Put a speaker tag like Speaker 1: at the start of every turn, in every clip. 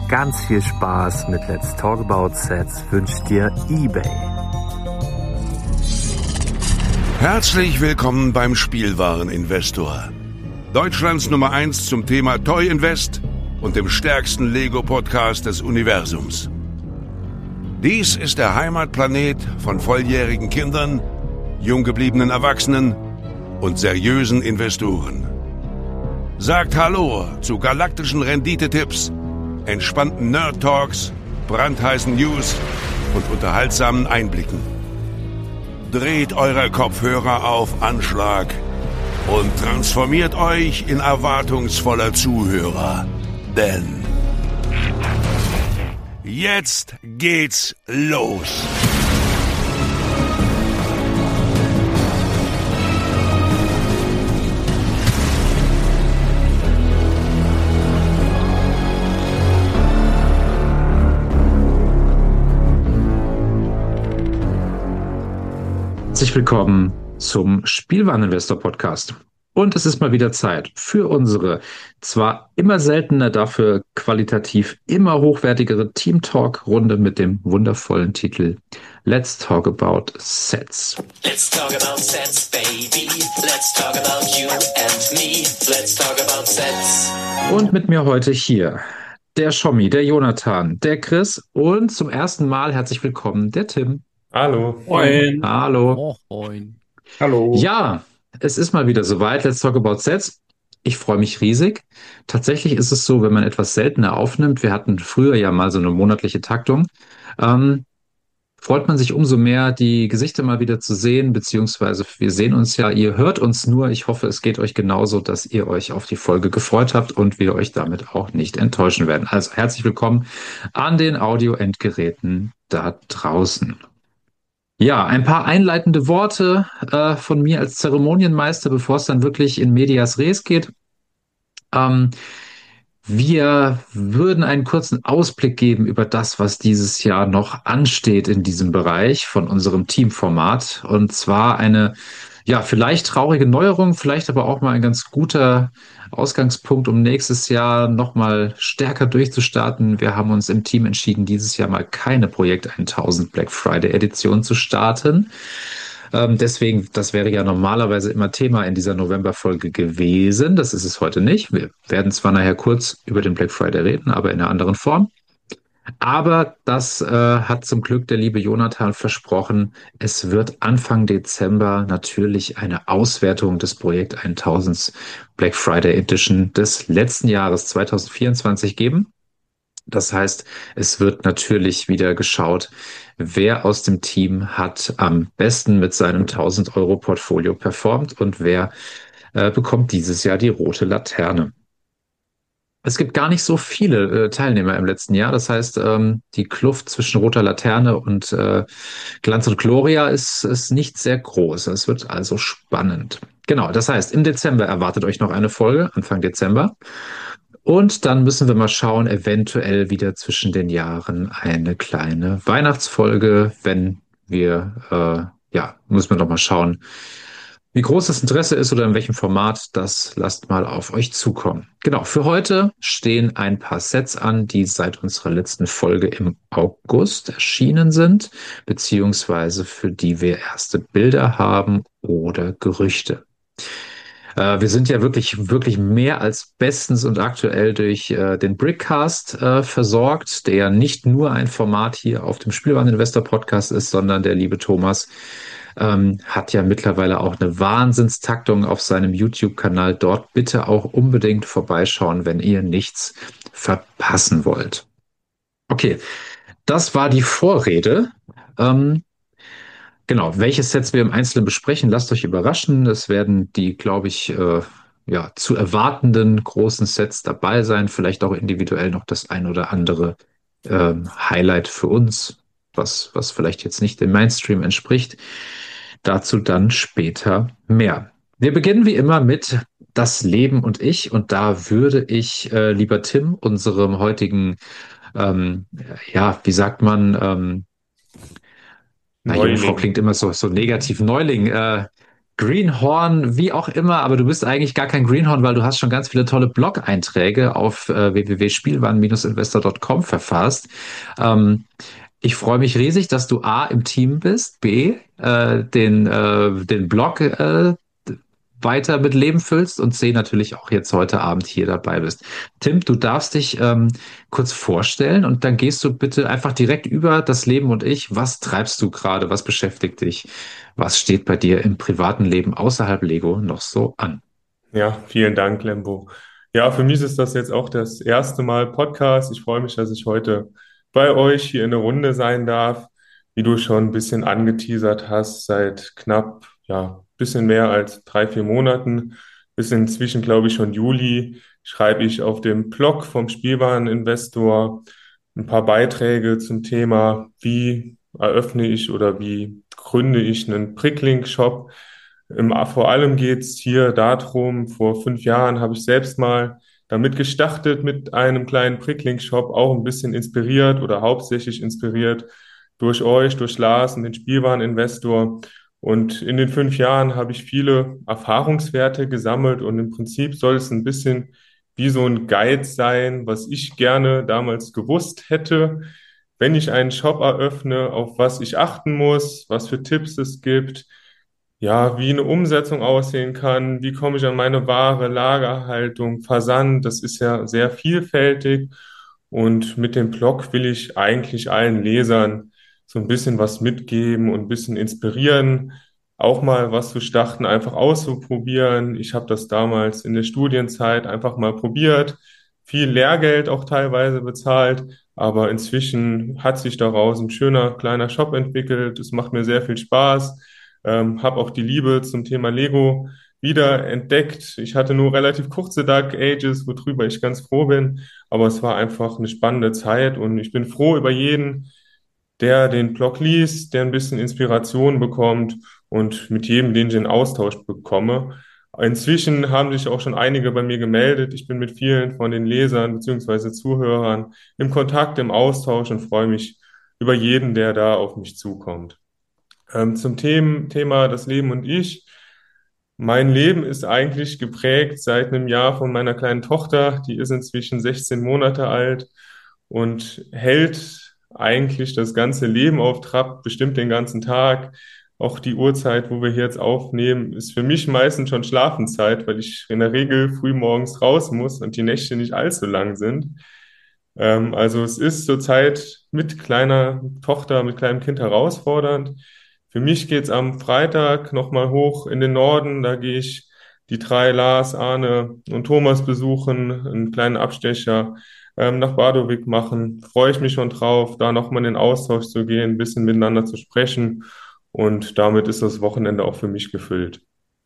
Speaker 1: Ganz viel Spaß mit Let's Talk About Sets wünscht dir eBay.
Speaker 2: Herzlich willkommen beim Spielwareninvestor. Deutschlands Nummer 1 zum Thema Toy Invest und dem stärksten Lego-Podcast des Universums. Dies ist der Heimatplanet von volljährigen Kindern, jung gebliebenen Erwachsenen und seriösen Investoren. Sagt Hallo zu galaktischen Renditetipps, entspannten Nerd-Talks, brandheißen News und unterhaltsamen Einblicken. Dreht eure Kopfhörer auf Anschlag und transformiert euch in erwartungsvoller Zuhörer. Denn jetzt geht's los.
Speaker 3: Herzlich willkommen zum Spielwareninvestor Podcast. Und es ist mal wieder Zeit für unsere zwar immer seltener, dafür qualitativ immer hochwertigere Team Talk Runde mit dem wundervollen Titel Let's Talk About Sets.
Speaker 4: Let's talk about sets, baby. Let's talk about you and me. Let's talk about sets.
Speaker 3: Und mit mir heute hier der Schommi, der Jonathan, der Chris und zum ersten Mal herzlich willkommen der Tim.
Speaker 5: Hallo.
Speaker 6: Moin.
Speaker 3: Hallo.
Speaker 6: Moin.
Speaker 5: Hallo.
Speaker 3: Ja, es ist mal wieder soweit. Let's talk about sets. Ich freue mich riesig. Tatsächlich ist es so, wenn man etwas seltener aufnimmt, wir hatten früher ja mal so eine monatliche Taktung, freut man sich umso mehr, die Gesichter mal wieder zu sehen, beziehungsweise wir sehen uns ja, ihr hört uns nur. Ich hoffe, es geht euch genauso, dass ihr euch auf die Folge gefreut habt und wir euch damit auch nicht enttäuschen werden. Also herzlich willkommen an den Audio-Endgeräten da draußen. Ja, ein paar einleitende Worte von mir als Zeremonienmeister, bevor es dann wirklich in medias res geht. Wir würden einen kurzen Ausblick geben über das, was dieses Jahr noch ansteht in diesem Bereich von unserem Teamformat. Und zwar eine, ja, vielleicht traurige Neuerung, vielleicht aber auch mal ein ganz guter Ausgangspunkt, um nächstes Jahr nochmal stärker durchzustarten. Wir haben uns im Team entschieden, dieses Jahr mal keine Projekt 1000 Black Friday Edition zu starten. Deswegen, das wäre ja normalerweise immer Thema in dieser November-Folge gewesen. Das ist es heute nicht. Wir werden zwar nachher kurz über den Black Friday reden, aber in einer anderen Form. Aber das hat zum Glück der liebe Jonathan versprochen. Es wird Anfang Dezember natürlich eine Auswertung des Projekt 1000 Black Friday Edition des letzten Jahres 2024 geben. Das heißt, es wird natürlich wieder geschaut, wer aus dem Team hat am besten mit seinem 1000-Euro-Portfolio performt und wer bekommt dieses Jahr die rote Laterne. Es gibt gar nicht so viele Teilnehmer im letzten Jahr. Das heißt, die Kluft zwischen roter Laterne und Glanz und Gloria ist nicht sehr groß. Es wird also spannend. Genau, das heißt, im Dezember erwartet euch noch eine Folge, Anfang Dezember. Und dann müssen wir mal schauen, eventuell wieder zwischen den Jahren eine kleine Weihnachtsfolge, wenn wir, müssen wir noch mal schauen, wie groß das Interesse ist oder in welchem Format, das lasst mal auf euch zukommen. Genau, für heute stehen ein paar Sets an, die seit unserer letzten Folge im August erschienen sind, beziehungsweise für die wir erste Bilder haben oder Gerüchte. Wir sind ja wirklich, wirklich mehr als bestens und aktuell durch den Brickcast versorgt, der nicht nur ein Format hier auf dem Spielwareninvestor Podcast ist, sondern der liebe Thomas hat ja mittlerweile auch eine Wahnsinnstaktung auf seinem YouTube-Kanal. Dort bitte auch unbedingt vorbeischauen, wenn ihr nichts verpassen wollt. Okay, das war die Vorrede. Genau, welche Sets wir im Einzelnen besprechen, lasst euch überraschen. Es werden die, glaube ich, zu erwartenden großen Sets dabei sein. Vielleicht auch individuell noch das ein oder andere Highlight für uns, was vielleicht jetzt nicht dem Mainstream entspricht. Dazu dann später mehr. Wir beginnen wie immer mit Das Leben und ich. Und da würde ich, lieber Tim, unserem heutigen, wie sagt man,
Speaker 5: Neuling.
Speaker 3: Jungfrau klingt immer so negativ. Neuling, Greenhorn, wie auch immer, aber du bist eigentlich gar kein Greenhorn, weil du hast schon ganz viele tolle Blog-Einträge auf www.spielwareninvestor.com verfasst. Ähm, Ich freue mich riesig, dass du A im Team bist, B den Blog weiter mit Leben füllst und C natürlich auch jetzt heute Abend hier dabei bist. Tim, du darfst dich kurz vorstellen und dann gehst du bitte einfach direkt über das Leben und ich. Was treibst du gerade? Was beschäftigt dich? Was steht bei dir im privaten Leben außerhalb Lego noch so an?
Speaker 5: Ja, vielen Dank, Lembo. Ja, für mich ist das jetzt auch das erste Mal Podcast. Ich freue mich, dass ich heute bei euch hier in der Runde sein darf. Wie du schon ein bisschen angeteasert hast, seit knapp, ja, bisschen mehr als 3, 4 Monaten, bis inzwischen, glaube ich, schon Juli, schreibe ich auf dem Blog vom Spielwareninvestor ein paar Beiträge zum Thema, wie eröffne ich oder wie gründe ich einen Bricklink-Shop. Vor allem geht es hier darum, vor 5 Jahren habe ich selbst mal damit gestartet mit einem kleinen Bricklink-Shop, auch ein bisschen inspiriert oder hauptsächlich inspiriert durch euch, durch Lars und den Spielwareninvestor. Und in den 5 Jahren habe ich viele Erfahrungswerte gesammelt und im Prinzip soll es ein bisschen wie so ein Guide sein, was ich gerne damals gewusst hätte, wenn ich einen Shop eröffne, auf was ich achten muss, was für Tipps es gibt, ja, wie eine Umsetzung aussehen kann, wie komme ich an meine Ware, Lagerhaltung, Versand, das ist ja sehr vielfältig. Und mit dem Blog will ich eigentlich allen Lesern so ein bisschen was mitgeben und ein bisschen inspirieren, auch mal was zu starten, einfach auszuprobieren. Ich habe das damals in der Studienzeit einfach mal probiert, viel Lehrgeld auch teilweise bezahlt, aber inzwischen hat sich daraus ein schöner kleiner Shop entwickelt. Es macht mir sehr viel Spaß. Habe auch die Liebe zum Thema Lego wieder entdeckt. Ich hatte nur relativ kurze Dark Ages, worüber ich ganz froh bin, aber es war einfach eine spannende Zeit und ich bin froh über jeden, der den Blog liest, der ein bisschen Inspiration bekommt und mit jedem, den ich in Austausch bekomme. Inzwischen haben sich auch schon einige bei mir gemeldet. Ich bin mit vielen von den Lesern beziehungsweise Zuhörern im Kontakt, im Austausch und freue mich über jeden, der da auf mich zukommt. Zum Thema das Leben und ich. Mein Leben ist eigentlich geprägt seit einem Jahr von meiner kleinen Tochter. Die ist inzwischen 16 Monate alt und hält eigentlich das ganze Leben auf Trab, bestimmt den ganzen Tag. Auch die Uhrzeit, wo wir hier jetzt aufnehmen, ist für mich meistens schon Schlafenszeit, weil ich in der Regel früh morgens raus muss und die Nächte nicht allzu lang sind. Also es ist zurzeit mit kleiner Tochter, mit kleinem Kind herausfordernd. Für mich geht's am Freitag nochmal hoch in den Norden. Da gehe ich die drei Lars, Arne und Thomas besuchen, einen kleinen Abstecher nach Badowik machen. Freue ich mich schon drauf, da nochmal in den Austausch zu gehen, ein bisschen miteinander zu sprechen. Und damit ist das Wochenende auch für mich gefüllt.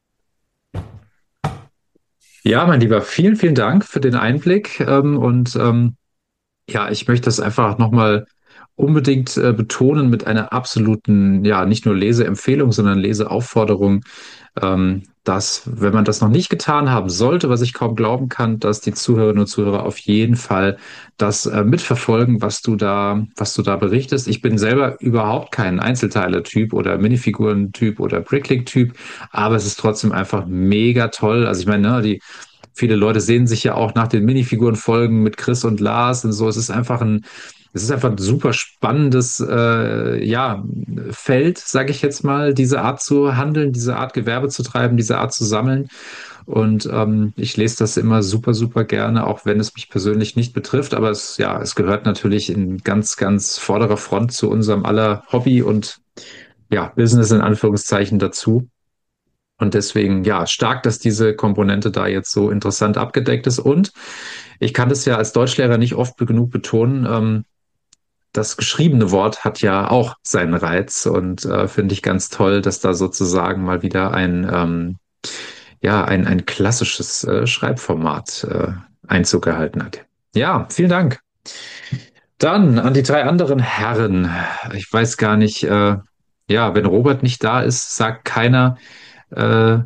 Speaker 3: Ja, mein Lieber, vielen, vielen Dank für den Einblick. Ja, ich möchte das einfach nochmal unbedingt betonen mit einer absoluten, ja, nicht nur Leseempfehlung, sondern Leseaufforderung, dass, wenn man das noch nicht getan haben sollte, was ich kaum glauben kann, dass die Zuhörerinnen und Zuhörer auf jeden Fall das mitverfolgen, was du da berichtest. Ich bin selber überhaupt kein Einzelteile-Typ oder Minifiguren-Typ oder Bricklink-Typ, aber es ist trotzdem einfach mega toll. Also ich meine, ne, viele Leute sehen sich ja auch nach den Minifiguren-Folgen mit Chris und Lars und so. Es ist einfach ein super spannendes ja, Feld, sage ich jetzt mal, diese Art zu handeln, diese Art Gewerbe zu treiben, diese Art zu sammeln. Und ich lese das immer super, super gerne, auch wenn es mich persönlich nicht betrifft. Aber ja, es gehört natürlich in ganz, ganz vorderer Front zu unserem aller Hobby und ja, Business in Anführungszeichen dazu. Und deswegen, ja, stark, dass diese Komponente da jetzt so interessant abgedeckt ist. Und ich kann das ja als Deutschlehrer nicht oft genug betonen. Das geschriebene Wort hat ja auch seinen Reiz und finde ich ganz toll, dass da sozusagen mal wieder ja, ein klassisches Schreibformat Einzug gehalten hat. Ja, vielen Dank. Dann an die drei anderen Herren. Ich weiß gar nicht, ja, wenn Robert nicht da ist, sagt keiner, äh,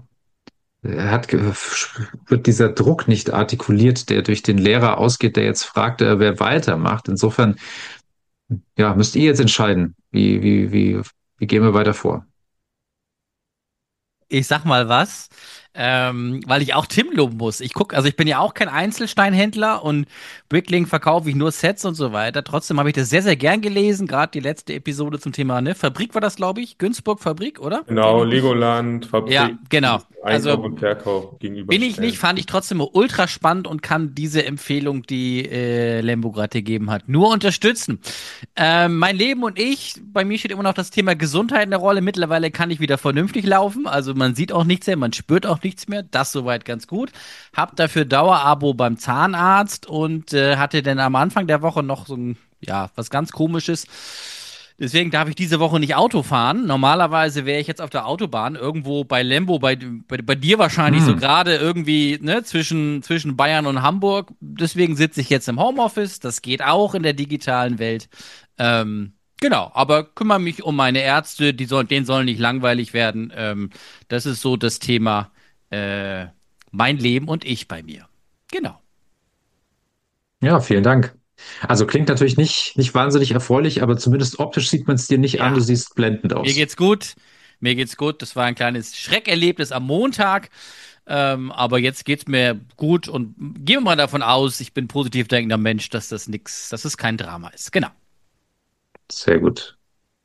Speaker 3: wird dieser Druck nicht artikuliert, der durch den Lehrer ausgeht, der jetzt fragt, wer weitermacht. Insofern, ja, müsst ihr jetzt entscheiden, wie gehen wir weiter vor?
Speaker 6: ich sag mal was, weil ich auch Tim loben muss. Also ich bin ja auch kein Einzelsteinhändler und Bricklink verkaufe ich nur Sets und so weiter. Trotzdem habe ich das sehr, sehr gern gelesen. Gerade die letzte Episode zum Thema, ne? Fabrik war das, glaube ich. Günzburg Fabrik, oder? Die
Speaker 5: Genau,
Speaker 6: wirklich.
Speaker 5: Legoland,
Speaker 6: Ja,
Speaker 5: Fabrik,
Speaker 6: genau.
Speaker 5: Einkauf
Speaker 6: Also
Speaker 5: und Verkauf
Speaker 6: bin ich nicht,
Speaker 5: gegenüberstellen.
Speaker 6: fand ich trotzdem ultra spannend und kann diese Empfehlung, die Lembo gerade gegeben hat, nur unterstützen. Mein Leben und ich, bei mir steht immer noch das Thema Gesundheit in der Rolle. Mittlerweile kann ich wieder vernünftig laufen, also man sieht auch nichts mehr, man spürt auch nichts mehr. Das soweit ganz gut. Hab dafür Dauerabo beim Zahnarzt und hatte dann am Anfang der Woche noch so ein, ja, was ganz Komisches. Deswegen darf ich diese Woche nicht Auto fahren. Normalerweise wäre ich jetzt auf der Autobahn, irgendwo bei Lembo, bei dir wahrscheinlich so
Speaker 3: Hm.
Speaker 6: gerade irgendwie, ne, zwischen Bayern und Hamburg. Deswegen sitze ich jetzt im Homeoffice. Das geht auch in der digitalen Welt. Genau, aber kümmere mich um meine Ärzte, denen soll nicht langweilig werden. Das ist so das Thema äh, mein Leben und ich bei mir. Genau.
Speaker 3: Ja, vielen Dank. Also klingt natürlich nicht wahnsinnig erfreulich, aber zumindest optisch sieht man es dir nicht an. Du
Speaker 6: Ja,
Speaker 3: siehst blendend
Speaker 6: mir
Speaker 3: aus.
Speaker 6: geht's gut. Mir geht's gut. Das war ein kleines Schreckerlebnis am Montag. Aber jetzt geht's mir gut und gehen wir mal davon aus, ich bin positiv denkender Mensch, dass es kein Drama ist. Genau.
Speaker 3: Sehr gut.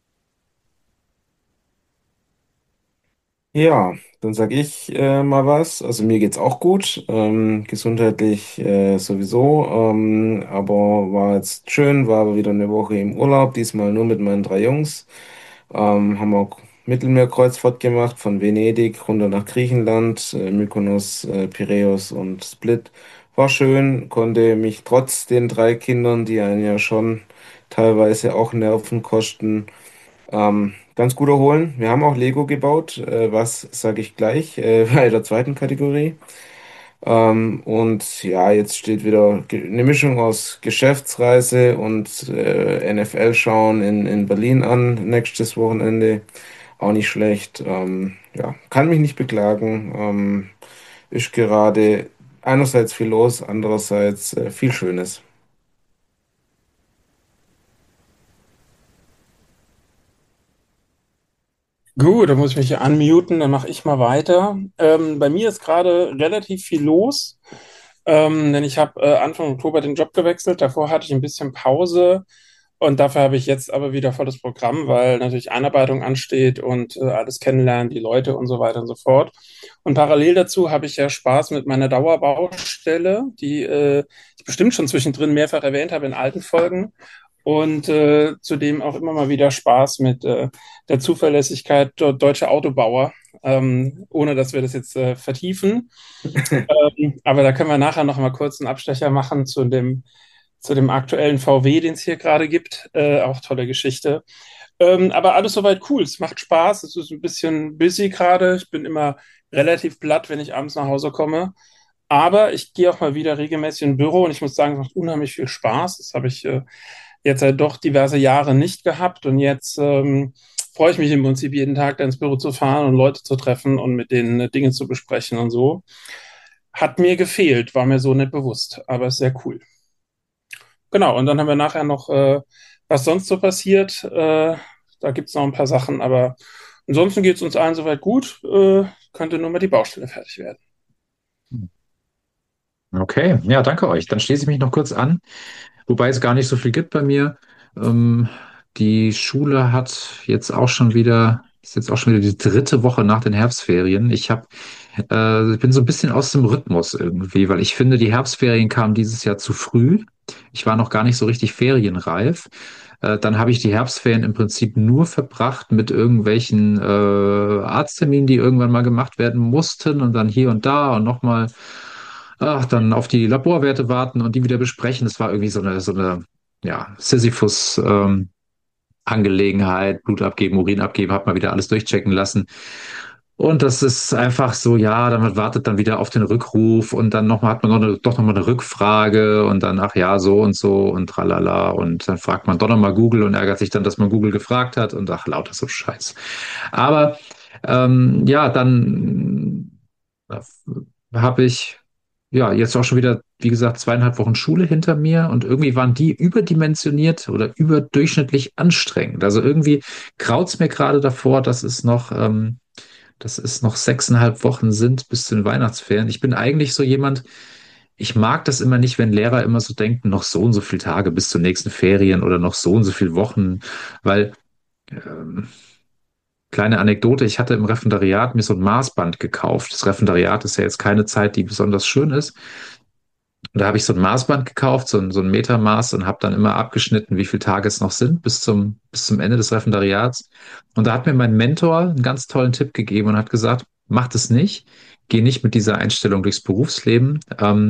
Speaker 7: Ja, dann sag ich mal was. Also mir geht's auch gut, gesundheitlich sowieso, aber war jetzt schön, war aber wieder eine Woche im Urlaub, diesmal nur mit meinen drei Jungs. Haben auch Mittelmeerkreuzfahrt gemacht, von Venedig runter nach Griechenland, Mykonos, Piräus und Split. War schön, konnte mich trotz den drei Kindern, die einen ja schon teilweise auch Nerven kosten, ganz gut erholen. Wir haben auch Lego gebaut, was sage ich gleich, bei der zweiten Kategorie. Und ja, jetzt steht wieder eine Mischung aus Geschäftsreise und NFL schauen in Berlin an, nächstes Wochenende. Auch nicht schlecht. Ja, kann mich nicht beklagen. Ist gerade einerseits viel los, andererseits viel Schönes.
Speaker 8: Gut, dann muss ich mich hier unmuten, dann mache ich mal weiter. Bei mir ist gerade relativ viel los, denn ich habe Anfang Oktober den Job gewechselt. Davor hatte ich ein bisschen Pause und dafür habe ich jetzt aber wieder volles Programm, weil natürlich Einarbeitung ansteht und alles kennenlernen, die Leute und so weiter und so fort. Und parallel dazu habe ich ja Spaß mit meiner Dauerbaustelle, die ich bestimmt schon zwischendrin mehrfach erwähnt habe in alten Folgen. Und zudem auch immer mal wieder Spaß mit der Zuverlässigkeit deutscher Autobauer, ohne dass wir das jetzt vertiefen. Aber da können wir nachher noch mal kurz einen Abstecher machen zu dem aktuellen VW, den es hier gerade gibt. Auch tolle Geschichte. Aber alles soweit cool. Es macht Spaß. Es ist ein bisschen busy gerade. Ich bin immer relativ platt, wenn ich abends nach Hause komme. Aber ich gehe auch mal wieder regelmäßig in Büro und ich muss sagen, es macht unheimlich viel Spaß. Das habe ich jetzt halt doch diverse Jahre nicht gehabt und jetzt freue ich mich im Prinzip jeden Tag da ins Büro zu fahren und Leute zu treffen und mit denen Dinge zu besprechen und so. Hat mir gefehlt, war mir so nicht bewusst, aber ist sehr cool. Genau, und dann haben wir nachher noch, was sonst so passiert. Da gibt es noch ein paar Sachen, aber ansonsten geht es uns allen soweit gut. Könnte nur mal die Baustelle fertig werden.
Speaker 3: Okay, ja, danke euch. Dann schließe ich mich noch kurz an, wobei es gar nicht so viel gibt bei mir. Ähm, Die Schule ist jetzt auch schon wieder die dritte Woche nach den Herbstferien. Ich bin so ein bisschen aus dem Rhythmus irgendwie, weil ich finde, die Herbstferien kamen dieses Jahr zu früh. Ich war noch gar nicht so richtig ferienreif. Dann habe ich die Herbstferien im Prinzip nur verbracht mit irgendwelchen Arztterminen, die irgendwann mal gemacht werden mussten und dann hier und da und nochmal, ach, dann auf die Laborwerte warten und die wieder besprechen. Das war irgendwie so eine, ja, Sisyphus, Angelegenheit, Blut abgeben, Urin abgeben, hat mal wieder alles durchchecken lassen. Und das ist einfach so, ja, dann man wartet dann wieder auf den Rückruf und dann nochmal hat man doch noch mal eine Rückfrage und dann, ach ja, so und tralala. Und dann fragt man doch nochmal Google und ärgert sich dann, dass man Google gefragt hat und ach, lauter so Scheiß. Aber ja, dann habe ich ja jetzt auch schon wieder, wie gesagt, 2,5 Wochen Schule hinter mir und irgendwie waren die überdimensioniert oder überdurchschnittlich anstrengend. Also irgendwie graut's mir gerade davor, dass es noch dass es noch 6,5 Wochen sind bis zu den Weihnachtsferien. Ich bin eigentlich so jemand, ich mag das immer nicht, wenn Lehrer immer so denken, noch so und so viele Tage bis zur nächsten Ferien oder noch so und so viele Wochen, weil ähm, kleine Anekdote, ich hatte im Referendariat mir so ein Maßband gekauft. Das Referendariat ist ja jetzt keine Zeit, die besonders schön ist. Und da habe ich so ein Maßband gekauft, so ein Metermaß und habe dann immer abgeschnitten, wie viele Tage es noch sind bis zum Ende des Referendariats. Und da hat mir mein Mentor einen ganz tollen Tipp gegeben und hat gesagt, mach das nicht. Geh nicht mit dieser Einstellung durchs Berufsleben.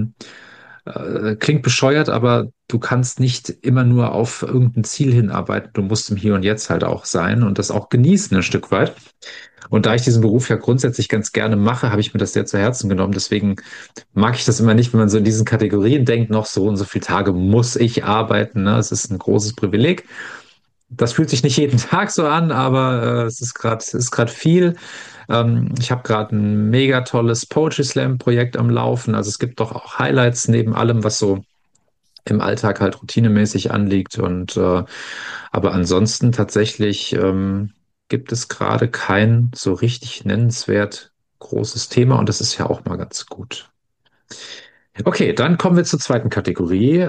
Speaker 3: Klingt bescheuert, aber du kannst nicht immer nur auf irgendein Ziel hinarbeiten. Du musst im Hier und Jetzt halt auch sein und das auch genießen ein Stück weit. Und da ich diesen Beruf ja grundsätzlich ganz gerne mache, habe ich mir das sehr zu Herzen genommen. Deswegen mag ich das immer nicht, wenn man so in diesen Kategorien denkt, noch so und so viele Tage muss ich arbeiten. Ne? Es ist ein großes Privileg. Das fühlt sich nicht jeden Tag so an, aber es ist gerade viel. Ich habe gerade ein mega tolles Poetry Slam Projekt am Laufen. Also es gibt doch auch Highlights neben allem, was so im Alltag halt routinemäßig anliegt. Aber ansonsten tatsächlich gibt es gerade kein so richtig nennenswert großes Thema und das ist ja auch mal ganz gut. Okay, dann kommen wir zur zweiten Kategorie.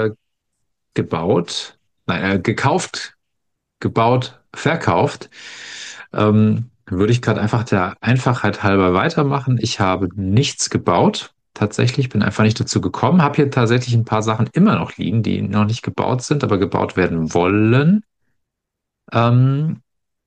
Speaker 3: Gebaut, nein, gekauft, gebaut, verkauft. Würde ich gerade einfach der Einfachheit halber weitermachen. Ich habe nichts gebaut. Tatsächlich bin einfach nicht dazu gekommen. Habe hier tatsächlich ein paar Sachen immer noch liegen, die noch nicht gebaut sind, aber gebaut werden wollen. Ähm,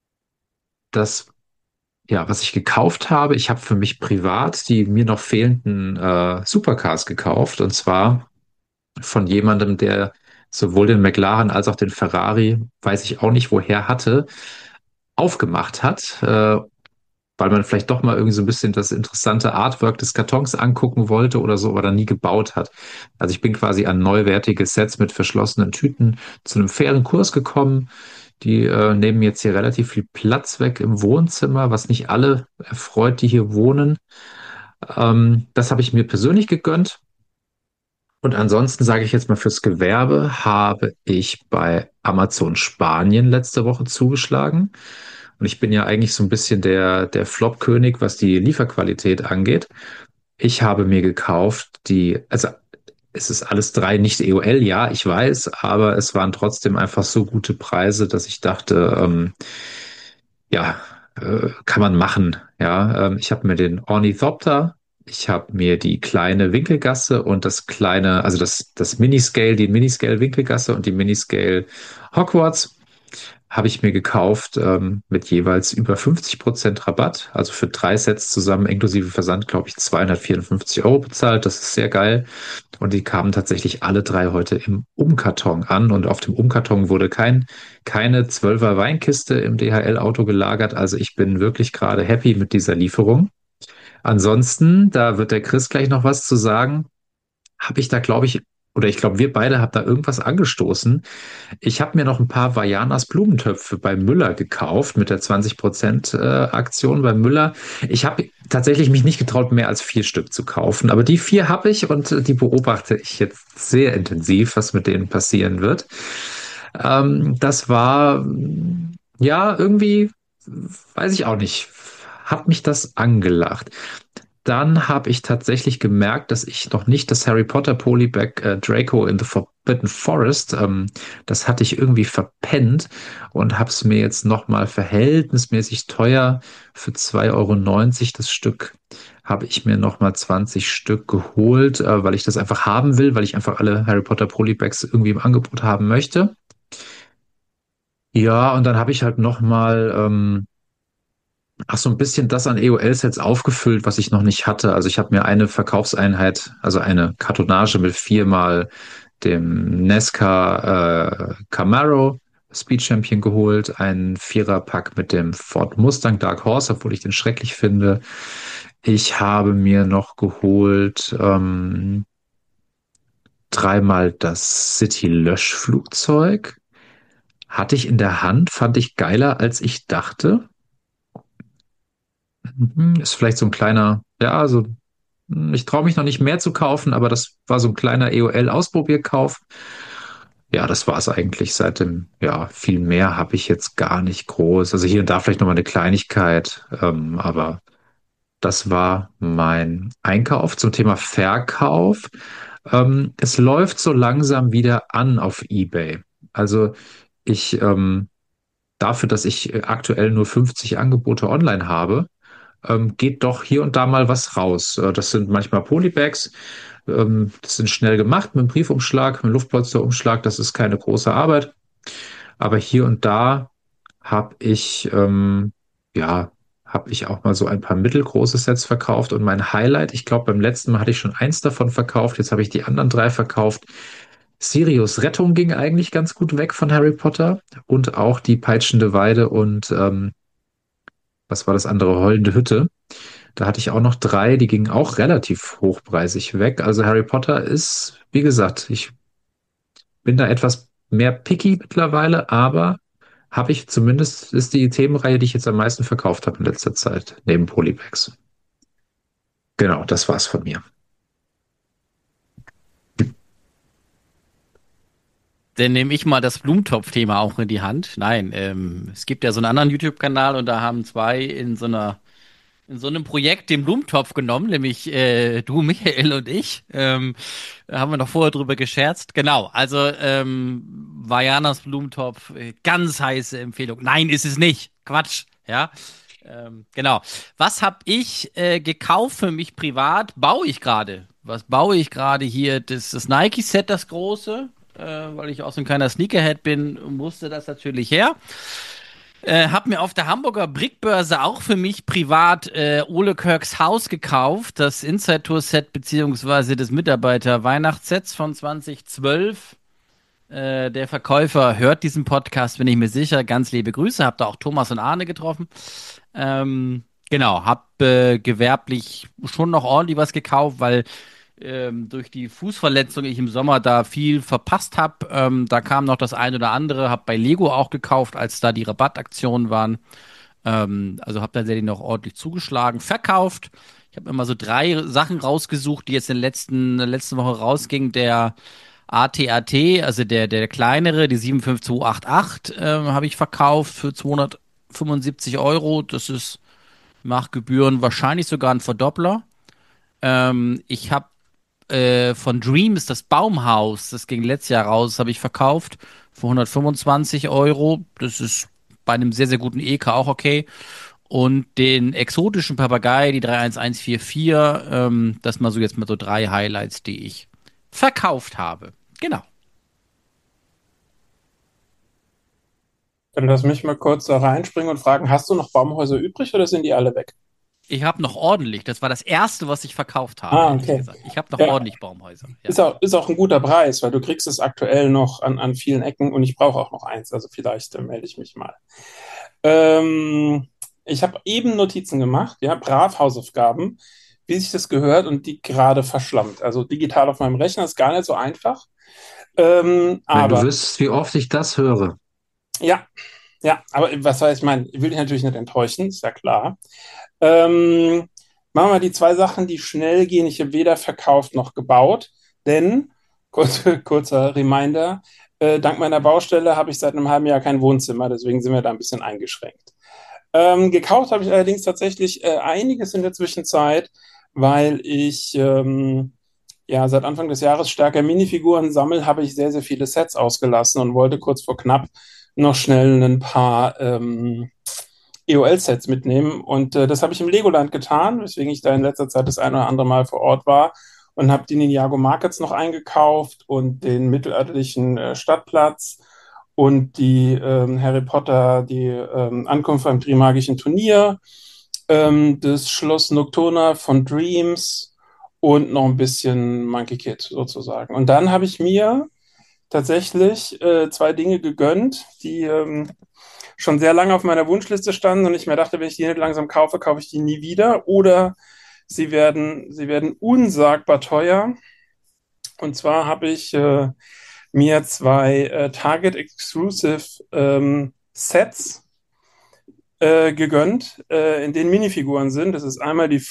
Speaker 3: das, ja, was ich gekauft habe, ich habe für mich privat die mir noch fehlenden Supercars gekauft. Und zwar von jemandem, der sowohl den McLaren als auch den Ferrari, weiß ich auch nicht woher hatte, aufgemacht hat, weil man vielleicht doch mal irgendwie so ein bisschen das interessante Artwork des Kartons angucken wollte oder so, aber dann nie gebaut hat. Also ich bin quasi an neuwertige Sets mit verschlossenen Tüten zu einem fairen Kurs gekommen. Die nehmen jetzt hier relativ viel Platz weg im Wohnzimmer, was nicht alle erfreut, die hier wohnen. Das habe ich mir persönlich gegönnt. Und ansonsten sage ich jetzt mal fürs Gewerbe, habe ich bei Amazon Spanien letzte Woche zugeschlagen. Und ich bin ja eigentlich so ein bisschen der Flop-König, was die Lieferqualität angeht. Ich habe mir gekauft, also es ist alles drei nicht EOL, ja, ich weiß, aber es waren trotzdem einfach so gute Preise, dass ich dachte, ja, kann man machen. Ja, ich habe mir den Ornithopter, ich habe mir die kleine Winkelgasse und das kleine, also das Miniscale, die Miniscale Winkelgasse und die Miniscale Hogwarts habe ich mir gekauft mit jeweils über 50% Rabatt. Also für 3 Sets zusammen inklusive Versand, glaube ich, 254 € bezahlt. Das ist sehr geil. Und die kamen tatsächlich alle drei heute im Umkarton an. Und auf dem Umkarton wurde keine 12er Weinkiste im DHL-Auto gelagert. Also ich bin wirklich gerade happy mit dieser Lieferung. Ansonsten, da wird der Chris gleich noch was zu sagen, habe ich da, glaube ich, oder ich glaube, wir beide haben da irgendwas angestoßen. Ich habe mir noch ein paar Vajanas Blumentöpfe bei Müller gekauft mit der 20% Aktion bei Müller. Ich habe tatsächlich mich nicht getraut, mehr als 4 Stück zu kaufen, aber die 4 habe ich und die beobachte ich jetzt sehr intensiv, was mit denen passieren wird. Das war, ja, irgendwie, weiß ich auch nicht, hat mich das angelacht. Dann habe ich tatsächlich gemerkt, dass ich noch nicht das Harry Potter Polybag Draco in the Forbidden Forest, das hatte ich irgendwie verpennt und habe es mir jetzt nochmal verhältnismäßig teuer für 2,90 € das Stück, habe ich mir nochmal 20 Stück geholt, weil ich das einfach haben will, weil ich einfach alle Harry Potter Polybags irgendwie im Angebot haben möchte. Ja, und dann habe ich halt nochmal so ein bisschen das an EOL-Sets aufgefüllt, was ich noch nicht hatte. Also ich habe mir eine Verkaufseinheit, also eine Kartonage mit 4-mal dem Nesca Camaro Speed Champion geholt, einen Vierer-Pack mit dem Ford Mustang Dark Horse, obwohl ich den schrecklich finde. Ich habe mir noch geholt 3-mal das City-Löschflugzeug. Hatte ich in der Hand, fand ich geiler, als ich dachte. Ist vielleicht so ein kleiner, ja, so, ich traue mich noch nicht mehr zu kaufen, aber das war so ein kleiner EOL-Ausprobierkauf. ja, das war es eigentlich seitdem. Ja, viel mehr habe ich jetzt gar nicht groß. Also hier und da vielleicht nochmal eine Kleinigkeit, aber das war mein Einkauf zum Thema Verkauf. Es läuft so langsam wieder an auf eBay. Also ich, dafür, dass ich aktuell nur 50 Angebote online habe, geht doch hier und da mal was raus. Das sind manchmal Polybags. Das sind schnell gemacht mit einem Briefumschlag, mit einem Luftpolsterumschlag. Das ist keine große Arbeit. Aber hier und da habe ich, ja, habe ich auch mal so ein paar mittelgroße Sets verkauft. Und mein Highlight, ich glaube, beim letzten Mal hatte ich schon eins davon verkauft. Jetzt habe ich die anderen drei verkauft. Sirius Rettung ging eigentlich ganz gut weg von Harry Potter. Und auch die Peitschende Weide und was war das andere? Heulende Hütte. Da hatte ich auch noch drei, die gingen auch relativ hochpreisig weg. Also Harry Potter ist, wie gesagt, ich bin da etwas mehr picky mittlerweile, aber habe ich zumindest, ist die Themenreihe, die ich jetzt am meisten verkauft habe in letzter Zeit, neben Polybags. Genau, das war's von mir.
Speaker 6: Dann nehme ich mal das Blumentopf-Thema auch in die Hand. Nein, es gibt ja so einen anderen YouTube-Kanal und da haben zwei in so einem Projekt den Blumentopf genommen, nämlich du, Michael und ich. Da haben wir noch vorher drüber gescherzt. Genau, also Vajanas Blumentopf, ganz heiße Empfehlung. Nein, ist es nicht. Quatsch, ja. Genau. Was habe ich gekauft für mich privat? Baue ich gerade. Was baue ich gerade hier? Das Nike-Set, das große, weil ich auch so ein kleiner Sneakerhead bin, musste das natürlich her. Hab mir auf der Hamburger Brickbörse auch für mich privat Ole Kirks Haus gekauft, das Inside Tour Set beziehungsweise das Mitarbeiter Weihnachtssets von 2012. Der Verkäufer hört diesen Podcast, bin ich mir sicher. Ganz liebe Grüße. Hab da auch Thomas und Arne getroffen. Genau, hab gewerblich schon noch ordentlich was gekauft, weil durch die Fußverletzung ich im Sommer da viel verpasst habe. Da kam noch das ein oder andere, habe bei Lego auch gekauft, als da die Rabattaktionen waren. Also habe tatsächlich noch ordentlich zugeschlagen, verkauft. Ich habe immer so drei Sachen rausgesucht, die jetzt in der letzten Woche rausgingen. Der AT-AT, also der kleinere, die 75288, habe ich verkauft für 275 Euro. Das ist nach Gebühren wahrscheinlich sogar ein Verdoppler. Ich habe von Dreams, das Baumhaus, das ging letztes Jahr raus, habe ich verkauft für 125 Euro. Das ist bei einem sehr, sehr guten EK auch okay. Und den exotischen Papagei, die 31144, das mal so jetzt mal so drei Highlights, die ich verkauft habe. Genau.
Speaker 8: Dann lass mich mal kurz da reinspringen und fragen, hast du noch Baumhäuser übrig oder sind die alle weg?
Speaker 6: Ich habe noch ordentlich, das war das erste, was ich verkauft habe,
Speaker 8: Ah,
Speaker 6: ehrlich
Speaker 8: okay.
Speaker 6: gesagt. Ich habe noch
Speaker 8: Ja,
Speaker 6: ordentlich Baumhäuser. Ja.
Speaker 8: ist auch ein guter Preis, weil du kriegst es aktuell noch an vielen Ecken und ich brauche auch noch eins, also vielleicht melde ich mich mal. Ich habe eben Notizen gemacht, ja, brav Hausaufgaben, wie sich das gehört und die gerade verschlammt. Also digital auf meinem Rechner ist gar nicht so einfach.
Speaker 3: Wenn du
Speaker 8: Aber
Speaker 3: wüsstest, wie oft ich das höre.
Speaker 8: ja, ja, aber was soll ich meinen? Ich will dich natürlich nicht enttäuschen, ist ja klar. Ähm, Machen wir die zwei Sachen, die schnell gehen. Ich habe weder verkauft noch gebaut, denn, kurzer Reminder, dank meiner Baustelle habe ich seit einem halben Jahr kein Wohnzimmer, deswegen sind wir da ein bisschen eingeschränkt. Gekauft habe ich allerdings tatsächlich einiges in der Zwischenzeit, weil ich ja seit Anfang des Jahres stärker Minifiguren sammle, habe ich sehr, sehr viele Sets ausgelassen und wollte kurz vor knapp noch schnell ein paar EOL-Sets mitnehmen. Und das habe ich im Legoland getan, weswegen ich da in letzter Zeit das ein oder andere Mal vor Ort war und habe die Ninjago Markets noch eingekauft und den mittelalterlichen Stadtplatz und die Harry Potter, die Ankunft beim Trimagischen Turnier, das Schloss Nocturna von Dreams und noch ein bisschen Monkey Kid sozusagen. Und dann habe ich mir tatsächlich zwei Dinge gegönnt, die schon sehr lange auf meiner Wunschliste standen und ich mir dachte, wenn ich die nicht langsam kaufe, kaufe ich die nie wieder oder sie werden unsagbar teuer. Und zwar habe ich mir zwei Target Exclusive Sets gegönnt, in denen Minifiguren sind. Das ist einmal die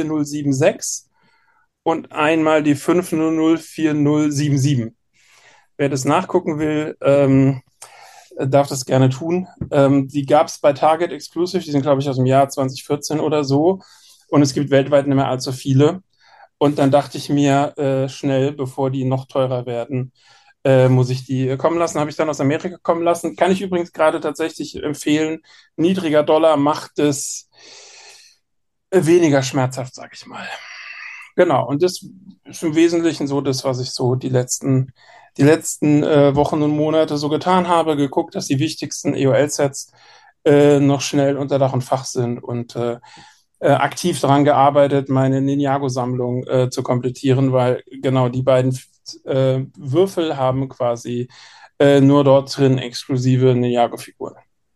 Speaker 8: 5004076 und einmal die 5004077. wer das nachgucken will, darf das gerne tun. Die gab es bei Target Exclusive, die sind, glaube ich, aus dem Jahr 2014 oder so. Und es gibt weltweit nicht mehr allzu viele. Und dann dachte ich mir schnell, bevor die noch teurer werden, muss ich die kommen lassen. Habe ich dann aus Amerika kommen lassen. Kann ich übrigens gerade tatsächlich empfehlen. Niedriger Dollar macht es weniger schmerzhaft, sage ich mal. Genau, und das ist im Wesentlichen so das, was ich so die letzten Wochen und Monate so getan habe, geguckt, dass die wichtigsten EOL-Sets noch schnell unter Dach und Fach sind und aktiv daran gearbeitet, meine Ninjago-Sammlung zu komplettieren, weil genau die beiden Würfel haben quasi nur dort drin exklusive Ninjago-Figuren.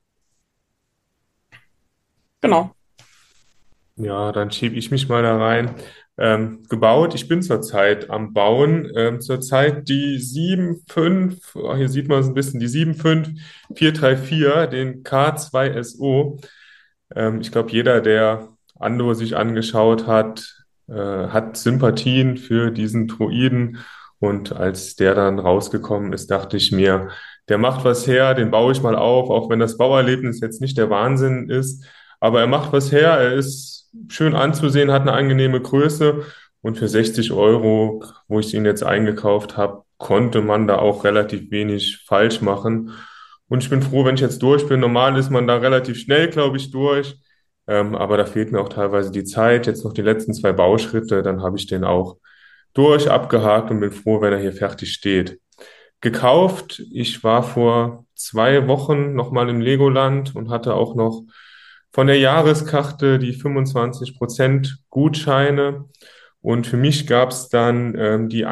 Speaker 8: Genau.
Speaker 5: Ja, dann schiebe ich mich mal da rein. Gebaut, ich bin zurzeit am Bauen. Zurzeit die 7.5, hier sieht man es ein bisschen, die 75434, den K2SO. Ich glaube, jeder, der Andor sich angeschaut hat, hat Sympathien für diesen Droiden. Und als der dann rausgekommen ist, dachte ich mir, der macht was her, den baue ich mal auf, auch wenn das Bauerlebnis jetzt nicht der Wahnsinn ist. Aber er macht was her, er ist schön anzusehen, hat eine angenehme Größe und für 60 Euro, wo ich ihn jetzt eingekauft habe, konnte man da auch relativ wenig falsch machen. Und ich bin froh, wenn ich jetzt durch bin. Normal ist man da relativ schnell, glaube ich, durch. Aber da fehlt mir auch teilweise die Zeit. Jetzt noch die letzten zwei Bauschritte, dann habe ich den auch durch, abgehakt und bin froh, wenn er hier fertig steht. Gekauft, ich war vor 2 Wochen nochmal im Legoland und hatte auch noch von der Jahreskarte die 25% Gutscheine. Und für mich gab es dann die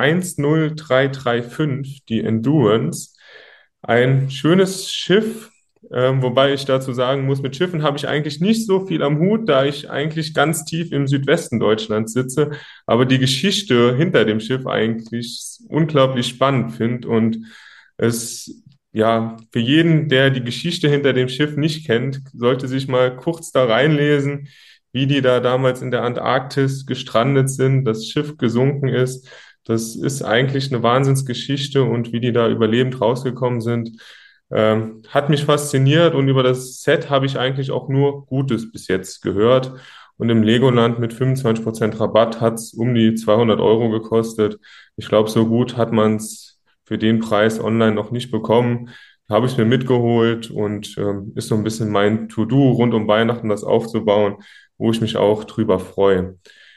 Speaker 5: 10335, die Endurance. Ein schönes Schiff, wobei ich dazu sagen muss, mit Schiffen habe ich eigentlich nicht so viel am Hut, da ich eigentlich ganz tief im Südwesten Deutschlands sitze, aber die Geschichte hinter dem Schiff eigentlich unglaublich spannend finde und es ja für jeden, der die Geschichte hinter dem Schiff nicht kennt, sollte sich mal kurz da reinlesen, wie die da damals in der Antarktis gestrandet sind, das Schiff gesunken ist. Das ist eigentlich eine Wahnsinnsgeschichte und wie die da überlebend rausgekommen sind, hat mich fasziniert und über das Set habe ich eigentlich auch nur Gutes bis jetzt gehört. Und im Legoland mit 25% Rabatt hat es um die 200 Euro gekostet. Ich glaube, so gut hat man es für den Preis online noch nicht bekommen. Da habe ich mir mitgeholt und ist so ein bisschen mein To-Do rund um Weihnachten, das aufzubauen, wo ich mich auch drüber freue.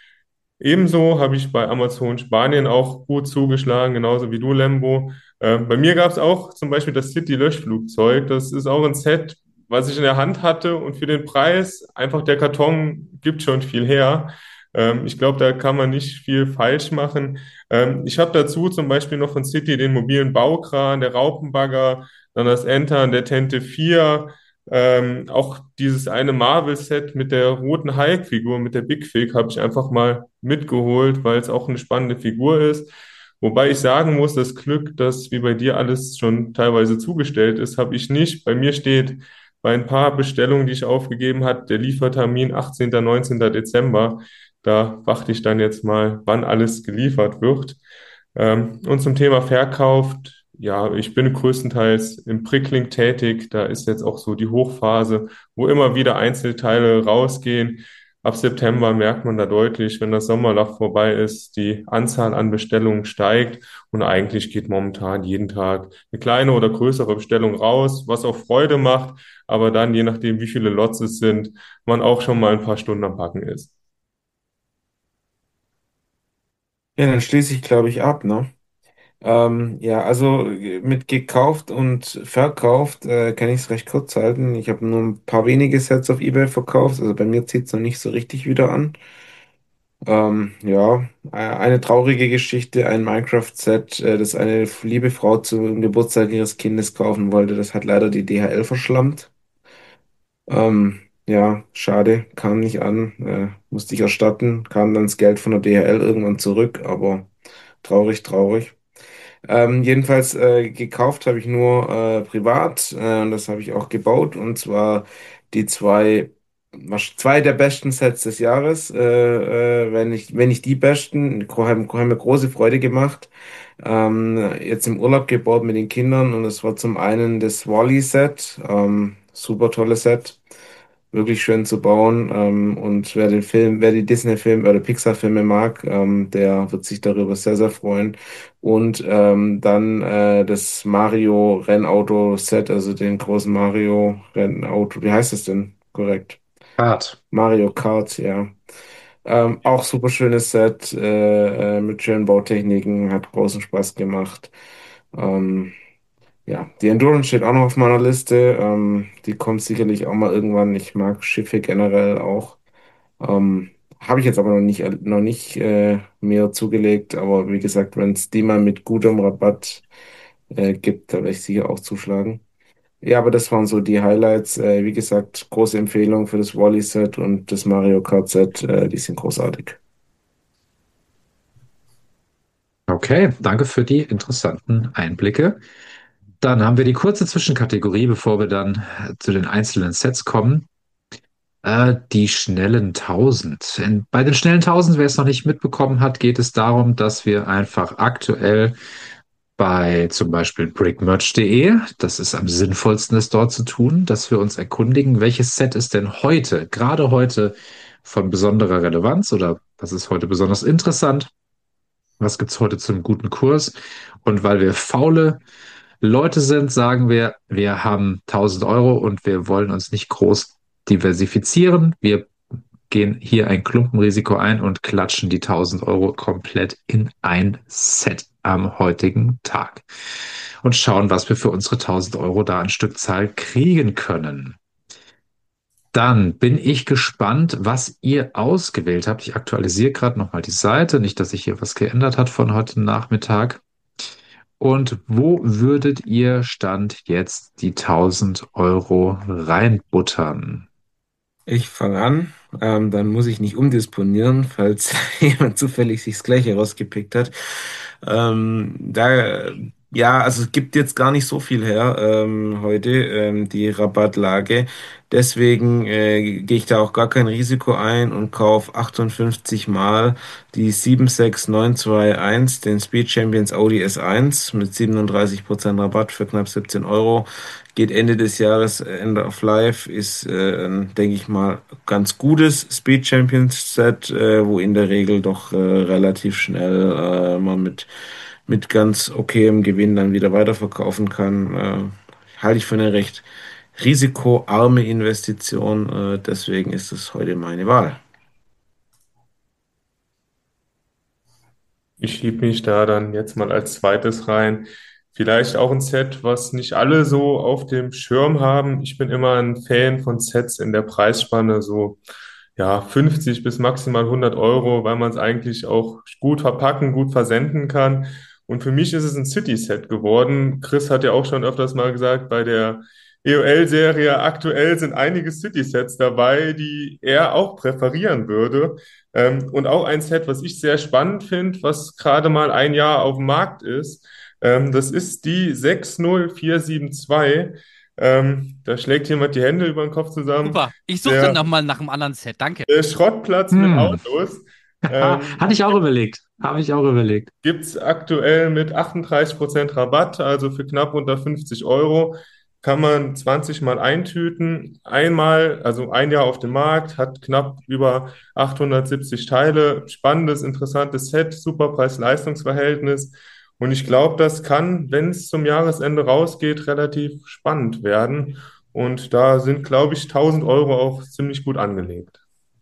Speaker 5: Ebenso habe ich bei Amazon Spanien auch gut zugeschlagen, genauso wie du, Lembo. Bei mir gab es auch zum Beispiel das City-Löschflugzeug. Das ist auch ein Set, was ich in der Hand hatte und für den Preis, einfach der Karton gibt schon viel her. Ich glaube, da kann man nicht viel falsch machen. Ich habe dazu zum Beispiel noch von City den mobilen Baukran, der Raupenbagger, dann das Entern der Tente 4. Auch dieses eine Marvel-Set mit der roten Hulk-Figur, mit der Big Fig, habe ich einfach mal mitgeholt, weil es auch eine spannende Figur ist. Wobei ich sagen muss, das Glück, dass wie bei dir alles schon teilweise zugestellt ist, habe ich nicht. Bei mir steht bei ein paar Bestellungen, die ich aufgegeben habe, der Liefertermin 18., 19. Dezember. Da warte ich dann jetzt mal, wann alles geliefert wird. Und zum Thema Verkauf, ja, ich bin größtenteils im Pricklink tätig. Da ist jetzt auch so die Hochphase, wo immer wieder Einzelteile rausgehen. Ab September merkt man da deutlich, wenn das Sommerloch vorbei ist, die Anzahl an Bestellungen steigt und eigentlich geht momentan jeden Tag eine kleine oder größere Bestellung raus, was auch Freude macht, aber dann, je nachdem, wie viele Lots es sind, man auch schon mal ein paar Stunden am Packen ist.
Speaker 7: Ja, dann schließe ich, glaube ich, ab, ne? Ja, also mit gekauft und verkauft kann ich es recht kurz halten. Ich habe nur ein paar wenige Sets auf eBay verkauft, also bei mir zieht es noch nicht so richtig wieder an. Ja, eine traurige Geschichte, ein Minecraft-Set, das eine liebe Frau zum Geburtstag ihres Kindes kaufen wollte, das hat leider die DHL verschlammt. Ja, schade, kam nicht an, musste ich erstatten, kam dann das Geld von der DHL irgendwann zurück, aber traurig, traurig. Jedenfalls gekauft habe ich nur privat und das habe ich auch gebaut und zwar die zwei zwei der besten Sets des Jahres, wenn nicht die besten. Haben mir große Freude gemacht. Jetzt im Urlaub gebaut mit den Kindern und es war zum einen das Wall-E-Set, super tolles Set, wirklich schön zu bauen. Und wer die Disney-Filme oder Pixar-Filme mag, der wird sich darüber sehr, sehr freuen. Und dann das Mario-Rennauto-Set, also den großen Mario-Rennauto, wie heißt es denn korrekt?
Speaker 3: Kart.
Speaker 7: Mario Kart, ja. Auch super schönes Set mit schönen Bautechniken, hat großen Spaß gemacht. Ähm, ja, die Endurance steht auch noch auf meiner Liste. Die kommt sicherlich auch mal irgendwann. Ich mag Schiffe generell auch. Habe ich jetzt aber noch nicht mir zugelegt. Aber wie gesagt, wenn es die mal mit gutem Rabatt gibt, da werde ich sicher auch zuschlagen. Ja, aber das waren so die Highlights. Wie gesagt, große Empfehlung für das Wall-E-Set und das Mario Kart-Set. Die sind großartig.
Speaker 3: Okay, danke für die interessanten Einblicke. Dann haben wir die kurze Zwischenkategorie, bevor wir dann zu den einzelnen Sets kommen. Die schnellen 1000. Bei den schnellen 1000, wer es noch nicht mitbekommen hat, geht es darum, dass wir einfach aktuell bei zum Beispiel brickmerch.de, das ist am sinnvollsten, es dort zu tun, dass wir uns erkundigen, welches Set ist denn heute, gerade heute, von besonderer Relevanz oder was ist heute besonders interessant, was gibt's heute zum guten Kurs. Und weil wir faule Leute sind, sagen wir, wir haben 1000 € und wir wollen uns nicht groß diversifizieren. Wir gehen hier ein Klumpenrisiko ein und klatschen die 1000 € komplett in ein Set am heutigen Tag und schauen, was wir für unsere 1000 € da an Stückzahl kriegen können. Dann bin ich gespannt, was ihr ausgewählt habt. Ich aktualisiere gerade nochmal die Seite, nicht, dass sich hier was geändert hat von heute Nachmittag. Und wo würdet ihr Stand jetzt die 1000 € reinbuttern?
Speaker 7: Ich fange an, dann muss ich nicht umdisponieren, falls jemand zufällig sich das Gleiche rausgepickt hat. Ja, also es gibt jetzt gar nicht so viel her heute, die Rabattlage. Deswegen gehe ich da auch gar kein Risiko ein und kaufe 58 Mal die 76921, den Speed Champions Audi S1 mit 37% Rabatt für knapp 17 €. Geht Ende des Jahres, End of Life, ist, denke ich mal, ganz gutes Speed Champions Set, wo in der Regel doch relativ schnell man mit ganz okayem Gewinn dann wieder weiterverkaufen kann. Halte ich für eine recht risikoarme Investition, deswegen ist es heute meine Wahl.
Speaker 5: Ich schiebe mich da dann jetzt mal als zweites rein. Vielleicht auch ein Set, was nicht alle so auf dem Schirm haben. Ich bin immer ein Fan von Sets in der Preisspanne, so ja, 50 bis maximal 100 €, weil man es eigentlich auch gut verpacken, gut versenden kann. Und für mich ist es ein City-Set geworden. Chris hat ja auch schon öfters mal gesagt, bei der EOL-Serie aktuell sind einige City-Sets dabei, die er auch präferieren würde. Und auch ein Set, was ich sehr spannend finde, was gerade mal ein Jahr auf dem Markt ist. Das ist die 60472. Da schlägt jemand die Hände über den Kopf zusammen.
Speaker 6: Super. Ich suche dann
Speaker 5: Der,
Speaker 6: nochmal nach einem anderen Set. Danke.
Speaker 5: der Schrottplatz mit
Speaker 3: Hm.
Speaker 5: Autos.
Speaker 3: Hatte ich auch überlegt. Habe ich auch überlegt.
Speaker 5: Gibt es aktuell mit 38% Rabatt, also für knapp unter 50 €, kann man 20 Mal eintüten. Einmal, also ein Jahr auf dem Markt, hat knapp über 870 Teile. Spannendes, interessantes Set, super Preis-Leistungs-Verhältnis. Und ich glaube, das kann, wenn es zum Jahresende rausgeht, relativ spannend werden. Und da sind, glaube ich, 1000 € auch ziemlich gut angelegt.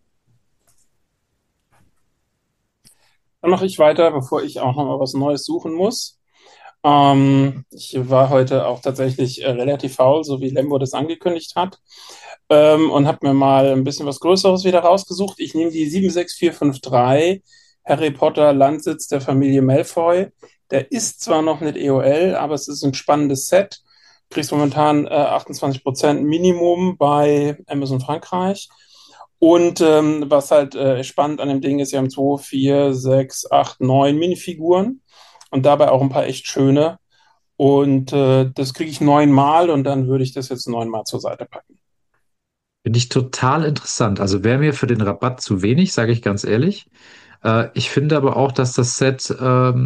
Speaker 8: Dann mache ich weiter, bevor ich auch noch mal was Neues suchen muss. Ich war heute auch tatsächlich relativ faul, so wie Lembo das angekündigt hat, und habe mir mal ein bisschen was Größeres wieder rausgesucht. Ich nehme die 76453, Harry Potter Landsitz der Familie Malfoy. Der ist zwar noch nicht EOL, aber es ist ein spannendes Set. Kriegst momentan 28% Minimum bei Amazon Frankreich. Und was halt spannend an dem Ding ist, wir haben 2, 4, 6, 8, 9 Minifiguren und dabei auch ein paar echt schöne. Und das kriege ich 9 Mal und dann würde ich das jetzt 9 Mal zur Seite packen.
Speaker 3: Finde ich total interessant. Also wäre mir für den Rabatt zu wenig, sage ich ganz ehrlich. Ich finde aber auch, dass das Set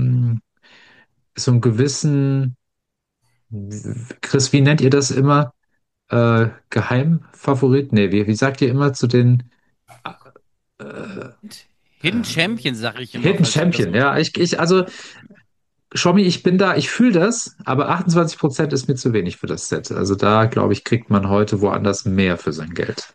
Speaker 3: so einen gewissen, Chris, wie nennt ihr das immer? Geheimfavorit? Nee, wie sagt ihr immer zu den äh,
Speaker 6: Hidden Champion, sag ich immer,
Speaker 3: Hidden
Speaker 6: falls du das
Speaker 3: Champion?
Speaker 6: Wort.
Speaker 3: Ja, also Schommi, ich bin da, ich fühle das, aber 28% ist mir zu wenig für das Set. Also da, glaube ich, kriegt man heute woanders mehr für sein Geld.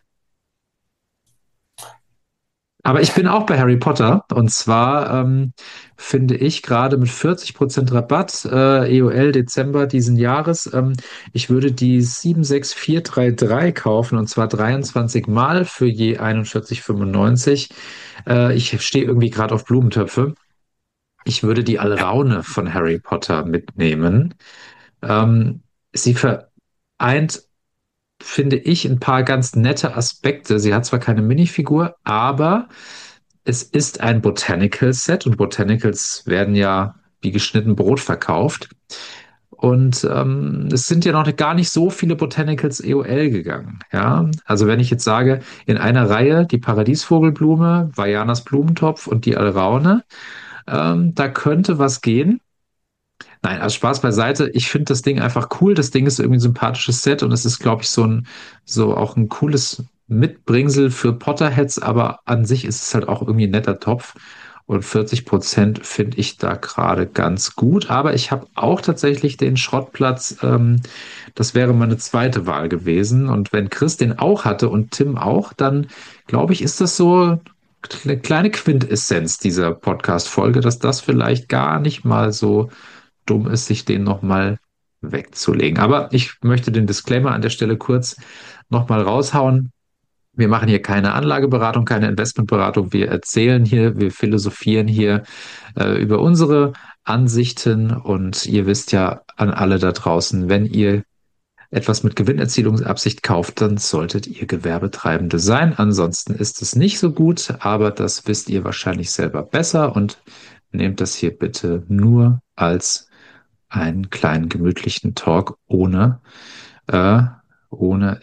Speaker 3: Aber ich bin auch bei Harry Potter und zwar finde ich gerade mit 40% Rabatt, EOL Dezember diesen Jahres, ich würde die 76433 kaufen und zwar 23 Mal für je 41,95. Ich stehe irgendwie gerade auf Blumentöpfe. Ich würde die Alraune von Harry Potter mitnehmen. Ähm, sie vereint, finde ich, ein paar ganz nette Aspekte. Sie hat zwar keine Minifigur, aber es ist ein Botanical Set und Botanicals werden ja wie geschnitten Brot verkauft. Und es sind ja noch gar nicht so viele Botanicals EOL gegangen. Ja, also wenn ich jetzt sage, in einer Reihe die Paradiesvogelblume, Vajanas Blumentopf und die Alraune, da könnte was gehen. Nein, also Spaß beiseite. Ich finde das Ding einfach cool. Das Ding ist irgendwie ein sympathisches Set und es ist, glaube ich, so auch ein cooles Mitbringsel für Potterheads, aber an sich ist es halt auch irgendwie ein netter Topf. Und 40% finde ich da gerade ganz gut. Aber ich habe auch tatsächlich den Schrottplatz. Das wäre meine zweite Wahl gewesen. Und wenn Chris den auch hatte und Tim auch, dann glaube ich, ist das so eine kleine Quintessenz dieser Podcast-Folge, dass das vielleicht gar nicht mal so dumm ist, sich den nochmal wegzulegen. Aber ich möchte den Disclaimer an der Stelle kurz nochmal raushauen. Wir machen hier keine Anlageberatung, keine Investmentberatung. Wir erzählen hier, wir philosophieren hier über unsere Ansichten und ihr wisst ja an alle da draußen, wenn ihr etwas mit Gewinnerzielungsabsicht kauft, dann solltet ihr Gewerbetreibende sein. Ansonsten ist es nicht so gut, aber das wisst ihr wahrscheinlich selber besser und nehmt das hier bitte nur als einen kleinen gemütlichen Talk äh, ohne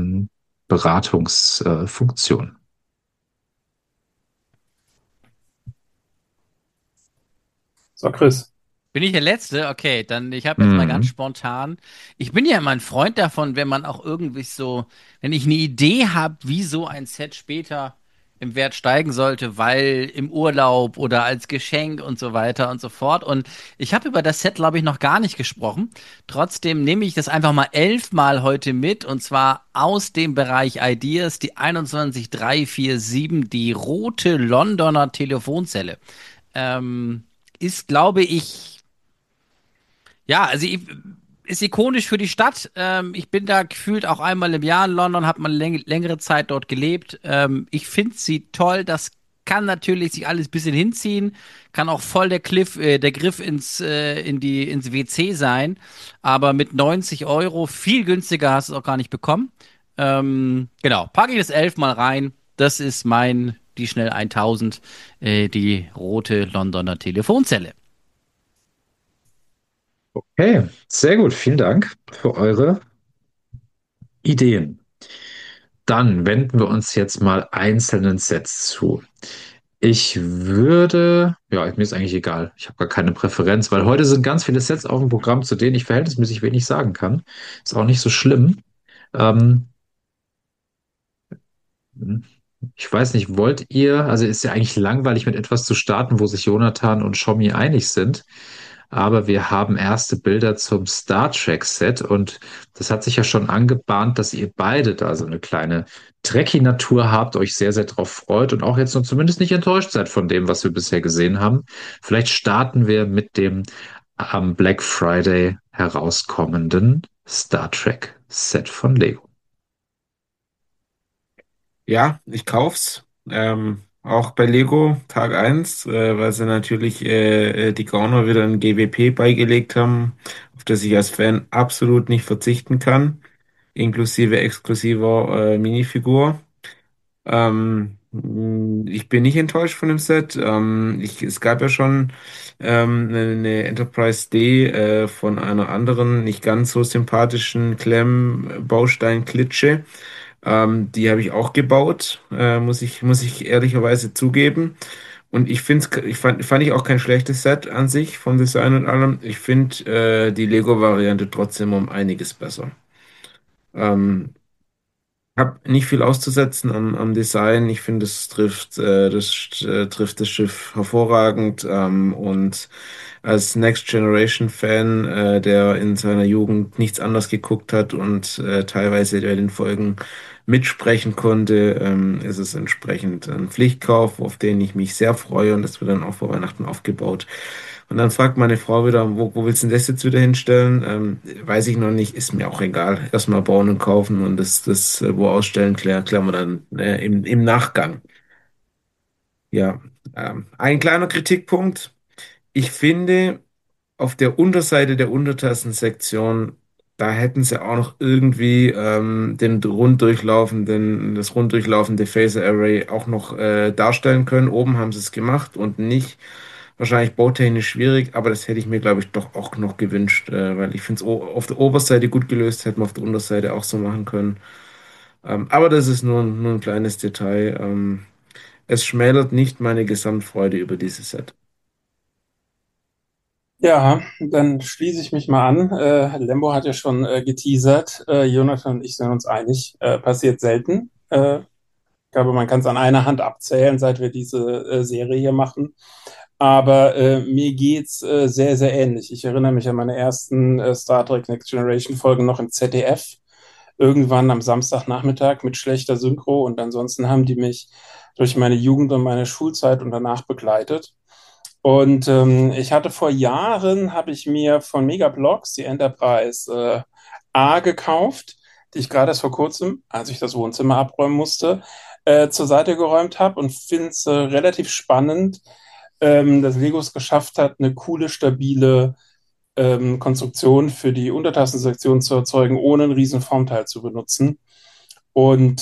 Speaker 3: Beratungsfunktion.
Speaker 8: So, Chris.
Speaker 6: Bin ich der Letzte? Okay, dann ich habe jetzt mal ganz
Speaker 3: Mhm.
Speaker 6: spontan. Ich bin ja immer ein Freund davon, wenn man auch irgendwie so, wenn ich eine Idee habe, wie so ein Set später im Wert steigen sollte, weil im Urlaub oder als Geschenk und so weiter und so fort. Und ich habe über das Set, glaube ich, noch gar nicht gesprochen. Trotzdem nehme ich das einfach mal 11 Mal heute mit und zwar aus dem Bereich Ideas, die 21347, die rote Londoner Telefonzelle. Ist, glaube ich, ja, ist ikonisch für die Stadt. Ich bin da gefühlt auch einmal im Jahr in London, habe mal längere Zeit dort gelebt. Ich finde sie toll. Das kann natürlich sich alles ein bisschen hinziehen, kann auch voll der Griff ins WC sein. Aber mit 90 Euro viel günstiger hast du es auch gar nicht bekommen. Genau, packe ich das 11 Mal rein. Das ist die schnell 1000, die rote Londoner Telefonzelle.
Speaker 3: Okay, sehr gut. Vielen Dank für eure Ideen. Dann wenden wir uns jetzt mal einzelnen Sets zu. Mir ist eigentlich egal. Ich habe gar keine Präferenz, weil heute sind ganz viele Sets auf dem Programm, zu denen ich verhältnismäßig wenig sagen kann. Ist auch nicht so schlimm. Ähm, Ich weiß nicht, also ist ja eigentlich langweilig mit etwas zu starten, wo sich Jonathan und Shomi einig sind. Aber wir haben erste Bilder zum Star Trek Set und das hat sich ja schon angebahnt, dass ihr beide da so eine kleine Trekkie-Natur habt, euch sehr, sehr drauf freut und auch jetzt noch zumindest nicht enttäuscht seid von dem, was wir bisher gesehen haben. Vielleicht starten wir mit dem am Black Friday herauskommenden Star Trek Set von Lego.
Speaker 7: Ja, ich kauf's. Auch bei Lego Tag eins, weil sie natürlich die Gauner wieder ein GWP beigelegt haben, auf das ich als Fan absolut nicht verzichten kann, inklusive exklusiver Minifigur. Ich bin nicht enttäuscht von dem Set. Es gab ja schon eine Enterprise D von einer anderen, nicht ganz so sympathischen Klemm-Baustein-Klitsche. Die habe ich auch gebaut, muss ich ehrlicherweise zugeben. Und fand ich auch kein schlechtes Set an sich vom Design und allem. Ich finde die Lego-Variante trotzdem um einiges besser. Ähm, Hab nicht viel auszusetzen am Design. Ich finde, trifft das Schiff hervorragend. Und als Next Generation Fan, der in seiner Jugend nichts anderes geguckt hat und teilweise bei den Folgen mitsprechen konnte, ist es entsprechend ein Pflichtkauf, auf den ich mich sehr freue. Und das wird dann auch vor Weihnachten aufgebaut. Und dann fragt meine Frau wieder, wo willst du denn das jetzt wieder hinstellen? Weiß ich noch nicht, ist mir auch egal. Erstmal bauen und kaufen und wo ausstellen, klären wir dann im Nachgang. Ja, ein kleiner Kritikpunkt. Ich finde, auf der Unterseite der Untertassensektion, da hätten sie auch noch irgendwie das runddurchlaufende Phaser Array auch noch darstellen können. Oben haben sie es gemacht und nicht. Wahrscheinlich bautechnisch schwierig, aber das hätte ich mir, glaube ich, doch auch noch gewünscht, weil ich finde es auf der Oberseite gut gelöst, hätten wir auf der Unterseite auch so machen können. Aber das ist nur ein kleines Detail. Es schmälert nicht meine Gesamtfreude über dieses Set.
Speaker 8: Ja, dann schließe ich mich mal an. Lembo hat ja schon geteasert. Jonathan und ich sind uns einig. Passiert selten. Ich glaube, man kann es an einer Hand abzählen, seit wir diese Serie hier machen. Aber mir geht's sehr, sehr ähnlich. Ich erinnere mich an meine ersten Star Trek Next Generation Folgen noch im ZDF. Irgendwann am Samstagnachmittag mit schlechter Synchro und ansonsten haben die mich durch meine Jugend und meine Schulzeit und danach begleitet. Und ich hatte vor Jahren, habe ich mir von Megablocks die Enterprise A gekauft, die ich gerade erst vor kurzem, als ich das Wohnzimmer abräumen musste, zur Seite geräumt habe und finde es relativ spannend, dass Lego es geschafft hat, eine coole, stabile Konstruktion für die Untertassensektion zu erzeugen, ohne einen riesen Formteil zu benutzen. Und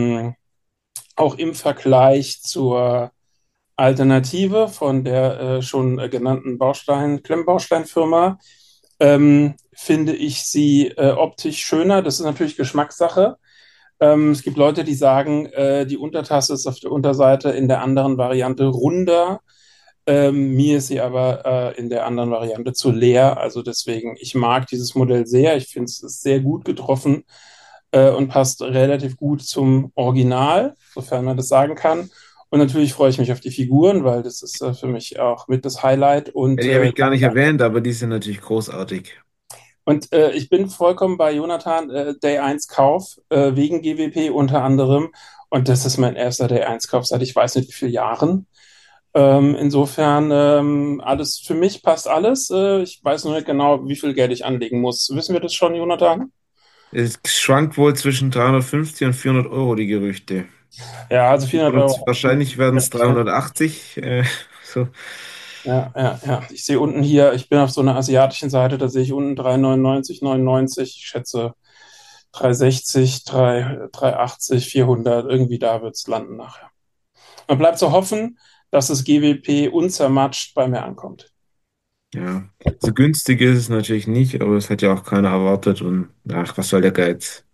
Speaker 8: auch im Vergleich zur Alternative von der schon genannten Klemmbausteinfirma finde ich sie optisch schöner. Das ist natürlich Geschmackssache. Es gibt Leute, die sagen, die Untertasse ist auf der Unterseite in der anderen Variante runder. Mir ist sie aber in der anderen Variante zu leer. Also deswegen, ich mag dieses Modell sehr. Ich finde es ist sehr gut getroffen und passt relativ gut zum Original, sofern man das sagen kann. Und natürlich freue ich mich auf die Figuren, weil das ist für mich auch mit das Highlight.
Speaker 7: Ja,
Speaker 8: Und,
Speaker 7: die habe ich gar nicht erwähnt, aber die sind natürlich großartig.
Speaker 8: ich bin vollkommen bei Jonathan, Day 1 Kauf, wegen GWP unter anderem. Und das ist mein erster Day 1 Kauf seit ich weiß nicht wie vielen Jahren. Insofern, alles für mich passt alles. Ich weiß nur nicht genau, wie viel Geld ich anlegen muss. Wissen wir das schon, Jonathan?
Speaker 7: Es schwankt wohl zwischen 350 und 400 Euro, die Gerüchte.
Speaker 8: Ja, also 400 Euro.
Speaker 7: Wahrscheinlich werden es 380. So.
Speaker 8: Ja, ja, ja. Ich sehe unten hier, ich bin auf so einer asiatischen Seite, da sehe ich unten 399, 99, ich schätze 360, 380, 400, irgendwie da wird es landen nachher. Man bleibt zu hoffen, dass das GWP unzermatscht bei mir ankommt.
Speaker 7: Ja, so günstig ist es natürlich nicht, aber es hat ja auch keiner erwartet und ach, was soll der Geiz?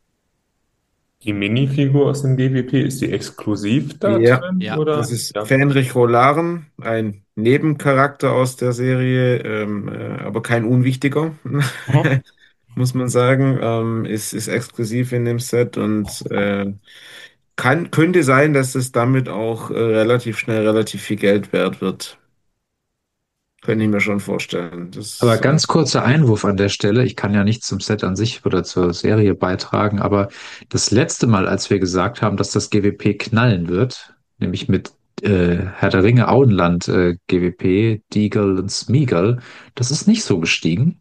Speaker 5: Die Minifigur aus dem DWP, ist die exklusiv da
Speaker 7: Ja,
Speaker 5: drin,
Speaker 6: Ja.
Speaker 5: oder?
Speaker 7: das ist
Speaker 5: Ja.
Speaker 7: Fähnrich Rolaren, ein Nebencharakter aus der Serie, aber kein unwichtiger,
Speaker 8: Mhm.
Speaker 7: muss man sagen. Ist exklusiv in dem Set und könnte sein, dass es damit auch relativ schnell relativ viel Geld wert wird. Könnte ich mir schon vorstellen.
Speaker 3: Aber ganz kurzer Einwurf an der Stelle. Ich kann ja nichts zum Set an sich oder zur Serie beitragen, aber das letzte Mal, als wir gesagt haben, dass das GWP knallen wird, nämlich mit Herr der Ringe Auenland GWP, Deagle und Smeagol, das ist nicht so gestiegen,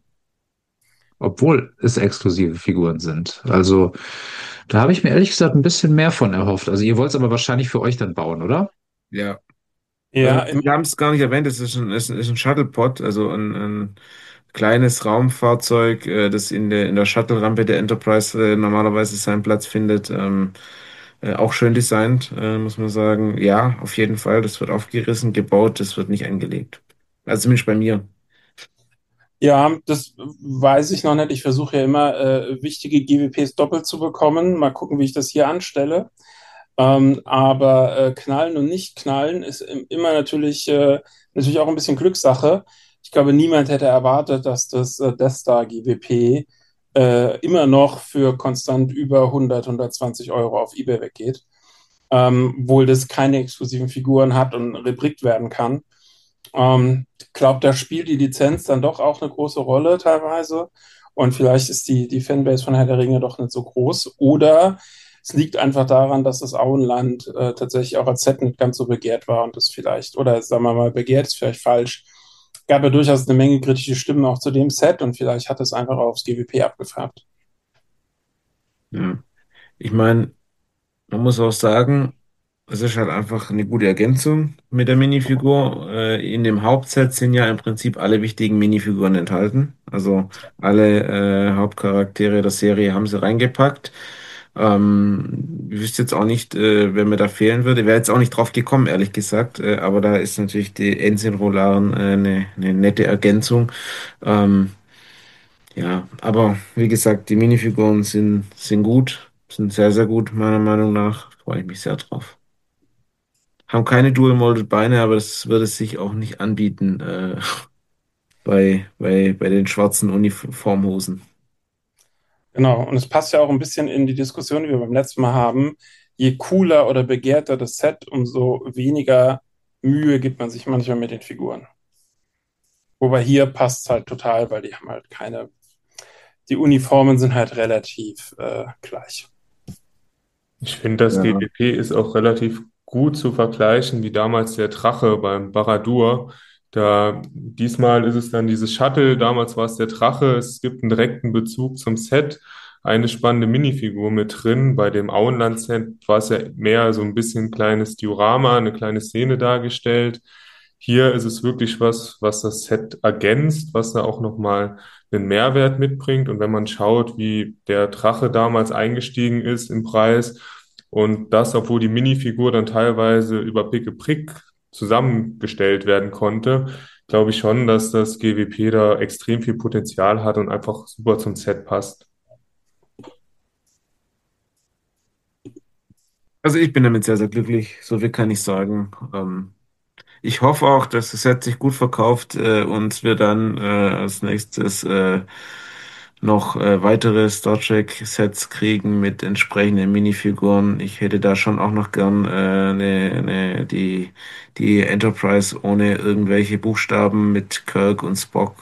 Speaker 3: obwohl es exklusive Figuren sind. Also da habe ich mir ehrlich gesagt ein bisschen mehr von erhofft. Also ihr wollt es aber wahrscheinlich für euch dann bauen, oder?
Speaker 7: Ja.
Speaker 8: Ja,
Speaker 7: Wir haben es gar nicht erwähnt, ist ein Shuttlepod, also ein kleines Raumfahrzeug, das in der Shuttle-Rampe der Enterprise normalerweise seinen Platz findet. Auch schön designt, muss man sagen. Ja, auf jeden Fall, das wird aufgerissen, gebaut, das wird nicht angelegt. Also zumindest bei mir.
Speaker 8: Ja, das weiß ich noch nicht. Ich versuche ja immer, wichtige GWPs doppelt zu bekommen. Mal gucken, wie ich das hier anstelle. Aber knallen und nicht knallen ist immer natürlich auch ein bisschen Glückssache. Ich glaube, niemand hätte erwartet, dass das Death Star GWP immer noch für konstant über 100, 120 € auf eBay weggeht. Obwohl das keine exklusiven Figuren hat und rebrickt werden kann. Ich glaube, da spielt die Lizenz dann doch auch eine große Rolle teilweise. Und vielleicht ist die Fanbase von Herr der Ringe doch nicht so groß. Oder es liegt einfach daran, dass das Auenland tatsächlich auch als Set nicht ganz so begehrt war und das vielleicht, oder sagen wir mal, begehrt ist vielleicht falsch. Gab ja durchaus eine Menge kritische Stimmen auch zu dem Set und vielleicht hat es einfach aufs GWP abgefärbt.
Speaker 7: Ja. Ich meine, man muss auch sagen, es ist halt einfach eine gute Ergänzung mit der Minifigur. In dem Hauptset sind ja im Prinzip alle wichtigen Minifiguren enthalten. Also alle Hauptcharaktere der Serie haben sie reingepackt. Ich wüsste jetzt auch nicht, wer mir da fehlen würde. Wäre jetzt auch nicht drauf gekommen, ehrlich gesagt. Aber da ist natürlich die Ensign-Rolaren eine nette Ergänzung. Ähm, ja, aber wie gesagt, die Minifiguren sind gut, sind sehr, sehr gut, meiner Meinung nach. Freue ich mich sehr drauf. Haben keine Dual-Molded Beine, aber das würde sich auch nicht anbieten bei den schwarzen Uniformhosen.
Speaker 8: Genau, und es passt ja auch ein bisschen in die Diskussion, die wir beim letzten Mal haben. Je cooler oder begehrter das Set, umso weniger Mühe gibt man sich manchmal mit den Figuren. Wobei hier passt es halt total, weil die haben halt die Uniformen sind halt relativ gleich.
Speaker 5: Ich finde, das
Speaker 7: Ja.
Speaker 5: GWP ist auch relativ gut zu vergleichen wie damals der Drache beim Barad-dûr. Diesmal ist es dann dieses Shuttle, damals war es der Drache. Es gibt einen direkten Bezug zum Set, eine spannende Minifigur mit drin. Bei dem Auenland-Set war es ja mehr so ein bisschen kleines Diorama, eine kleine Szene dargestellt. Hier ist es wirklich was das Set ergänzt, was da auch nochmal einen Mehrwert mitbringt. Und wenn man schaut, wie der Drache damals eingestiegen ist im Preis, und das, obwohl die Minifigur dann teilweise über Pick and Prick zusammengestellt werden konnte, glaube ich schon, dass das GWP da extrem viel Potenzial hat und einfach super zum Set passt.
Speaker 7: Also ich bin damit sehr, sehr glücklich, so viel kann ich sagen. Ich hoffe auch, dass das Set sich gut verkauft und wir dann als nächstes noch weitere Star Trek Sets kriegen mit entsprechenden Minifiguren. Ich hätte da schon auch noch gern die Enterprise ohne irgendwelche Buchstaben mit Kirk und Spock.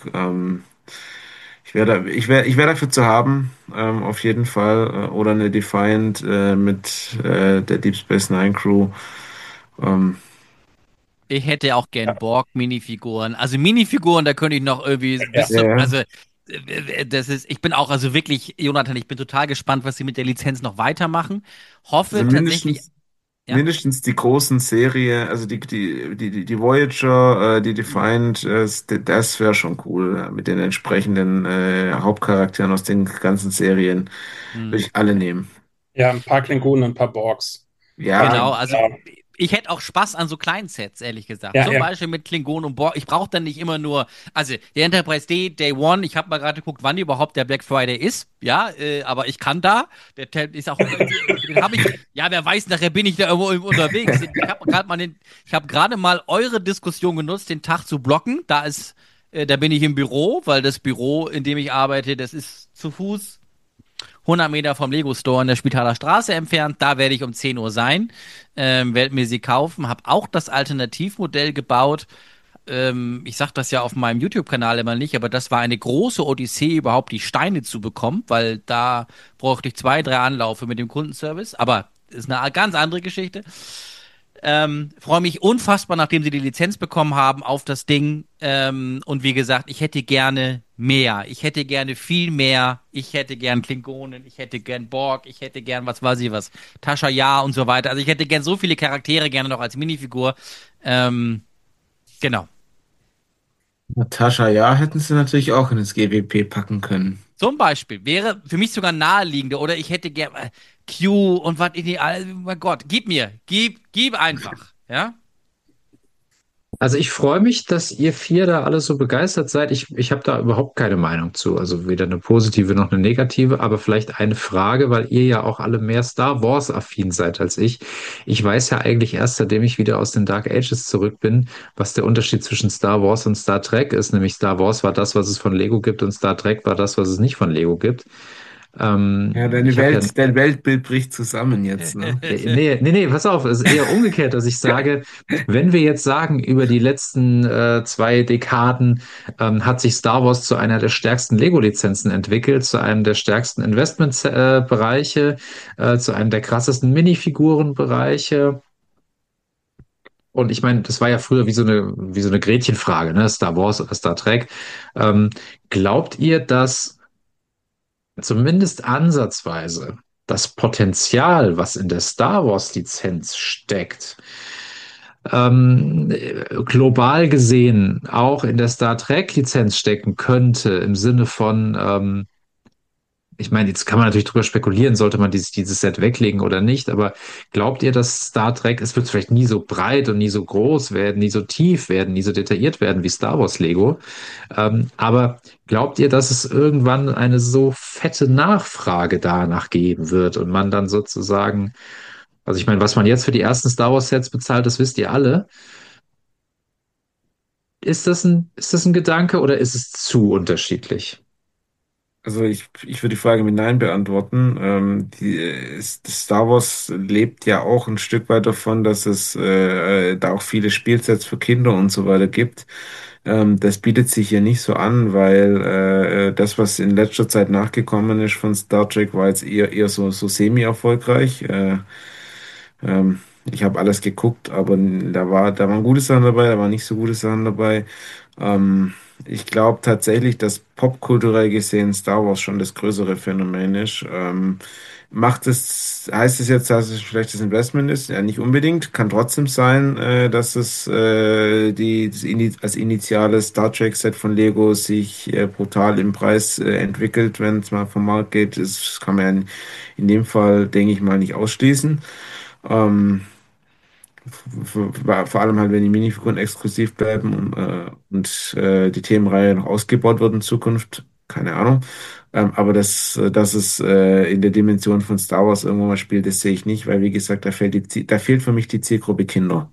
Speaker 7: Ich wär dafür zu haben, auf jeden Fall. Oder eine Defiant mit der Deep Space Nine Crew. Ähm,
Speaker 6: Ich hätte auch gern Borg-Minifiguren. Also Minifiguren, da könnte ich noch irgendwie bis zum,
Speaker 7: ja.
Speaker 6: also ich bin auch, also wirklich, Jonathan, ich bin total gespannt, was sie mit der Lizenz noch weitermachen.
Speaker 7: Also
Speaker 6: Hoffe tatsächlich, ja.
Speaker 7: mindestens die großen Serie, also die Voyager, die Defiant, das wäre schon cool, mit den entsprechenden Hauptcharakteren aus den ganzen Serien. Würde
Speaker 6: Hm.
Speaker 7: ich alle nehmen.
Speaker 8: Ja, ein paar Klingonen und ein paar Borgs.
Speaker 7: Ja,
Speaker 6: Genau,
Speaker 8: Ähm,
Speaker 6: also
Speaker 8: ja,
Speaker 6: ich hätte auch Spaß an so kleinen Sets, ehrlich gesagt.
Speaker 8: ja,
Speaker 6: Zum
Speaker 8: ja.
Speaker 6: Beispiel mit Klingonen und Borg. Ich brauche dann nicht immer nur, also der Enterprise D, Day One, ich habe mal gerade geguckt, wann überhaupt der Black Friday ist. Ja, aber ich kann da. Ist auch, den habe ich, ja, wer weiß, nachher bin ich da irgendwo unterwegs. Ich habe gerade mal eure Diskussion genutzt, den Tag zu blocken. Da bin ich im Büro, weil das Büro, in dem ich arbeite, das ist zu Fuß 100 Meter vom Lego Store in der Spitaler Straße entfernt. Da werde ich um 10 Uhr sein, werde mir sie kaufen, habe auch das Alternativmodell gebaut. Ich sage das ja auf meinem YouTube-Kanal immer nicht, aber das war eine große Odyssee, überhaupt die Steine zu bekommen, weil da brauchte ich 2, 3 Anlaufe mit dem Kundenservice. Aber ist eine ganz andere Geschichte. Freue mich unfassbar, nachdem sie die Lizenz bekommen haben, auf das Ding. Und wie gesagt, ich hätte gerne mehr. Ich hätte gerne viel mehr. Ich hätte gern Klingonen, ich hätte gern Borg, ich hätte gern was weiß ich was, Tascha Ja und so weiter. Also ich hätte gern so viele Charaktere gerne noch als Minifigur. Ähm, genau.
Speaker 7: Natascha, ja, hätten sie natürlich auch in das GWP packen können.
Speaker 6: Zum Beispiel wäre für mich sogar naheliegender. Oder ich hätte gern Q und was in die, oh mein Gott, gib mir, gib einfach. Ja?
Speaker 3: Also ich freue mich, dass ihr vier da alle so begeistert seid. Ich habe da überhaupt keine Meinung zu. Also weder eine positive noch eine negative, aber vielleicht eine Frage, weil ihr ja auch alle mehr Star Wars-affin seid als ich. Ich weiß ja eigentlich erst, seitdem ich wieder aus den Dark Ages zurück bin, was der Unterschied zwischen Star Wars und Star Trek ist. Nämlich Star Wars war das, was es von Lego gibt, und Star Trek war das, was es nicht von Lego gibt.
Speaker 7: Ja,
Speaker 3: Ich habe ja
Speaker 7: Dein Weltbild bricht zusammen jetzt, ne?
Speaker 3: Nee, pass auf, es ist eher umgekehrt, dass ich sage, wenn wir jetzt sagen, über die letzten 2 Dekaden hat sich Star Wars zu einer der stärksten Lego-Lizenzen entwickelt, zu einem der stärksten Investmentbereiche, zu einem der krassesten Minifigurenbereiche. Und ich meine, das war ja früher wie so eine Gretchenfrage, ne? Star Wars oder Star Trek. Ähm, Glaubt ihr, dass zumindest ansatzweise das Potenzial, was in der Star Wars-Lizenz steckt, global gesehen auch in der Star Trek-Lizenz stecken könnte, im Sinne von, ich meine, jetzt kann man natürlich drüber spekulieren, sollte man dieses Set weglegen oder nicht, aber glaubt ihr, dass Star Trek, es wird vielleicht nie so breit und nie so groß werden, nie so tief werden, nie so detailliert werden wie Star Wars Lego, aber glaubt ihr, dass es irgendwann eine so fette Nachfrage danach geben wird und man dann sozusagen, also ich meine, was man jetzt für die ersten Star Wars Sets bezahlt, das wisst ihr alle. Ist das ein Gedanke oder ist es zu unterschiedlich?
Speaker 7: Also ich würde die Frage mit Nein beantworten. Das Star Wars lebt ja auch ein Stück weit davon, dass es da auch viele Spielsets für Kinder und so weiter gibt. Das bietet sich hier nicht so an, weil das, was in letzter Zeit nachgekommen ist von Star Trek, war jetzt eher so semi-erfolgreich. Ich habe alles geguckt, aber da waren gute Sachen dabei, da waren nicht so gute Sachen dabei. Ich glaube tatsächlich, dass popkulturell gesehen Star Wars schon das größere Phänomen ist. Heißt es jetzt, dass es ein schlechtes Investment ist? Ja, nicht unbedingt. Kann trotzdem sein, dass es als initiales Star Trek Set von Lego sich brutal im Preis entwickelt, wenn es mal vom Markt geht. Das kann man ja in dem Fall, denke ich mal, nicht ausschließen. Ähm, vor allem halt, wenn die Minifiguren exklusiv bleiben und die Themenreihe noch ausgebaut wird in Zukunft, keine Ahnung. Aber dass es in der Dimension von Star Wars irgendwann mal spielt, das sehe ich nicht, weil wie gesagt, da fehlt für mich die Zielgruppe Kinder.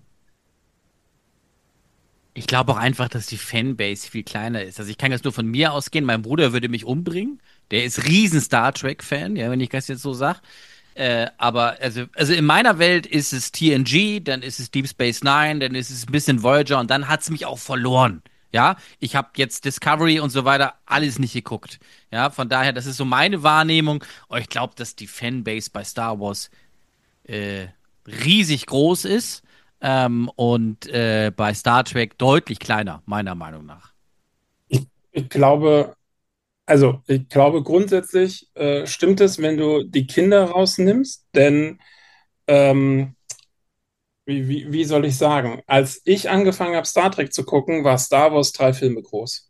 Speaker 6: Ich glaube auch einfach, dass die Fanbase viel kleiner ist. Also ich kann jetzt nur von mir ausgehen. Mein Bruder würde mich umbringen. Der ist riesen Star Trek-Fan, ja, wenn ich das jetzt so sage. Aber also in meiner Welt ist es TNG, dann ist es Deep Space Nine, dann ist es ein bisschen Voyager und dann hat es mich auch verloren. Ja, ich habe jetzt Discovery und so weiter alles nicht geguckt. Ja, von daher, das ist so meine Wahrnehmung. Und ich glaube, dass die Fanbase bei Star Wars äh, riesig groß ist und bei Star Trek deutlich kleiner, meiner Meinung nach.
Speaker 8: Ich glaube, also ich glaube grundsätzlich stimmt es, wenn du die Kinder rausnimmst, denn ähm, wie soll ich sagen, als ich angefangen habe, Star Trek zu gucken, war Star Wars 3 Filme groß.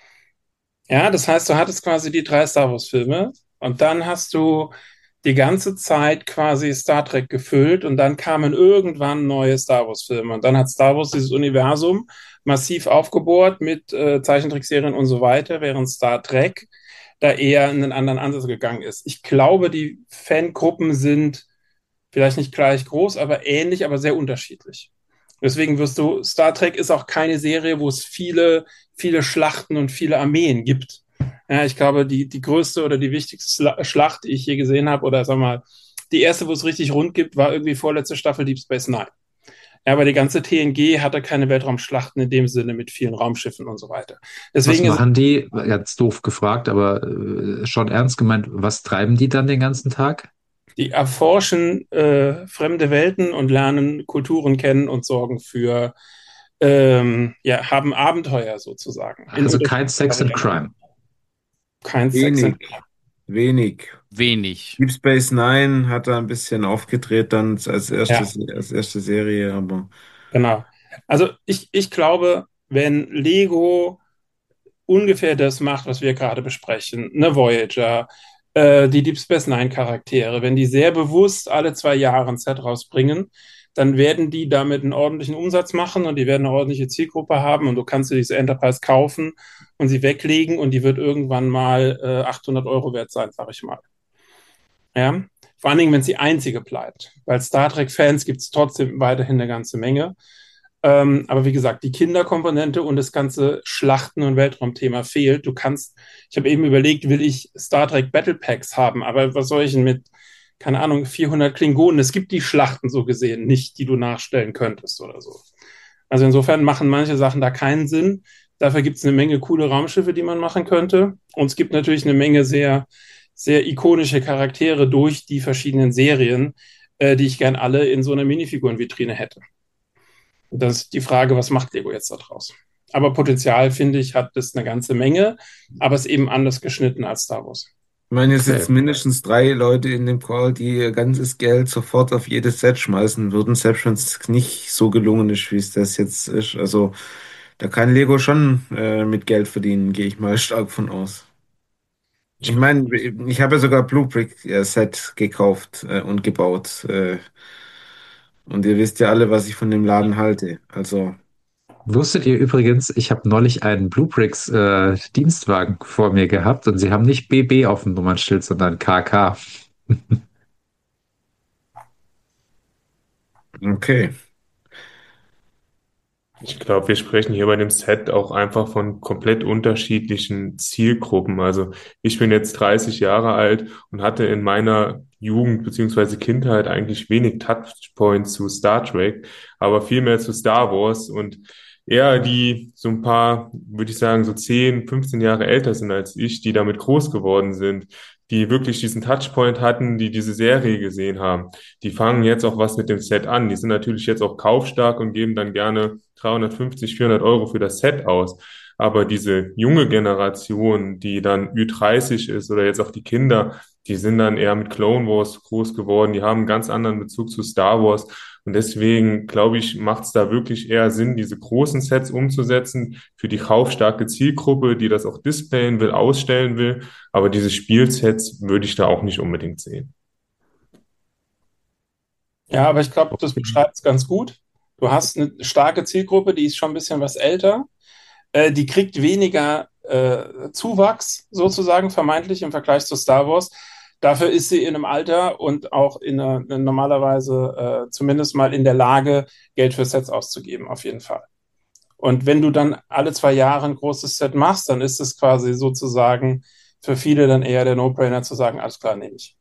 Speaker 8: Ja, das heißt, du hattest quasi die 3 Star Wars Filme und dann hast du die ganze Zeit quasi Star Trek gefüllt und dann kamen irgendwann neue Star Wars Filme und dann hat Star Wars dieses Universum massiv aufgebohrt mit Zeichentrickserien und so weiter, während Star Trek da eher in einen anderen Ansatz gegangen ist. Ich glaube, die Fangruppen sind vielleicht nicht gleich groß, aber ähnlich, aber sehr unterschiedlich. Deswegen wirst du, Star Trek ist auch keine Serie, wo es viele Schlachten und viele Armeen gibt. Ja, ich glaube, die größte oder die wichtigste Schlacht, die ich je gesehen habe, oder sag mal, die erste, wo es richtig rund gibt, war irgendwie vorletzte Staffel Deep Space Nine. Ja, aber die ganze TNG hatte keine Weltraumschlachten in dem Sinne mit vielen Raumschiffen und so weiter.
Speaker 3: Was
Speaker 8: Deswegen ist
Speaker 3: machen die? Ganz doof gefragt, aber schon ernst gemeint, was treiben die dann den ganzen Tag?
Speaker 8: die erforschen fremde Welten und lernen Kulturen kennen und sorgen für, ja, haben Abenteuer sozusagen. In
Speaker 3: Also kein
Speaker 8: unterschiedlichen
Speaker 3: Sex and
Speaker 8: Varianten.
Speaker 3: Crime.
Speaker 8: Kein Sex
Speaker 7: Wenig,
Speaker 8: and
Speaker 7: wenig.
Speaker 6: Wenig.
Speaker 7: Deep Space Nine hat da ein bisschen aufgedreht dann
Speaker 8: ja,
Speaker 7: als erste Serie, aber
Speaker 8: genau. Also ich glaube, wenn Lego ungefähr das macht, was wir gerade besprechen, eine Voyager, die Deep Space Nine Charaktere, wenn die sehr bewusst alle 2 Jahre ein Set rausbringen, dann werden die damit einen ordentlichen Umsatz machen und die werden eine ordentliche Zielgruppe haben und du kannst dir diese Enterprise kaufen und sie weglegen und die wird irgendwann mal 800 Euro wert sein, sag ich mal. Ja? Vor allen Dingen, wenn es die einzige bleibt. Weil Star Trek-Fans gibt es trotzdem weiterhin eine ganze Menge. Aber wie gesagt, die Kinderkomponente und das ganze Schlachten- und Weltraumthema fehlt. Ich habe eben überlegt, will ich Star Trek Battle Packs haben, aber was soll ich denn mit, keine Ahnung, 400 Klingonen? Es gibt die Schlachten so gesehen nicht, die du nachstellen könntest oder so. Also insofern machen manche Sachen da keinen Sinn. Dafür gibt es eine Menge coole Raumschiffe, die man machen könnte. Und es gibt natürlich eine Menge sehr, sehr ikonische Charaktere durch die verschiedenen Serien, die ich gern alle in so einer Minifigurenvitrine hätte. Das ist die Frage, was macht Lego jetzt daraus? Aber Potenzial, finde ich, hat das eine ganze Menge, aber es ist eben anders geschnitten als Star Wars.
Speaker 7: Ich meine, es
Speaker 3: Okay.
Speaker 7: sitzen mindestens 3 Leute in dem Call, die ihr ganzes Geld sofort auf jedes Set schmeißen würden, selbst wenn es nicht so gelungen ist, wie es das jetzt ist. Also da kann Lego schon mit Geld verdienen, gehe ich mal stark von aus. Ich meine, ich habe ja sogar Bluebrick Set gekauft und gebaut. Und ihr wisst ja alle, was ich von dem Laden halte. Also,
Speaker 3: Wusstet ihr übrigens, ich habe neulich einen Bluebricks Dienstwagen vor mir gehabt und sie haben nicht BB auf dem Nummernschild, sondern KK.
Speaker 7: okay.
Speaker 5: Ich glaube, wir sprechen hier bei dem Set auch einfach von komplett unterschiedlichen Zielgruppen. Also ich bin jetzt 30 Jahre alt und hatte in meiner Jugend beziehungsweise Kindheit eigentlich wenig Touchpoints zu Star Trek, aber viel mehr zu Star Wars und eher die so ein paar, würde ich sagen, so 10, 15 Jahre älter sind als ich, die damit groß geworden sind, die wirklich diesen Touchpoint hatten, die diese Serie gesehen haben. Die fangen jetzt auch was mit dem Set an. Die sind natürlich jetzt auch kaufstark und geben dann gerne 350, 400 Euro für das Set aus. Aber diese junge Generation, die dann Ü30 ist oder jetzt auch die Kinder, die sind dann eher mit Clone Wars groß geworden. Die haben einen ganz anderen Bezug zu Star Wars. Und deswegen, glaube ich, macht es da wirklich eher Sinn, diese großen Sets umzusetzen für die kaufstarke Zielgruppe, die das auch displayen will, ausstellen will. Aber diese Spielsets würde ich da auch nicht unbedingt sehen.
Speaker 8: Ja, aber ich glaube, das beschreibt es ganz gut. Du hast eine starke Zielgruppe, die ist schon ein bisschen was älter. Die kriegt weniger Zuwachs sozusagen vermeintlich im Vergleich zu Star Wars. Dafür ist sie in einem Alter und auch normalerweise zumindest mal in der Lage, Geld für Sets auszugeben, auf jeden Fall. Und wenn du dann alle 2 Jahre ein großes Set machst, dann ist es quasi sozusagen für viele dann eher der No-Brainer zu sagen, alles klar, nehme ich.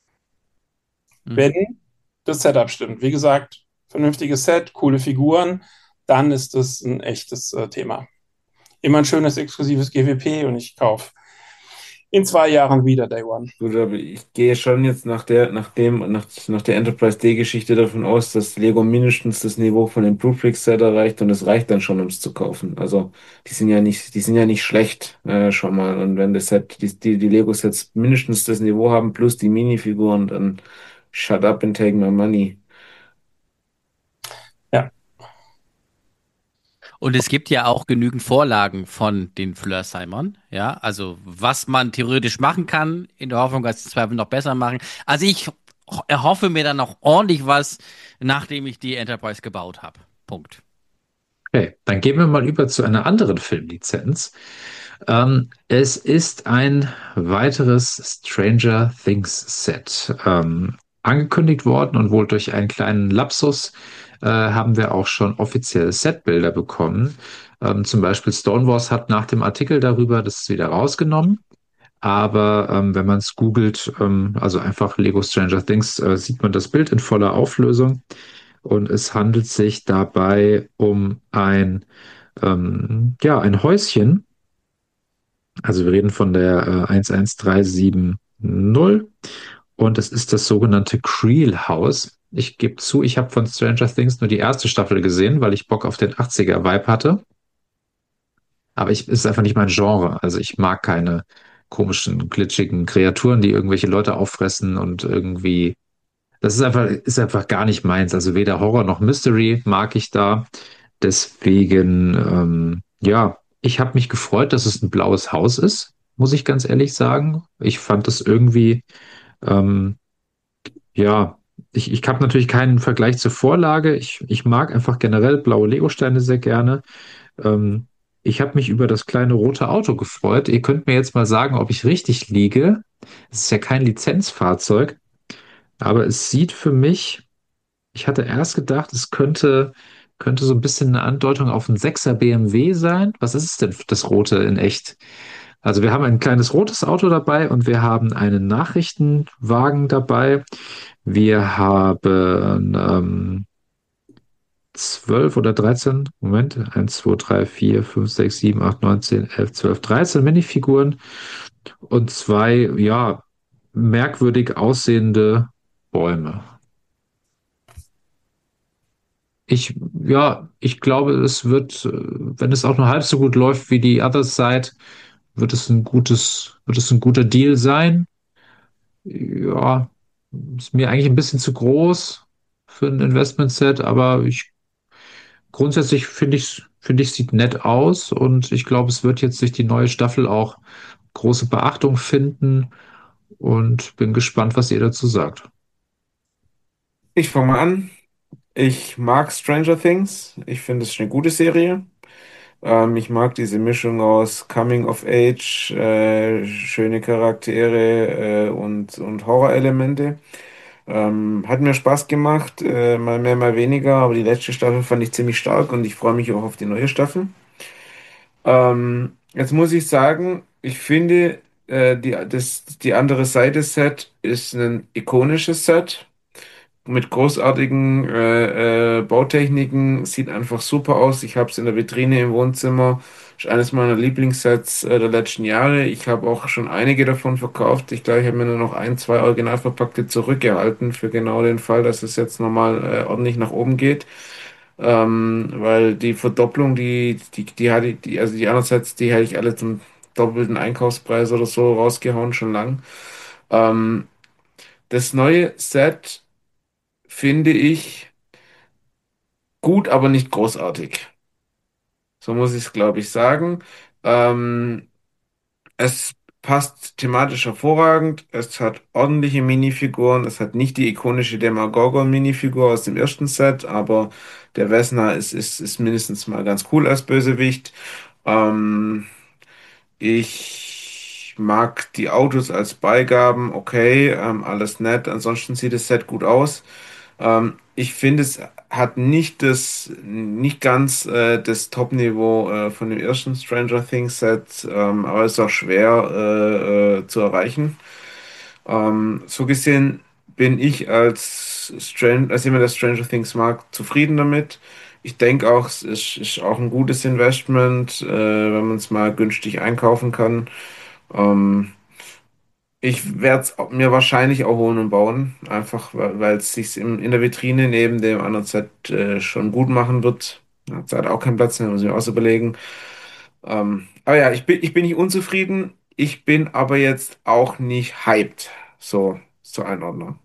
Speaker 8: Wenn das Setup stimmt. Wie gesagt, vernünftiges Set, coole Figuren, dann ist das ein echtes Thema. Immer ein schönes exklusives GWP und ich kaufe in 2 Jahren wieder Day One.
Speaker 7: Gut, aber ich gehe schon jetzt nach der Enterprise D-Geschichte davon aus, dass Lego mindestens das Niveau von dem Blueprint Set erreicht und es reicht dann schon, um es zu kaufen. Also die sind ja nicht schlecht schon mal. Und wenn das Set, die Lego-Sets mindestens das Niveau haben, plus die Minifiguren, dann shut up and take my money.
Speaker 8: Ja.
Speaker 6: Und es gibt ja auch genügend Vorlagen von den Fleur Simon, ja, also was man theoretisch machen kann, in der Hoffnung, dass die Zweifel noch besser machen. Also ich erhoffe mir dann noch ordentlich was, nachdem ich die Enterprise gebaut habe. Punkt.
Speaker 3: Okay, dann gehen wir mal über zu einer anderen Filmlizenz. Es ist ein weiteres Stranger Things Set. Angekündigt worden und wohl durch einen kleinen Lapsus haben wir auch schon offizielle Setbilder bekommen. Zum Beispiel Stonewalls hat nach dem Artikel darüber das wieder rausgenommen. Aber wenn man es googelt, also einfach Lego Stranger Things, sieht man das Bild in voller Auflösung. Und es handelt sich dabei um ja, ein Häuschen. Also wir reden von der 11370 und es ist das sogenannte Creel House. Ich gebe zu, ich habe von Stranger Things nur die erste Staffel gesehen, weil ich Bock auf den 80er-Vibe hatte. Aber es ist einfach nicht mein Genre. Also ich mag keine komischen, glitschigen Kreaturen, die irgendwelche Leute auffressen und irgendwie. Das ist einfach gar nicht meins. Also weder Horror noch Mystery mag ich da. Deswegen, ja, ich habe mich gefreut, dass es ein blaues Haus ist, muss ich ganz ehrlich sagen. Ich fand das irgendwie, ähm, ja, ich habe natürlich keinen Vergleich zur Vorlage. Ich mag einfach generell blaue Legosteine sehr gerne. Ähm, Ich habe mich über das kleine rote Auto gefreut. Ihr könnt mir jetzt mal sagen, ob ich richtig liege. Es ist ja kein Lizenzfahrzeug, aber es sieht für mich, ich hatte erst gedacht, könnte so ein bisschen eine Andeutung auf einen 6er BMW sein. Was ist es denn, das rote in echt? Also wir haben ein kleines rotes Auto dabei und wir haben einen Nachrichtenwagen dabei. Wir haben 12 oder 13, Moment, 1, 2, 3, 4, 5, 6, 7, 8, 9, 10, 11, 12, 13 Minifiguren und zwei, ja, merkwürdig aussehende Bäume. Ich glaube, wenn es auch nur halb so gut läuft wie die Other Side, wird es ein guter Deal sein. Ja, ist mir eigentlich ein bisschen zu groß für ein Investment-Set, aber grundsätzlich finde ich, sieht nett aus und ich glaube, es wird jetzt durch die neue Staffel auch große Beachtung finden und bin gespannt, was ihr dazu sagt.
Speaker 7: Ich fange mal an. Ich mag Stranger Things. Ich finde es eine gute Serie. Ich mag diese Mischung aus Coming of Age, schöne Charaktere und Horrorelemente. Hat mir Spaß gemacht, mal mehr, mal weniger, aber die letzte Staffel fand ich ziemlich stark und ich freue mich auch auf die neue Staffel. Jetzt muss ich sagen, ich finde, die andere Seite-Set ist ein ikonisches Set mit großartigen Bautechniken, sieht einfach super aus. Ich habe es in der Vitrine im Wohnzimmer. Ist eines meiner Lieblingssets der letzten Jahre. Ich habe auch schon einige davon verkauft. Ich glaube, ich habe mir nur noch ein, zwei original verpackte zurückgehalten für genau den Fall, dass es jetzt nochmal ordentlich nach oben geht. Weil die Verdopplung, die hatte also die anderen Sets, die hätte ich alle zum doppelten Einkaufspreis oder so rausgehauen, schon lang. Ähm, Das neue Set finde ich gut, aber nicht großartig. So muss ich es, glaube ich, sagen. Ähm, Es passt thematisch hervorragend. Es hat ordentliche Minifiguren. Es hat nicht die ikonische Demogorgon-Minifigur aus dem ersten Set, aber der Vesna ist mindestens mal ganz cool als Bösewicht. Ähm, Ich mag die Autos als Beigaben, okay, alles nett. Ansonsten sieht das Set gut aus. Ich finde, es hat nicht ganz das Top-Niveau von dem ersten Stranger Things Set, aber es ist auch schwer zu erreichen. So gesehen bin ich als jemand, der Stranger Things mag, zufrieden damit. Ich denke auch, ist auch ein gutes Investment, wenn man es mal günstig einkaufen kann. Ähm, Ich werde es mir wahrscheinlich auch holen und bauen, einfach weil es sich in der Vitrine neben dem anderen Set schon gut machen wird. Hat halt auch keinen Platz mehr, muss ich mir auch so überlegen. Aber ja, ich bin nicht unzufrieden, ich bin aber jetzt auch nicht hyped, so zur Einordnung.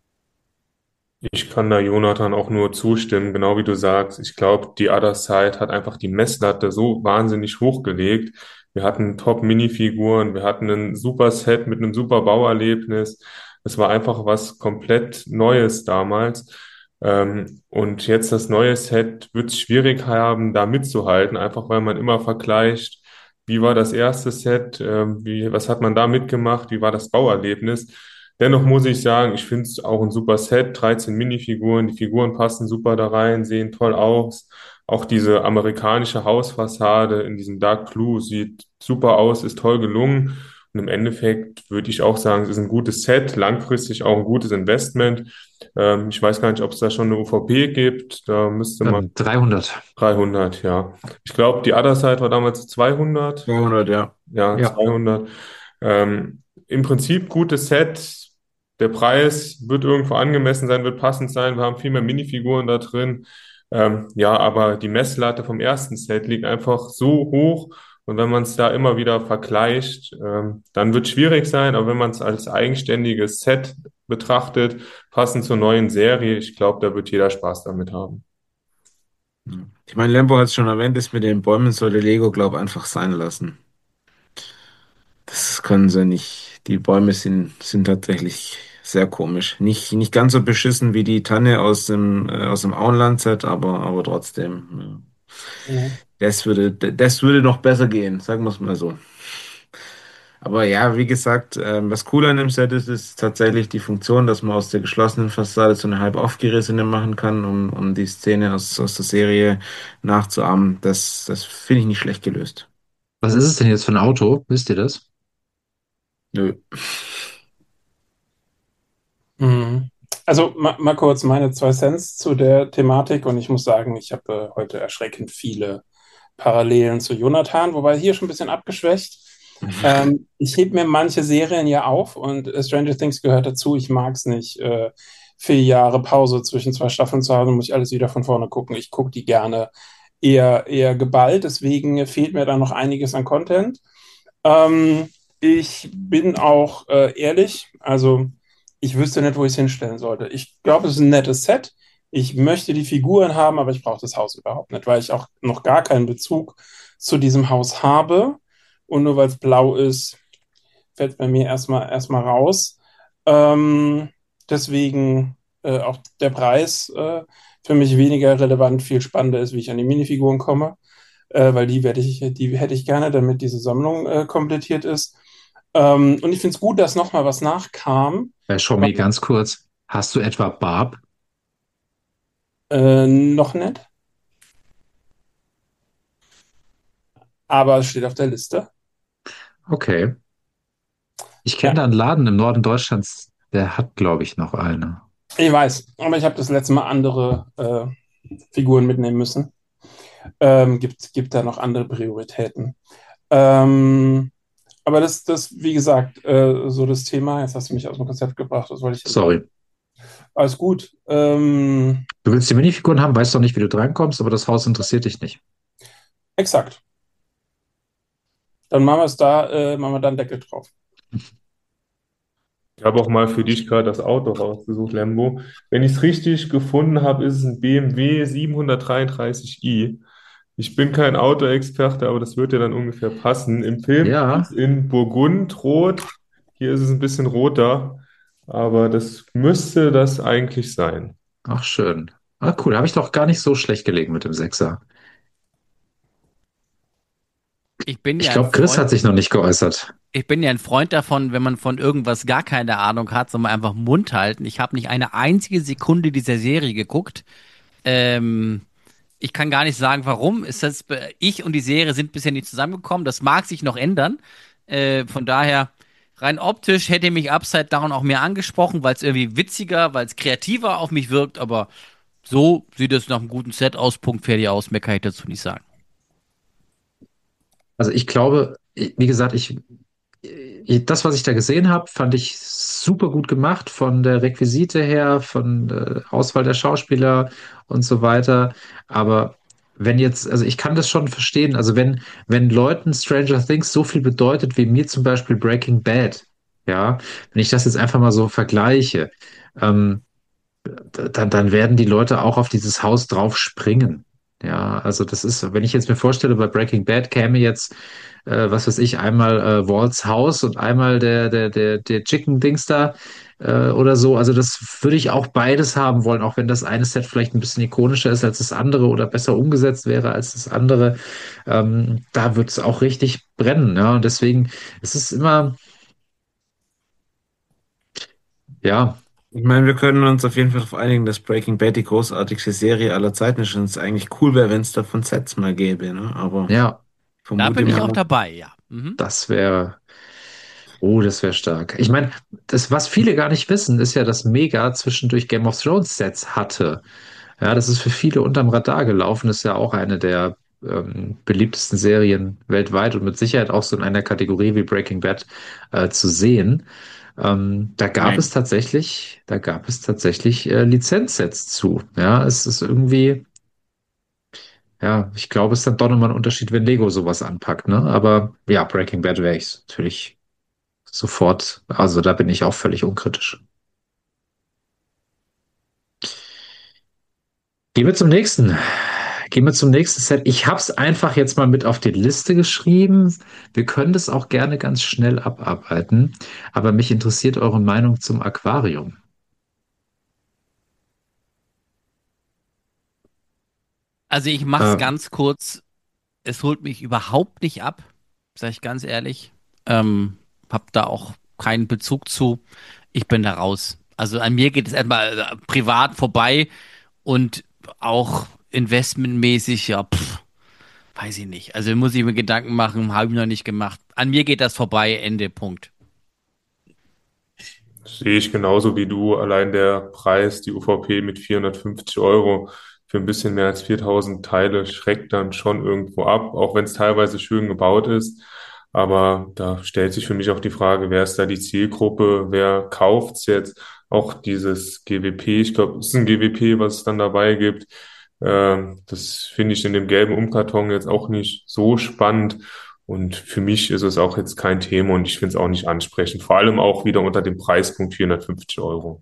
Speaker 5: Ich kann da Jonathan auch nur zustimmen, genau wie du sagst. Ich glaube, die Other Side hat einfach die Messlatte so wahnsinnig hochgelegt. Wir hatten Top-Minifiguren, wir hatten ein super Set mit einem super Bauerlebnis. Es war einfach was komplett Neues damals. Und jetzt das neue Set wird es schwierig haben, da mitzuhalten, einfach weil man immer vergleicht, wie war das erste Set, was hat man da mitgemacht, wie war das Bauerlebnis. Dennoch muss ich sagen, ich finde es auch ein super Set, 13 Minifiguren, die Figuren passen super da rein, sehen toll aus. Auch diese amerikanische Hausfassade in diesem Dark Blue sieht super aus, ist toll gelungen. Und im Endeffekt würde ich auch sagen, es ist ein gutes Set, langfristig auch ein gutes Investment. Ich weiß gar nicht, ob es da schon eine UVP gibt. Da müsste man
Speaker 3: 300.
Speaker 5: 300, ja. Ich glaube, die Other Side war damals 200.
Speaker 7: 200, ja.
Speaker 5: Ja,
Speaker 3: Ja,
Speaker 5: 200. Im Prinzip gutes Set. Der Preis wird irgendwo angemessen sein, wird passend sein. Wir haben viel mehr Minifiguren da drin. Ja, aber die Messlatte vom ersten Set liegt einfach so hoch. Und wenn man es da immer wieder vergleicht, dann wird es schwierig sein. Aber wenn man es als eigenständiges Set betrachtet, passend zur neuen Serie, ich glaube, da wird jeder Spaß damit haben.
Speaker 7: Ich meine, Lembo hat es schon erwähnt, das mit den Bäumen sollte Lego, glaube ich, einfach sein lassen. Das können sie nicht. Die Bäume sind tatsächlich Sehr komisch. Nicht ganz so beschissen wie die Tanne aus dem Auenland-Set, aber trotzdem. Ja.
Speaker 8: Ja.
Speaker 7: Das würde noch besser gehen, sagen wir es mal so. Aber ja, wie gesagt, was cool an dem Set ist tatsächlich die Funktion, dass man aus der geschlossenen Fassade so eine halb aufgerissene machen kann, um die Szene aus der Serie nachzuahmen. Das finde ich nicht schlecht gelöst.
Speaker 3: Was ist es denn jetzt für ein Auto? Wisst ihr das?
Speaker 7: Nö.
Speaker 8: Mhm. Also mal kurz meine 2 Cents zu der Thematik und ich muss sagen, ich habe heute erschreckend viele Parallelen zu Jonathan, wobei hier schon ein bisschen abgeschwächt. Ich heb mir manche Serien ja auf und Stranger Things gehört dazu. Ich mag es nicht, 4 Jahre Pause zwischen 2 Staffeln zu haben, muss ich alles wieder von vorne gucken. Ich gucke die gerne eher geballt, deswegen fehlt mir da noch einiges an Content. Ähm, Ich bin auch ehrlich, also ich wüsste nicht, wo ich es hinstellen sollte. Ich glaube, es ist ein nettes Set. Ich möchte die Figuren haben, aber ich brauche das Haus überhaupt nicht, weil ich auch noch gar keinen Bezug zu diesem Haus habe. Und nur weil es blau ist, fällt es bei mir erstmal raus. Ähm, Deswegen auch der Preis für mich weniger relevant, viel spannender ist, wie ich an die Minifiguren komme, weil die hätte ich gerne, damit diese Sammlung komplettiert ist. Und ich finde es gut, dass nochmal was nachkam.
Speaker 3: Schau ganz kurz. Hast du etwa Barb?
Speaker 8: Noch nicht, aber es steht auf der Liste.
Speaker 3: Okay. Ich kenne
Speaker 8: Ja,
Speaker 3: da einen Laden im Norden Deutschlands, der hat, glaube ich, noch eine.
Speaker 8: ich weiß, aber ich habe das letzte Mal andere Figuren mitnehmen müssen. Gibt da noch andere Prioritäten. Ähm, aber wie gesagt, so das Thema, jetzt hast du mich aus dem Konzept gebracht, was wollte ich denn sagen?
Speaker 3: Sorry.
Speaker 8: Alles gut.
Speaker 3: Du willst die Minifiguren haben, weißt doch nicht, wie du drankommst, aber das Haus interessiert dich nicht.
Speaker 8: Exakt. Dann machen wir es da, machen wir da einen Deckel drauf.
Speaker 5: Ich habe auch mal für dich gerade das Auto rausgesucht, Lembo. Wenn ich es richtig gefunden habe, ist es ein BMW 733i. Ich bin kein Autoexperte, aber das wird ja dann ungefähr passen. Im Film ist
Speaker 3: Ja,
Speaker 5: es in Burgundrot. Hier ist es ein bisschen roter, aber das müsste das eigentlich sein.
Speaker 3: ach schön. Ah, cool, habe ich doch gar nicht so schlecht gelegen mit dem Sechser.
Speaker 6: Ich bin
Speaker 3: Ich
Speaker 6: ja ein
Speaker 3: glaube, Chris hat
Speaker 6: Freund,
Speaker 3: sich noch nicht geäußert.
Speaker 6: ich bin ja ein Freund davon, wenn man von irgendwas gar keine Ahnung hat, soll man einfach Mund halten. Ich habe nicht eine einzige Sekunde dieser Serie geguckt. Ähm, Ich kann gar nicht sagen, warum. Ich und die Serie sind bisher nicht zusammengekommen. Das mag sich noch ändern. Von daher, rein optisch hätte mich Upside Down auch mehr angesprochen, weil es irgendwie witziger, weil es kreativer auf mich wirkt. Aber so sieht es nach einem guten Set aus. Punkt, fertig aus. Mehr kann ich dazu nicht sagen.
Speaker 3: Also ich glaube, wie gesagt, das, was ich da gesehen habe, fand ich super gut gemacht von der Requisite her, von der Auswahl der Schauspieler und so weiter. Aber wenn jetzt, also ich kann das schon verstehen, also wenn Leuten Stranger Things so viel bedeutet wie mir zum Beispiel Breaking Bad, ja, wenn ich das jetzt einfach mal so vergleiche, ähm, dann werden die Leute auch auf dieses Haus drauf springen. Ja, also das ist, wenn ich jetzt mir vorstelle, bei Breaking Bad käme jetzt, was weiß ich, einmal Walts Haus und einmal der Chicken-Dings da oder so. Also das würde ich auch beides haben wollen, auch wenn das eine Set vielleicht ein bisschen ikonischer ist als das andere oder besser umgesetzt wäre als das andere. Da wird es auch richtig brennen. Ja, und deswegen es ist immer, ja,
Speaker 7: Ich meine, wir können uns auf jeden Fall darauf einigen, dass Breaking Bad die großartigste Serie aller Zeiten ist und es eigentlich cool wäre, wenn es davon Sets mal gäbe, ne? Aber
Speaker 3: ja,
Speaker 6: Da
Speaker 7: vermute
Speaker 6: bin ich
Speaker 3: ja,
Speaker 6: auch
Speaker 7: mal.
Speaker 6: dabei, ja. Mhm.
Speaker 3: das wäre. Oh, das wäre stark. Ich meine, das, was viele gar nicht wissen, ist ja, dass Mega zwischendurch Game of Thrones Sets hatte. Ja, das ist für viele unterm Radar gelaufen. Ist ja auch eine der beliebtesten Serien weltweit und mit Sicherheit auch so in einer Kategorie wie Breaking Bad zu sehen.
Speaker 7: Nein.
Speaker 3: Da gab es tatsächlich Lizenzsets zu. Ja, es ist irgendwie, ja, ich glaube, es ist dann doch nochmal ein Unterschied, wenn Lego sowas anpackt, ne? Aber ja, Breaking Bad wäre ich natürlich sofort. Also da bin ich auch völlig unkritisch. Gehen wir zum nächsten. Gehen wir zum nächsten Set. Ich habe es einfach jetzt mal mit auf die Liste geschrieben. Wir können das auch gerne ganz schnell abarbeiten. Aber mich interessiert eure Meinung zum Aquarium.
Speaker 6: Also ich mach's
Speaker 3: Äh,
Speaker 6: ganz kurz. Es holt mich überhaupt nicht ab, sage ich ganz ehrlich. Hab da auch keinen Bezug zu. Ich bin da raus. Also an mir geht es erstmal privat vorbei und auch investmentmäßig, ja, weiß ich nicht. Also muss ich mir Gedanken machen, habe ich noch nicht gemacht. An mir geht das vorbei, Ende, Punkt.
Speaker 5: Sehe ich genauso wie du. Allein der Preis, die UVP mit 450 Euro für ein bisschen mehr als 4000 Teile schreckt dann schon irgendwo ab, auch wenn es teilweise schön gebaut ist. Aber da stellt sich für mich auch die Frage, wer ist da die Zielgruppe? Wer kauft's jetzt? Auch dieses GWP, ich glaube, es ist ein GWP, was es dann dabei gibt. Das finde ich in dem gelben Umkarton jetzt auch nicht so spannend. Und für mich ist es auch jetzt kein Thema und ich finde es auch nicht ansprechend. Vor allem auch wieder unter dem Preispunkt 450 Euro.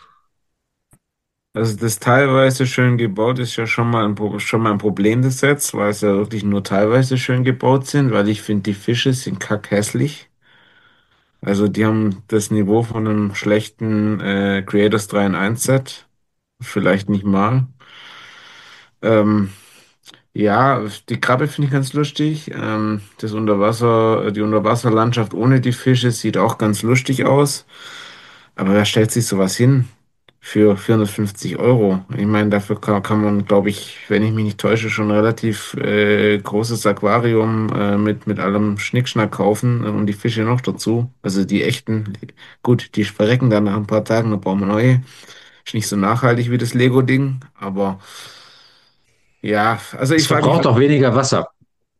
Speaker 7: Also das teilweise schön gebaut ist ja schon mal ein Problem des Sets, weil es ja wirklich nur teilweise schön gebaut sind, weil ich finde, die Fische sind kackhässlich. Also die haben das Niveau von einem schlechten Creators 3 in 1 Set. Vielleicht nicht mal. Ähm, ja, die Krabbe finde ich ganz lustig. Die Unterwasserlandschaft ohne die Fische sieht auch ganz lustig aus. Aber wer stellt sich sowas hin für 450 Euro? Ich meine, dafür kann man, glaube ich, wenn ich mich nicht täusche, schon ein relativ großes Aquarium mit allem Schnickschnack kaufen und die Fische noch dazu. Also die echten, gut, die verrecken dann nach ein paar Tagen, dann brauchen wir neue. Ist nicht so nachhaltig wie das Lego-Ding, aber ja, also
Speaker 3: Es
Speaker 7: ich frage mich,
Speaker 3: verbraucht auch weniger Wasser.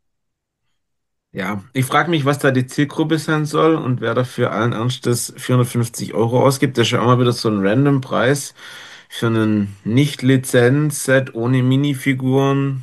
Speaker 7: was da die Zielgruppe sein soll und wer dafür allen Ernstes 450 Euro ausgibt. Das ist ja auch mal wieder so ein Random-Preis für ein Nicht-Lizenz-Set ohne Minifiguren.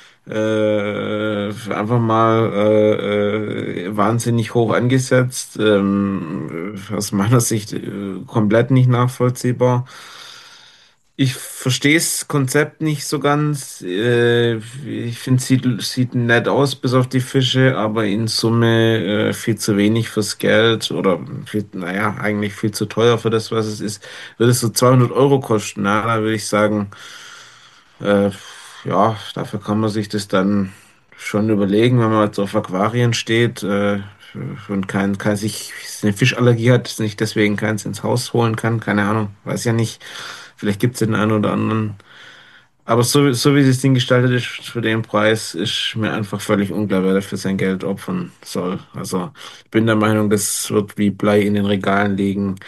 Speaker 7: Einfach mal wahnsinnig hoch angesetzt. Aus meiner Sicht komplett nicht nachvollziehbar. Ich verstehe das Konzept nicht so ganz. Ich finde, sieht nett aus, bis auf die Fische, aber in Summe viel zu wenig fürs Geld oder naja, eigentlich viel zu teuer für das, was es ist. Würde es so 200 Euro kosten, na, da würde ich sagen, äh, ja, dafür kann man sich das dann schon überlegen, wenn man jetzt auf Aquarien steht und sich eine Fischallergie hat, nicht deswegen keins ins Haus holen kann. Keine Ahnung, weiß ja nicht. Vielleicht gibt es den einen oder anderen. Aber so wie das Ding gestaltet ist, für den Preis, ist mir einfach völlig unklar, wer dafür sein Geld opfern soll. Also ich bin der Meinung, das wird wie Blei in den Regalen liegen.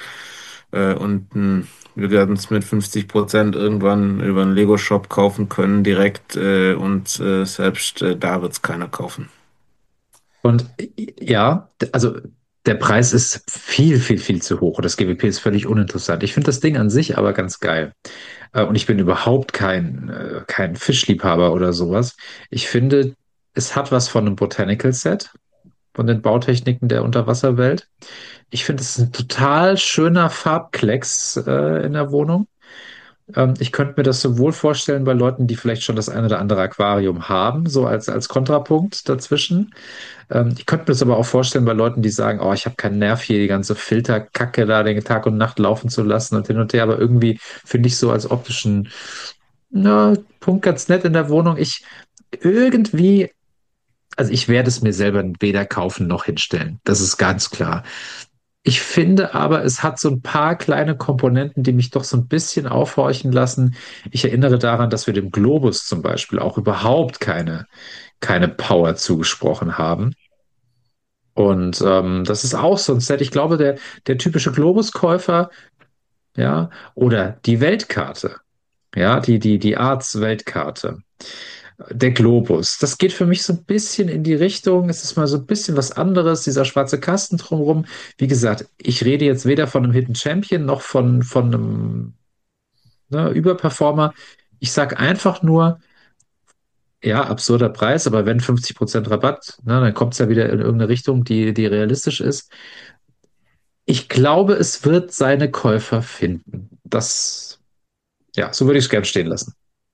Speaker 7: Wir werden es mit 50% irgendwann über einen Lego-Shop kaufen können, direkt. Selbst da wird es keiner kaufen.
Speaker 3: Und ja, also der Preis ist viel, viel, viel zu hoch. Das GWP ist völlig uninteressant. Ich finde das Ding an sich aber ganz geil. Und ich bin überhaupt kein Fischliebhaber oder sowas. Ich finde, es hat was von einem Botanical Set, von den Bautechniken der Unterwasserwelt. Ich finde, es ist ein total schöner Farbklecks in der Wohnung. Ich könnte mir das sowohl vorstellen bei Leuten, die vielleicht schon das ein oder andere Aquarium haben, so als Kontrapunkt dazwischen. Ich könnte mir das aber auch vorstellen bei Leuten, die sagen, oh, ich habe keinen Nerv hier, die ganze Filterkacke da den Tag und Nacht laufen zu lassen und hin und her, aber irgendwie finde ich so als optischen Punkt ganz nett in der Wohnung. Irgendwie, also ich werde es mir selber weder kaufen noch hinstellen. Das ist ganz klar. Ich finde aber, es hat so ein paar kleine Komponenten, die mich doch so ein bisschen aufhorchen lassen. Ich erinnere daran, dass wir dem Globus zum Beispiel auch überhaupt keine Power zugesprochen haben. Und das ist auch so ein Set. Ich glaube, der typische Globus-Käufer, ja, oder die Weltkarte, ja, die Arts-Weltkarte. Der Globus, das geht für mich so ein bisschen in die Richtung, es ist mal so ein bisschen was anderes, dieser schwarze Kasten drumherum. Wie gesagt, ich rede jetzt weder von einem Hidden Champion noch von einem Überperformer. Ich sage einfach nur, ja, absurder Preis, aber wenn 50% Rabatt, dann kommt es ja wieder in irgendeine Richtung, die realistisch ist. Ich glaube, es wird seine Käufer finden. So würde ich es gern stehen lassen.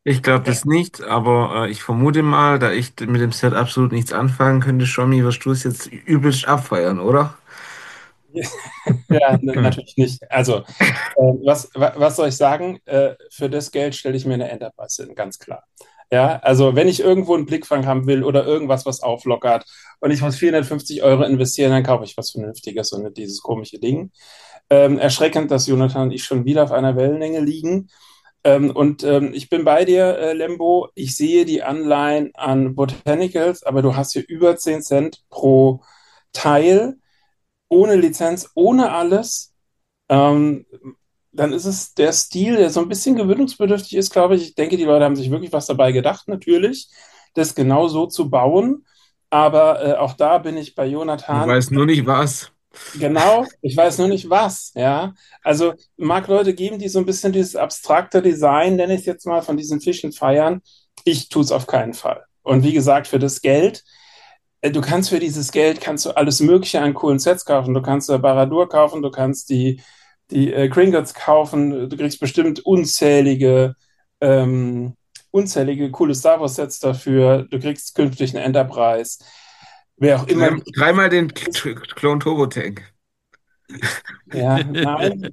Speaker 7: Ich glaube das nicht, aber ich vermute mal, da ich mit dem Set absolut nichts anfangen könnte, Schommi, wirst du es jetzt übelst abfeiern, oder?
Speaker 8: Ja, natürlich nicht. Also, was soll ich sagen? Für das Geld stelle ich mir eine Enterprise hin, ganz klar. Ja, also wenn ich irgendwo einen Blickfang haben will oder irgendwas, was auflockert und ich muss 450 € investieren, dann kaufe ich was Vernünftiges und nicht dieses komische Ding. Erschreckend, dass Jonathan und ich schon wieder auf einer Wellenlänge liegen. Ich bin bei dir, Lembo. Ich sehe die Anleihen an Botanicals, aber du hast hier über 10 Cent pro Teil, ohne Lizenz, ohne alles. Ähm, Dann ist es der Stil, der so ein bisschen gewöhnungsbedürftig ist, glaube ich. Ich denke, die Leute haben sich wirklich was dabei gedacht, natürlich, das genau so zu bauen. Aber auch da bin ich bei
Speaker 7: Ich
Speaker 8: Jonathan.
Speaker 7: weiß nur nicht was.
Speaker 8: Genau, ich weiß nur nicht was, ja. Also mag Leute geben, die so ein bisschen dieses abstrakte Design, nenne ich es jetzt mal, von diesen Fischen feiern. Ich tue es auf keinen Fall. Und wie gesagt, für das Geld, du kannst für dieses Geld kannst du alles Mögliche an coolen Sets kaufen. Du kannst Baradur kaufen, du kannst die Gringotts kaufen, du kriegst bestimmt unzählige coole Star Wars Sets dafür. Du kriegst künftig eine Enterprise. Wer auch immer
Speaker 7: Dreimal den Clone Turbo Tank.
Speaker 8: ja, nein.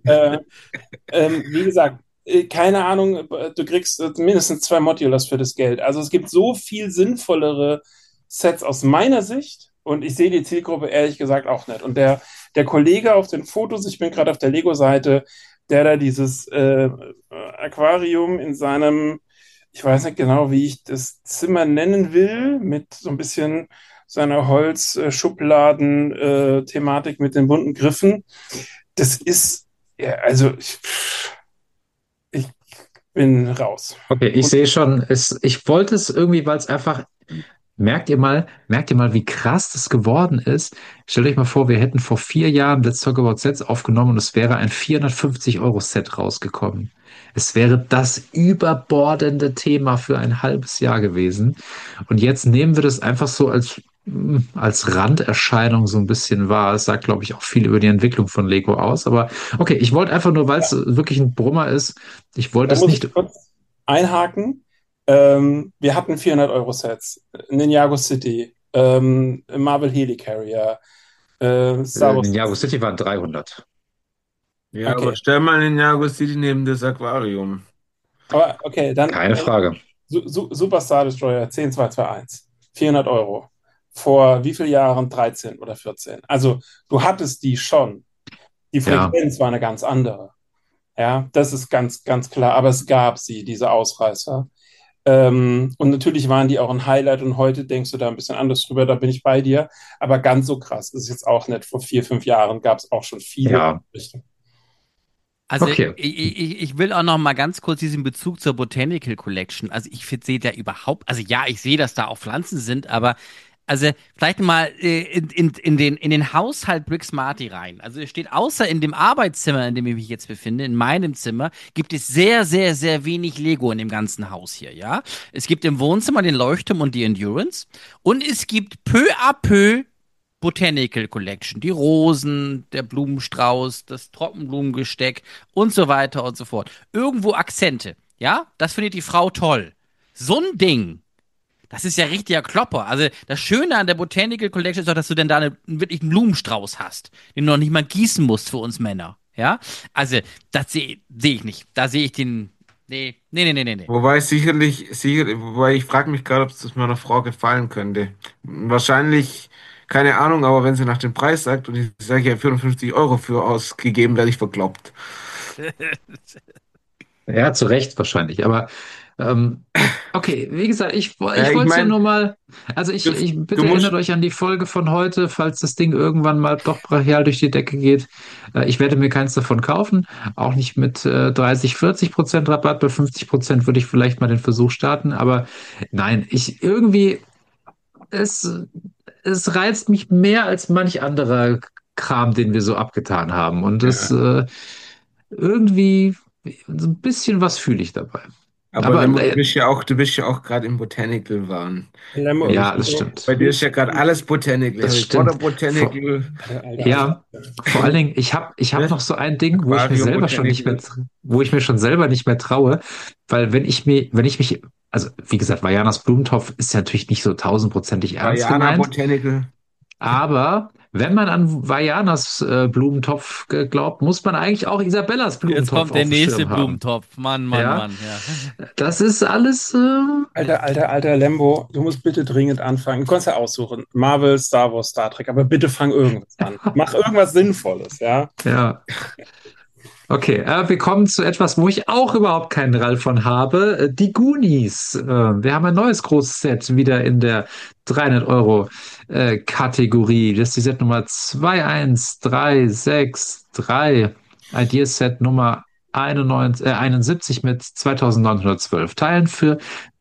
Speaker 8: Wie gesagt, keine Ahnung, du kriegst mindestens 2 Modulas für das Geld. Also es gibt so viel sinnvollere Sets aus meiner Sicht und ich sehe die Zielgruppe ehrlich gesagt auch nicht. Und der Kollege auf den Fotos, ich bin gerade auf der Lego-Seite, der da dieses Aquarium in seinem, ich weiß nicht genau, wie ich das Zimmer nennen will, mit so ein bisschen seiner Holzschubladen-Thematik mit den bunten Griffen. Das ist, ja, also ich bin raus.
Speaker 3: Okay, ich
Speaker 8: Und
Speaker 3: sehe schon, ich wollte es irgendwie, weil es einfach, merkt ihr mal, wie krass das geworden ist. Stellt euch mal vor, wir hätten vor 4 Jahren Let's Talk About Sets aufgenommen und es wäre ein 450-Euro-Set rausgekommen. Es wäre das überbordende Thema für ein halbes Jahr gewesen. Und jetzt nehmen wir das einfach so als Randerscheinung so ein bisschen wahr. Es sagt, glaube ich, auch viel über die Entwicklung von Lego aus. Aber okay, ich wollte einfach nur, weil es wirklich ein Brummer ist, ich wollte
Speaker 8: da
Speaker 3: es
Speaker 8: muss
Speaker 3: nicht.
Speaker 8: ich kurz einhaken. Wir hatten 400-Euro-Sets. Ninjago City, Marvel Helicarrier, Star Wars.
Speaker 3: Ninjago City waren 300.
Speaker 7: Ja, aber
Speaker 8: Okay,
Speaker 7: stell mal den Jaguar City neben das Aquarium.
Speaker 8: aber okay,
Speaker 3: Keine
Speaker 8: dann
Speaker 3: Frage.
Speaker 8: Super Star Destroyer 10221. 400 Euro. Vor wie vielen Jahren? 13 oder 14. Also du hattest die schon. Die
Speaker 3: Ja,
Speaker 8: Frequenz war eine ganz andere. Ja, das ist ganz, ganz klar. Aber es gab sie, diese Ausreißer. Und natürlich waren die auch ein Highlight und heute denkst du da ein bisschen anders drüber, da bin ich bei dir. Aber ganz so krass ist es jetzt auch nicht. Vor 4, 5 Jahren gab es auch schon viele
Speaker 3: ja.
Speaker 8: Richtungen.
Speaker 6: Also
Speaker 3: Okay.
Speaker 6: ich will auch noch mal ganz kurz diesen Bezug zur Botanical Collection. Also sehe da überhaupt, also ja, ich sehe, dass da auch Pflanzen sind, aber also vielleicht mal in den Haushalt Brix Smarty rein. Also es steht außer in dem Arbeitszimmer, in dem ich mich jetzt befinde, in meinem Zimmer, gibt es sehr, sehr, sehr wenig Lego in dem ganzen Haus hier, ja. Es gibt im Wohnzimmer den Leuchtturm und die Endurance und es gibt peu à peu Botanical Collection, die Rosen, der Blumenstrauß, das Trockenblumengesteck und so weiter und so fort. Irgendwo Akzente, ja? Das findet die Frau toll. So ein Ding, das ist ja richtiger Klopper. Also das Schöne an der Botanical Collection ist doch, dass du denn da wirklich einen Blumenstrauß hast, den du noch nicht mal gießen musst für uns Männer, ja? Also das seh ich nicht. Da sehe ich den, nee, nee, nee, nee, nee, nee.
Speaker 7: Wobei ich frage mich gerade, ob es meiner Frau gefallen könnte. Wahrscheinlich, keine Ahnung, aber wenn sie nach dem Preis sagt und ich sage, ja, 54 Euro für ausgegeben, werde ich verkloppt.
Speaker 3: Ja, zu Recht wahrscheinlich. Aber ähm, okay, wie gesagt, ich
Speaker 7: Ich
Speaker 3: wollte es ja
Speaker 7: meine,
Speaker 3: nur mal. Also
Speaker 7: du, du
Speaker 3: bitte erinnert
Speaker 7: musst,
Speaker 3: euch an die Folge von heute, falls das Ding irgendwann mal doch brachial durch die Decke geht. Ich werde mir keins davon kaufen. Auch nicht mit 30, 40% Rabatt. Bei 50% würde ich vielleicht mal den Versuch starten. Aber nein, es, es reizt mich mehr als manch anderer Kram, den wir so abgetan haben. Und
Speaker 7: ja,
Speaker 3: irgendwie so ein bisschen was fühle ich dabei.
Speaker 7: Aber
Speaker 3: Aber
Speaker 7: Lemmo, du bist ja auch gerade im Botanical-Wahn.
Speaker 8: Lembo,
Speaker 3: ja, das
Speaker 7: Bei
Speaker 3: stimmt.
Speaker 7: dir ist ja gerade alles Botanical.
Speaker 3: Das
Speaker 7: Harry Potter
Speaker 3: stimmt.
Speaker 7: Botanical,
Speaker 3: Ja, vor allen Dingen, ich hab
Speaker 7: ne?
Speaker 3: noch so ein Ding,
Speaker 7: Aquarium Botanical.
Speaker 3: wo ich mir schon selber nicht mehr traue, weil wenn ich mich, also wie gesagt, Vajanas Blumentopf ist ja natürlich nicht so tausendprozentig ernst
Speaker 7: Vajana
Speaker 3: gemeint,
Speaker 7: Botanical.
Speaker 3: aber wenn man an Vajanas Blumentopf glaubt, muss man eigentlich auch Isabellas
Speaker 6: Jetzt
Speaker 3: Blumentopf
Speaker 6: kommt der
Speaker 3: auf dem
Speaker 6: nächste
Speaker 3: Schirm haben.
Speaker 6: Blumentopf. Mann, Mann,
Speaker 3: Ja,
Speaker 6: Mann, ja.
Speaker 3: das ist alles,
Speaker 8: alter Lembo, du musst bitte dringend anfangen. Du kannst ja aussuchen. Marvel, Star Wars, Star Trek, aber bitte fang irgendwas an. Mach irgendwas Sinnvolles, ja?
Speaker 3: ja. Okay, wir kommen zu etwas, wo ich auch überhaupt keinen Ralf von habe. Die Goonies. Wir haben ein neues großes Set wieder in der 300 Euro Kategorie. Das ist die Set Nummer 21363. Ideaset Nummer 71 mit 2912 Teilen für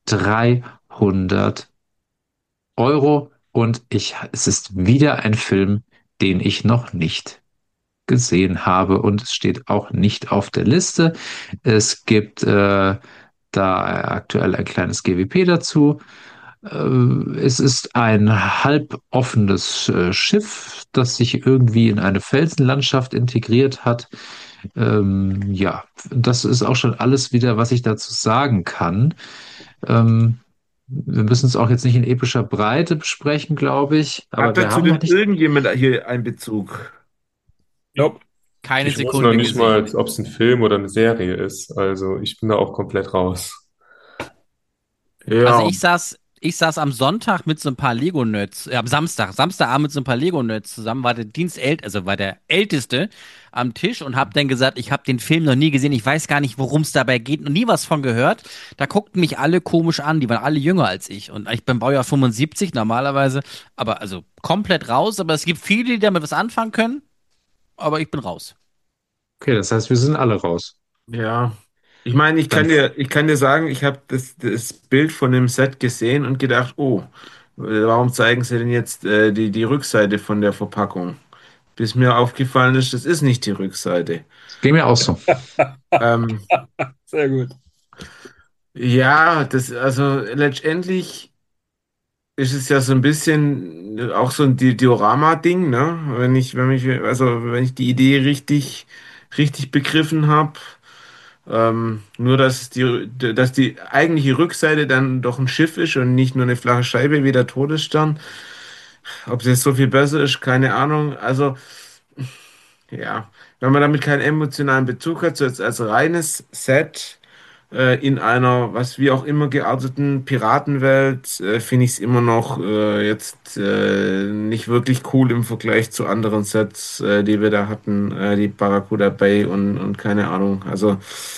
Speaker 3: 300 Euro. Und es ist wieder ein Film, den ich noch nicht gesehen habe und es steht auch nicht auf der Liste. Es gibt da aktuell ein kleines GWP dazu. Es ist ein halboffenes Schiff, das sich irgendwie in eine Felsenlandschaft integriert hat. Ja, das ist auch schon alles wieder, was ich dazu sagen kann. Ähm, Wir müssen es auch jetzt nicht in epischer Breite besprechen, glaube ich,
Speaker 7: Hat
Speaker 3: aber wir
Speaker 7: dazu
Speaker 3: haben noch
Speaker 7: denn
Speaker 3: nicht.
Speaker 7: irgendjemand hier einen Bezug?
Speaker 8: Nope.
Speaker 6: Keine
Speaker 5: Ich weiß noch
Speaker 6: Sekunde
Speaker 5: nicht
Speaker 6: gesehen.
Speaker 5: mal, ob es ein Film oder eine Serie ist. Also ich bin da auch komplett raus.
Speaker 6: Also
Speaker 7: Ja,
Speaker 6: ich saß am Sonntag mit so ein paar Lego-Nerds, am Samstagabend mit so ein paar Lego-Nerds zusammen, war der Älteste am Tisch und hab dann gesagt, ich habe den Film noch nie gesehen, ich weiß gar nicht, worum es dabei geht und nie was von gehört. Da guckten mich alle komisch an, die waren alle jünger als ich und ich bin Baujahr 75 normalerweise, aber also komplett raus, aber es gibt viele, die damit was anfangen können, aber ich bin raus.
Speaker 3: Okay, das heißt, wir sind alle raus.
Speaker 7: ja. Ich meine, ich
Speaker 3: Dann
Speaker 7: kann dir, ich kann dir sagen, ich habe das Bild von dem Set gesehen und gedacht, oh, warum zeigen sie denn jetzt die Rückseite von der Verpackung? Bis mir aufgefallen ist, das ist nicht die Rückseite.
Speaker 3: ging mir auch so.
Speaker 7: Ähm,
Speaker 8: Sehr gut.
Speaker 7: ja, also letztendlich ist es ja so ein bisschen auch so ein Diorama-Ding, ne? Wenn ich die Idee richtig begriffen habe. Nur, dass die eigentliche Rückseite dann doch ein Schiff ist und nicht nur eine flache Scheibe wie der Todesstern. Ob es jetzt so viel besser ist, keine Ahnung. Also, ja, wenn man damit keinen emotionalen Bezug hat, so jetzt als reines Set in einer, was wie auch immer gearteten Piratenwelt, finde ich es immer noch jetzt nicht wirklich cool im Vergleich zu anderen Sets, die wir da hatten, die Barracuda Bay und keine Ahnung. Also,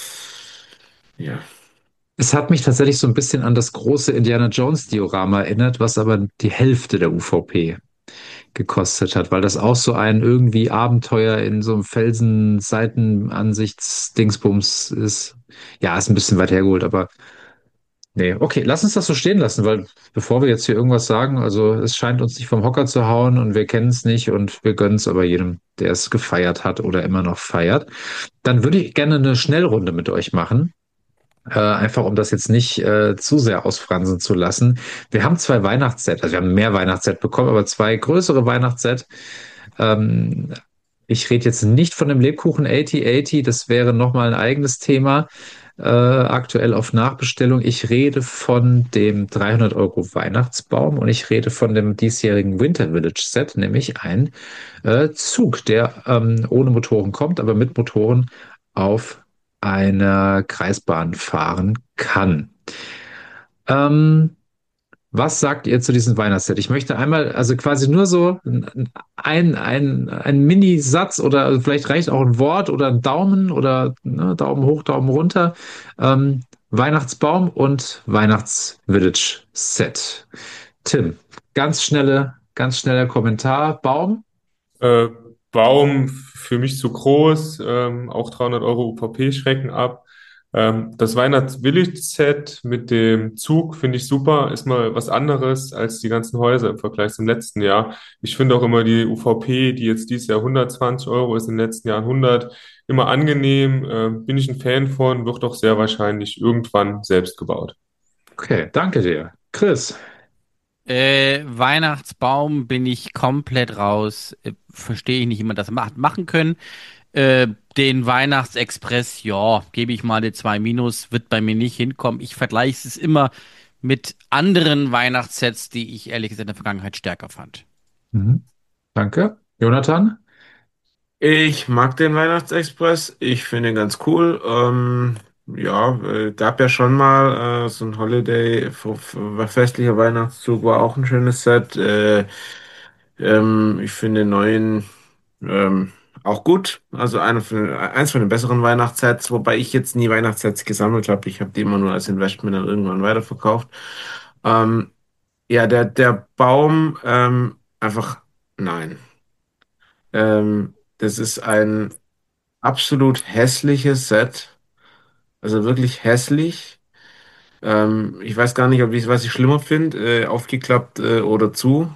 Speaker 7: ja.
Speaker 3: Es hat mich tatsächlich so ein bisschen an das große Indiana Jones Diorama erinnert, was aber die Hälfte der UVP gekostet hat, weil das auch so ein irgendwie Abenteuer in so einem Felsen-Seitenansichts-Dingsbums ist. Ja, ist ein bisschen weit hergeholt, aber nee. Okay, lass uns das so stehen lassen, weil bevor wir jetzt hier irgendwas sagen, also es scheint uns nicht vom Hocker zu hauen und wir kennen es nicht und wir gönnen es aber jedem, der es gefeiert hat oder immer noch feiert. Dann würde ich gerne eine Schnellrunde mit euch machen. Einfach um das jetzt nicht zu sehr ausfransen zu lassen. Wir haben zwei Weihnachtssets, also wir haben mehr Weihnachtssets bekommen, aber zwei größere Weihnachtssets. Ähm, Ich rede jetzt nicht von dem Lebkuchen 8080, das wäre nochmal ein eigenes Thema, aktuell auf Nachbestellung. Ich rede von dem 300 Euro Weihnachtsbaum und ich rede von dem diesjährigen Winter Village Set, nämlich ein Zug, der ohne Motoren kommt, aber mit Motoren auf einer Kreisbahn fahren kann. Ähm, Was sagt ihr zu diesem Weihnachtsset? Ich möchte einmal, also quasi nur so ein Mini-Satz oder also vielleicht reicht auch ein Wort oder ein Daumen oder ne, Daumen hoch, Daumen runter. Weihnachtsbaum und Weihnachtsvillage-Set. Tim, ganz schneller Kommentar. Baum?
Speaker 5: Äh, Baum für mich zu groß, auch 300 Euro UVP schrecken ab. Das Weihnachts-Village-Set mit dem Zug finde ich super, ist mal was anderes als die ganzen Häuser im Vergleich zum letzten Jahr. Ich finde auch immer die UVP, die jetzt dieses Jahr 120 Euro ist, in den letzten Jahren 100, immer angenehm, bin ich ein Fan von, wird auch sehr wahrscheinlich irgendwann selbst gebaut.
Speaker 3: Okay, danke dir. Chris.
Speaker 6: Weihnachtsbaum bin ich komplett raus. Verstehe ich nicht, wie man das machen können. Den Weihnachtsexpress, ja, gebe ich mal eine 2 minus, wird bei mir nicht hinkommen. Ich vergleiche es immer mit anderen Weihnachtssets, die ich ehrlich gesagt in der Vergangenheit stärker fand.
Speaker 3: Mhm. Danke. Jonathan?
Speaker 7: Ich mag den Weihnachtsexpress. Ich finde ihn ganz cool. Ja, gab ja schon mal so ein Holiday, festlicher Weihnachtszug war auch ein schönes Set. Ich finde den neuen ähm, auch gut. Also eins von den besseren Weihnachtssets, wobei ich jetzt nie Weihnachtssets gesammelt habe. Ich habe die immer nur als Investment dann irgendwann weiterverkauft. Ähm, ja, der Baum, einfach nein. Das ist ein absolut hässliches Set. Also wirklich hässlich. Ich weiß gar nicht, was ich schlimmer finde, aufgeklappt oder zu.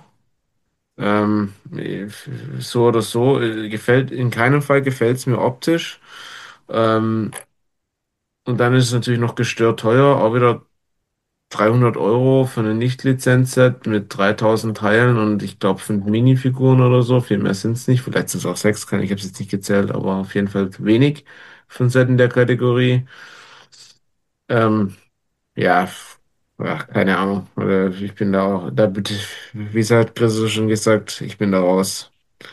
Speaker 7: So oder so, in keinem Fall gefällt es mir optisch. Ähm, und dann ist es natürlich noch gestört teuer, auch wieder 300 Euro für ein Nicht-Lizenz-Set mit 3000 Teilen und ich glaube 5 Minifiguren oder so. Viel mehr sind es nicht. Vielleicht sind es auch 6, ich habe es jetzt nicht gezählt, aber auf jeden Fall wenig für ein Set in der Kategorie. Ähm, ja, keine Ahnung. Ich bin da auch, wie gesagt, Chris hat schon gesagt, ich bin da raus.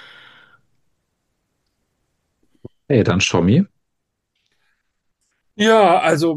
Speaker 3: Hey, dann Schommi.
Speaker 8: Ja, also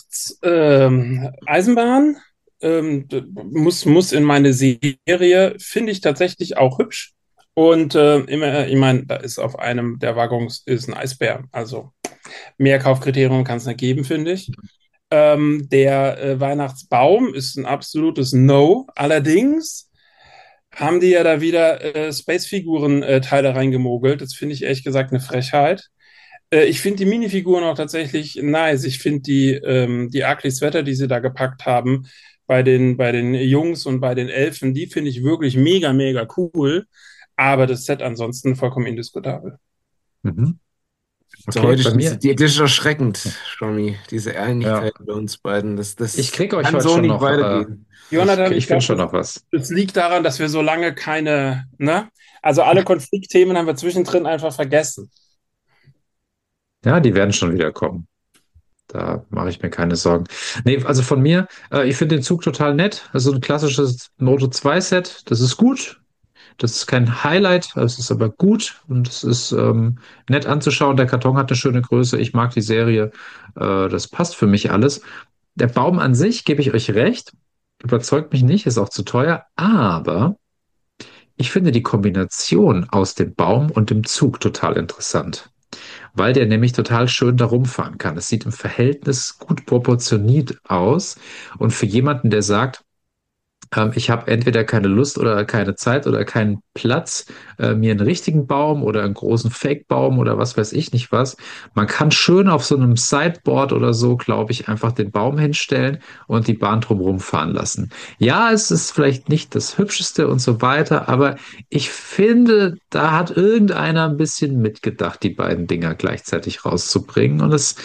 Speaker 8: Eisenbahn muss in meine Serie, finde ich tatsächlich auch hübsch. Und ich meine, da ist auf einem der Waggons ist ein Eisbär. Also mehr Kaufkriterien kann es nicht geben, finde ich. Der Weihnachtsbaum ist ein absolutes No. Allerdings haben die ja da wieder Space-Figuren-Teile reingemogelt. Das finde ich ehrlich gesagt eine Frechheit. Ich finde die Minifiguren auch tatsächlich nice. Ich finde die Ugly Sweater, die sie da gepackt haben, bei den Jungs und bei den Elfen, die finde ich wirklich mega, mega cool. Aber das Set ansonsten vollkommen indiskutabel.
Speaker 3: Mhm.
Speaker 7: So,
Speaker 3: Okay,
Speaker 7: heute
Speaker 3: bei mir.
Speaker 7: das ist erschreckend, Schommi, diese
Speaker 3: Ja.
Speaker 7: Einigkeit bei uns beiden.
Speaker 3: Ich
Speaker 7: Das
Speaker 3: kriege euch
Speaker 7: kann
Speaker 3: heute
Speaker 7: so
Speaker 3: schon
Speaker 7: nicht
Speaker 3: noch,
Speaker 7: weitergehen.
Speaker 8: Jonathan,
Speaker 3: ich
Speaker 8: ich
Speaker 3: finde
Speaker 8: glaube,
Speaker 3: schon noch was.
Speaker 8: das liegt daran, dass wir so lange keine, ne? Also alle Konfliktthemen haben wir zwischendrin einfach vergessen.
Speaker 3: Ja, die werden schon wieder kommen. Da mache ich mir keine Sorgen. Nee, also von mir, ich finde den Zug total nett. Also ein klassisches Moto 2 Set, das ist gut. Das ist kein Highlight, es ist aber gut und es ist nett anzuschauen. Der Karton hat eine schöne Größe. Ich mag die Serie. Das passt für mich alles. Der Baum an sich, gebe ich euch recht, überzeugt mich nicht, ist auch zu teuer. Aber ich finde die Kombination aus dem Baum und dem Zug total interessant, weil der nämlich total schön da rumfahren kann. Es sieht im Verhältnis gut proportioniert aus. Und für jemanden, der sagt, ich habe entweder keine Lust oder keine Zeit oder keinen Platz, mir einen richtigen Baum oder einen großen Fake-Baum oder was weiß ich nicht was. Man kann schön auf so einem Sideboard oder so, glaube ich, einfach den Baum hinstellen und die Bahn drumherum fahren lassen. Ja, es ist vielleicht nicht das Hübscheste und so weiter, aber ich finde, da hat irgendeiner ein bisschen mitgedacht, die beiden Dinger gleichzeitig rauszubringen. Und es,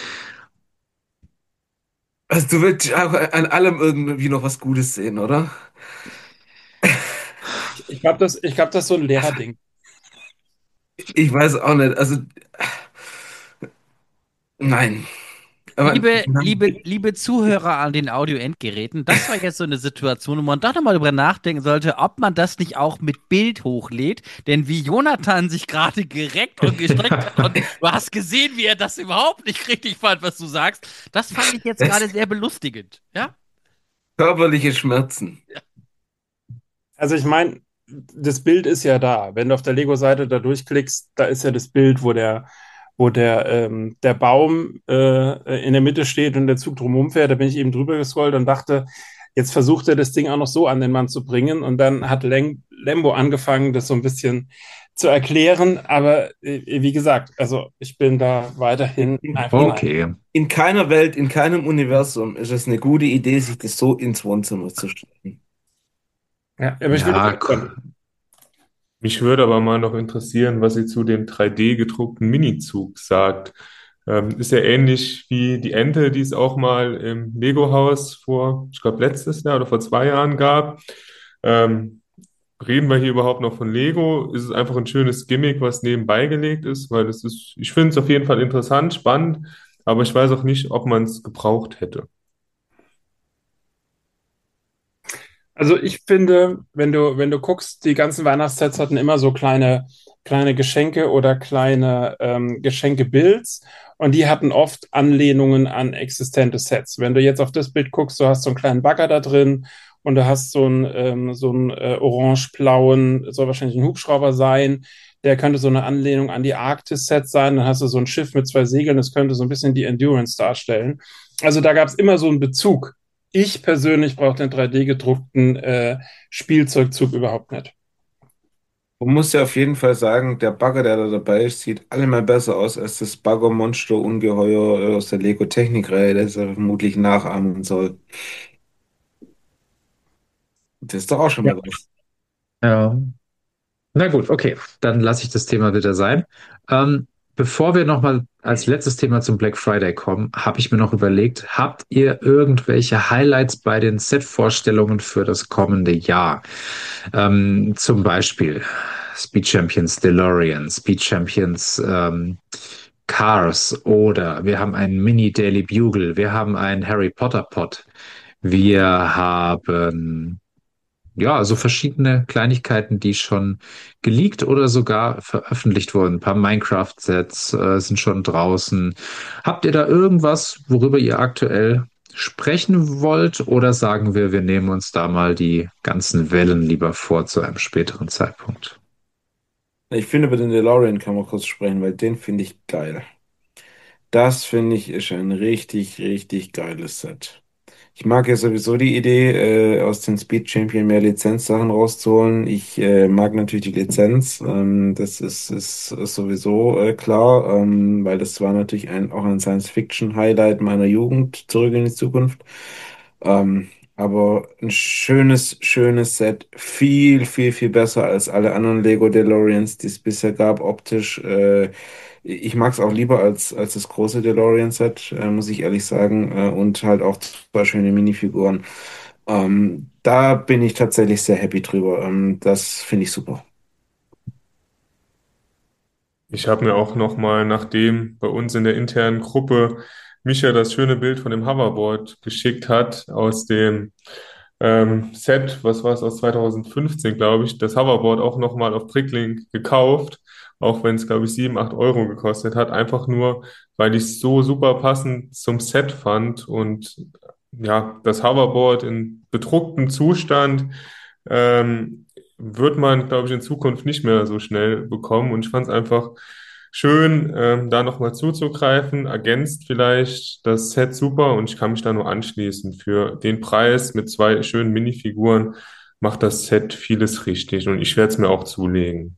Speaker 7: Also du willst auch an allem irgendwie noch was Gutes sehen, oder?
Speaker 8: Ich glaub, das ist so ein Lehrerding.
Speaker 7: Ich weiß auch nicht. Also nein. Aber nein.
Speaker 6: Liebe Zuhörer an den Audio-Endgeräten, das war jetzt so eine Situation, wo man doch nochmal drüber nachdenken sollte, ob man das nicht auch mit Bild hochlädt. Denn wie Jonathan sich gerade gereckt und gestreckt hat und du hast gesehen, wie er das überhaupt nicht richtig fand, was du sagst, das fand ich jetzt gerade
Speaker 7: Das
Speaker 6: sehr belustigend. Ja?
Speaker 7: körperliche Schmerzen.
Speaker 8: Also ich meine, das Bild ist ja da. Wenn du auf der Lego-Seite da durchklickst, da ist ja das Bild, der Baum in der Mitte steht und der Zug drumherum fährt. Da bin ich eben drüber gescrollt und dachte, jetzt versucht er das Ding auch noch so an den Mann zu bringen. Und dann hat Lembo angefangen, das so ein bisschen zu erklären, aber wie gesagt, also ich bin da weiterhin einfach nein.
Speaker 3: Okay.
Speaker 7: In keiner Welt, in keinem Universum ist es eine gute Idee, sich das so ins Wohnzimmer zu stellen.
Speaker 8: Ja, aber ich würde
Speaker 3: Ja,
Speaker 5: Mich würde aber mal noch interessieren, was sie zu dem 3D gedruckten Minizug sagt. Ist ja ähnlich wie die Ente, die es auch mal im Lego-Haus vor, ich glaube, letztes Jahr oder vor 2 Jahren gab. Ähm, Reden wir hier überhaupt noch von Lego? Ist es einfach ein schönes Gimmick, was nebenbei gelegt ist? Weil das ist, ich finde es auf jeden Fall interessant, spannend, aber ich weiß auch nicht, ob man es gebraucht hätte.
Speaker 8: Also ich finde, wenn du guckst, die ganzen Weihnachtssets hatten immer so kleine Geschenke oder kleine Geschenke-Builds und die hatten oft Anlehnungen an existente Sets. Wenn du jetzt auf das Bild guckst, du hast so einen kleinen Bagger da drin und du hast so einen orange-blauen, soll wahrscheinlich ein Hubschrauber sein, der könnte so eine Anlehnung an die Arktis-Sets sein. Dann hast du so ein Schiff mit 2 Segeln, das könnte so ein bisschen die Endurance darstellen. Also da gab es immer so einen Bezug. Ich persönlich brauche den 3D-gedruckten Spielzeugzug überhaupt nicht.
Speaker 7: Man muss ja auf jeden Fall sagen, der Bagger, der da dabei ist, sieht allemal besser aus als das Bagger-Monster-Ungeheuer aus der Lego-Technik-Reihe, das er vermutlich nachahmen soll. Das ist doch auch schon
Speaker 8: Ja.
Speaker 7: mal was.
Speaker 3: ja. Na gut, okay, dann lasse ich das Thema wieder sein. Bevor wir nochmal als letztes Thema zum Black Friday kommen, habe ich mir noch überlegt, habt ihr irgendwelche Highlights bei den Set-Vorstellungen für das kommende Jahr? Zum Beispiel Speed Champions DeLorean, Speed Champions Cars oder wir haben einen Mini Daily Bugle, wir haben einen Harry Potter Pod, wir haben ja, so verschiedene Kleinigkeiten, die schon geleakt oder sogar veröffentlicht wurden. Ein paar Minecraft-Sets sind schon draußen. Habt ihr da irgendwas, worüber ihr aktuell sprechen wollt? Oder sagen wir, wir nehmen uns da mal die ganzen Wellen lieber vor zu einem späteren Zeitpunkt?
Speaker 7: Ich finde, über den DeLorean kann man kurz sprechen, weil den finde ich geil. Das finde ich ist ein richtig, richtig geiles Set. Ich mag ja sowieso die Idee, aus den Speed Champion mehr Lizenzsachen rauszuholen. Ich mag natürlich die Lizenz. Das ist sowieso klar, weil das war natürlich auch ein Science-Fiction-Highlight meiner Jugend, zurück in die Zukunft. Aber ein schönes, schönes Set. Viel, viel, viel besser als alle anderen Lego DeLoreans, die es bisher gab, optisch. Ich mag es auch lieber als das große DeLorean-Set, muss ich ehrlich sagen. Und halt auch zwei schöne Minifiguren. Da bin ich tatsächlich sehr happy drüber. Das finde ich super.
Speaker 5: Ich habe mir auch nochmal, nachdem bei uns in der internen Gruppe Micha das schöne Bild von dem Hoverboard geschickt hat, aus dem Set, was war es, aus 2015, glaube ich, das Hoverboard auch nochmal auf Bricklink gekauft, auch wenn es, glaube ich, 7, 8 Euro gekostet hat, einfach nur, weil ich es so super passend zum Set fand und ja, das Hoverboard in bedrucktem Zustand wird man, glaube ich, in Zukunft nicht mehr so schnell bekommen. Und ich fand es einfach schön, da nochmal zuzugreifen. Ergänzt vielleicht das Set super und ich kann mich da nur anschließen. Für den Preis mit 2 schönen Minifiguren macht das Set vieles richtig und ich werde es mir auch zulegen.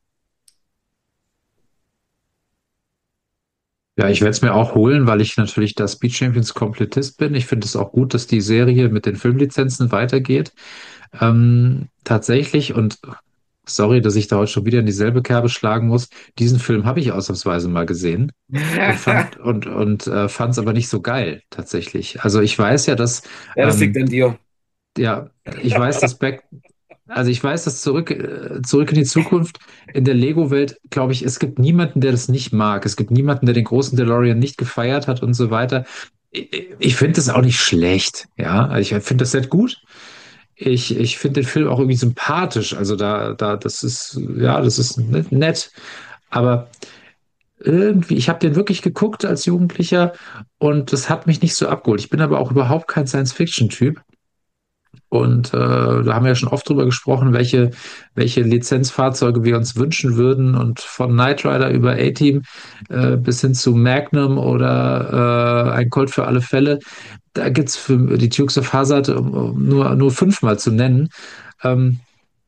Speaker 3: Ja, ich werde es mir auch holen, weil ich natürlich da Speed Champions Komplettist bin. Ich finde es auch gut, dass die Serie mit den Filmlizenzen weitergeht. Tatsächlich, und sorry, dass ich da heute schon wieder in dieselbe Kerbe schlagen muss, diesen Film habe ich ausnahmsweise mal gesehen und fand es aber nicht so geil, tatsächlich. Also ich weiß ja, dass
Speaker 7: Ja, das liegt
Speaker 3: ähm,
Speaker 7: an dir.
Speaker 3: ja, ich weiß, also ich weiß, dass zurück in die Zukunft in der Lego-Welt, glaube ich, es gibt niemanden, der das nicht mag. Es gibt niemanden, der den großen DeLorean nicht gefeiert hat und so weiter. Ich finde das auch nicht schlecht, ja. Also ich finde das Set gut. Ich finde den Film auch irgendwie sympathisch. Also das ist, ja, das ist nett. Aber irgendwie, ich habe den wirklich geguckt als Jugendlicher und das hat mich nicht so abgeholt. Ich bin aber auch überhaupt kein Science-Fiction-Typ. Und da haben wir ja schon oft drüber gesprochen, welche Lizenzfahrzeuge wir uns wünschen würden. Und von Knight Rider über A-Team bis hin zu Magnum oder ein Colt für alle Fälle. Da gibt's für die Dukes of Hazzard, um nur fünfmal zu nennen. Ähm,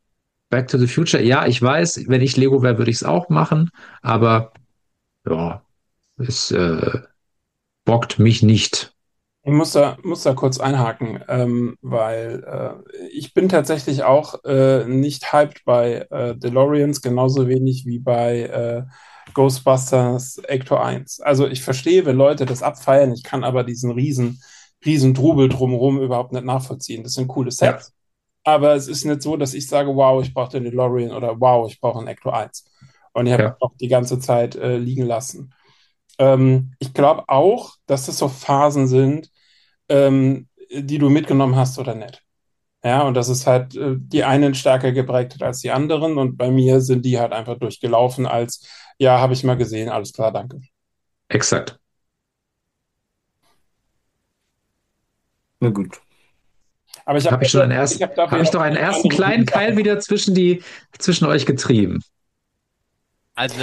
Speaker 3: Back to the Future, ja, ich weiß, wenn ich Lego wäre, würde ich es auch machen, aber ja, es bockt mich nicht.
Speaker 8: Ich muss da kurz einhaken, weil ich bin tatsächlich auch nicht hyped bei DeLoreans, genauso wenig wie bei Ghostbusters Ecto 1. Also ich verstehe, wenn Leute das abfeiern, ich kann aber diesen riesen Trubel drumherum überhaupt nicht nachvollziehen. Das sind coole
Speaker 3: Ja,
Speaker 8: Sets, aber es ist nicht so, dass ich sage, wow, ich brauche den DeLorean oder wow, ich brauche einen Ecto 1. Und ich habe
Speaker 3: ja,
Speaker 8: auch die ganze Zeit liegen lassen. Ich glaube auch, dass das so Phasen sind, die du mitgenommen hast oder nicht. Ja, und das ist halt die einen stärker geprägt hat als die anderen. Und bei mir sind die halt einfach durchgelaufen als, ja, habe ich mal gesehen, alles klar, danke.
Speaker 3: exakt.
Speaker 8: Na gut. Aber ich habe ich hab
Speaker 3: Habe
Speaker 8: dafür
Speaker 3: ich
Speaker 8: noch
Speaker 3: doch einen
Speaker 8: viele
Speaker 3: ersten
Speaker 8: andere gute
Speaker 3: kleinen Keil
Speaker 8: Sachen.
Speaker 3: wieder zwischen euch getrieben.
Speaker 6: Also,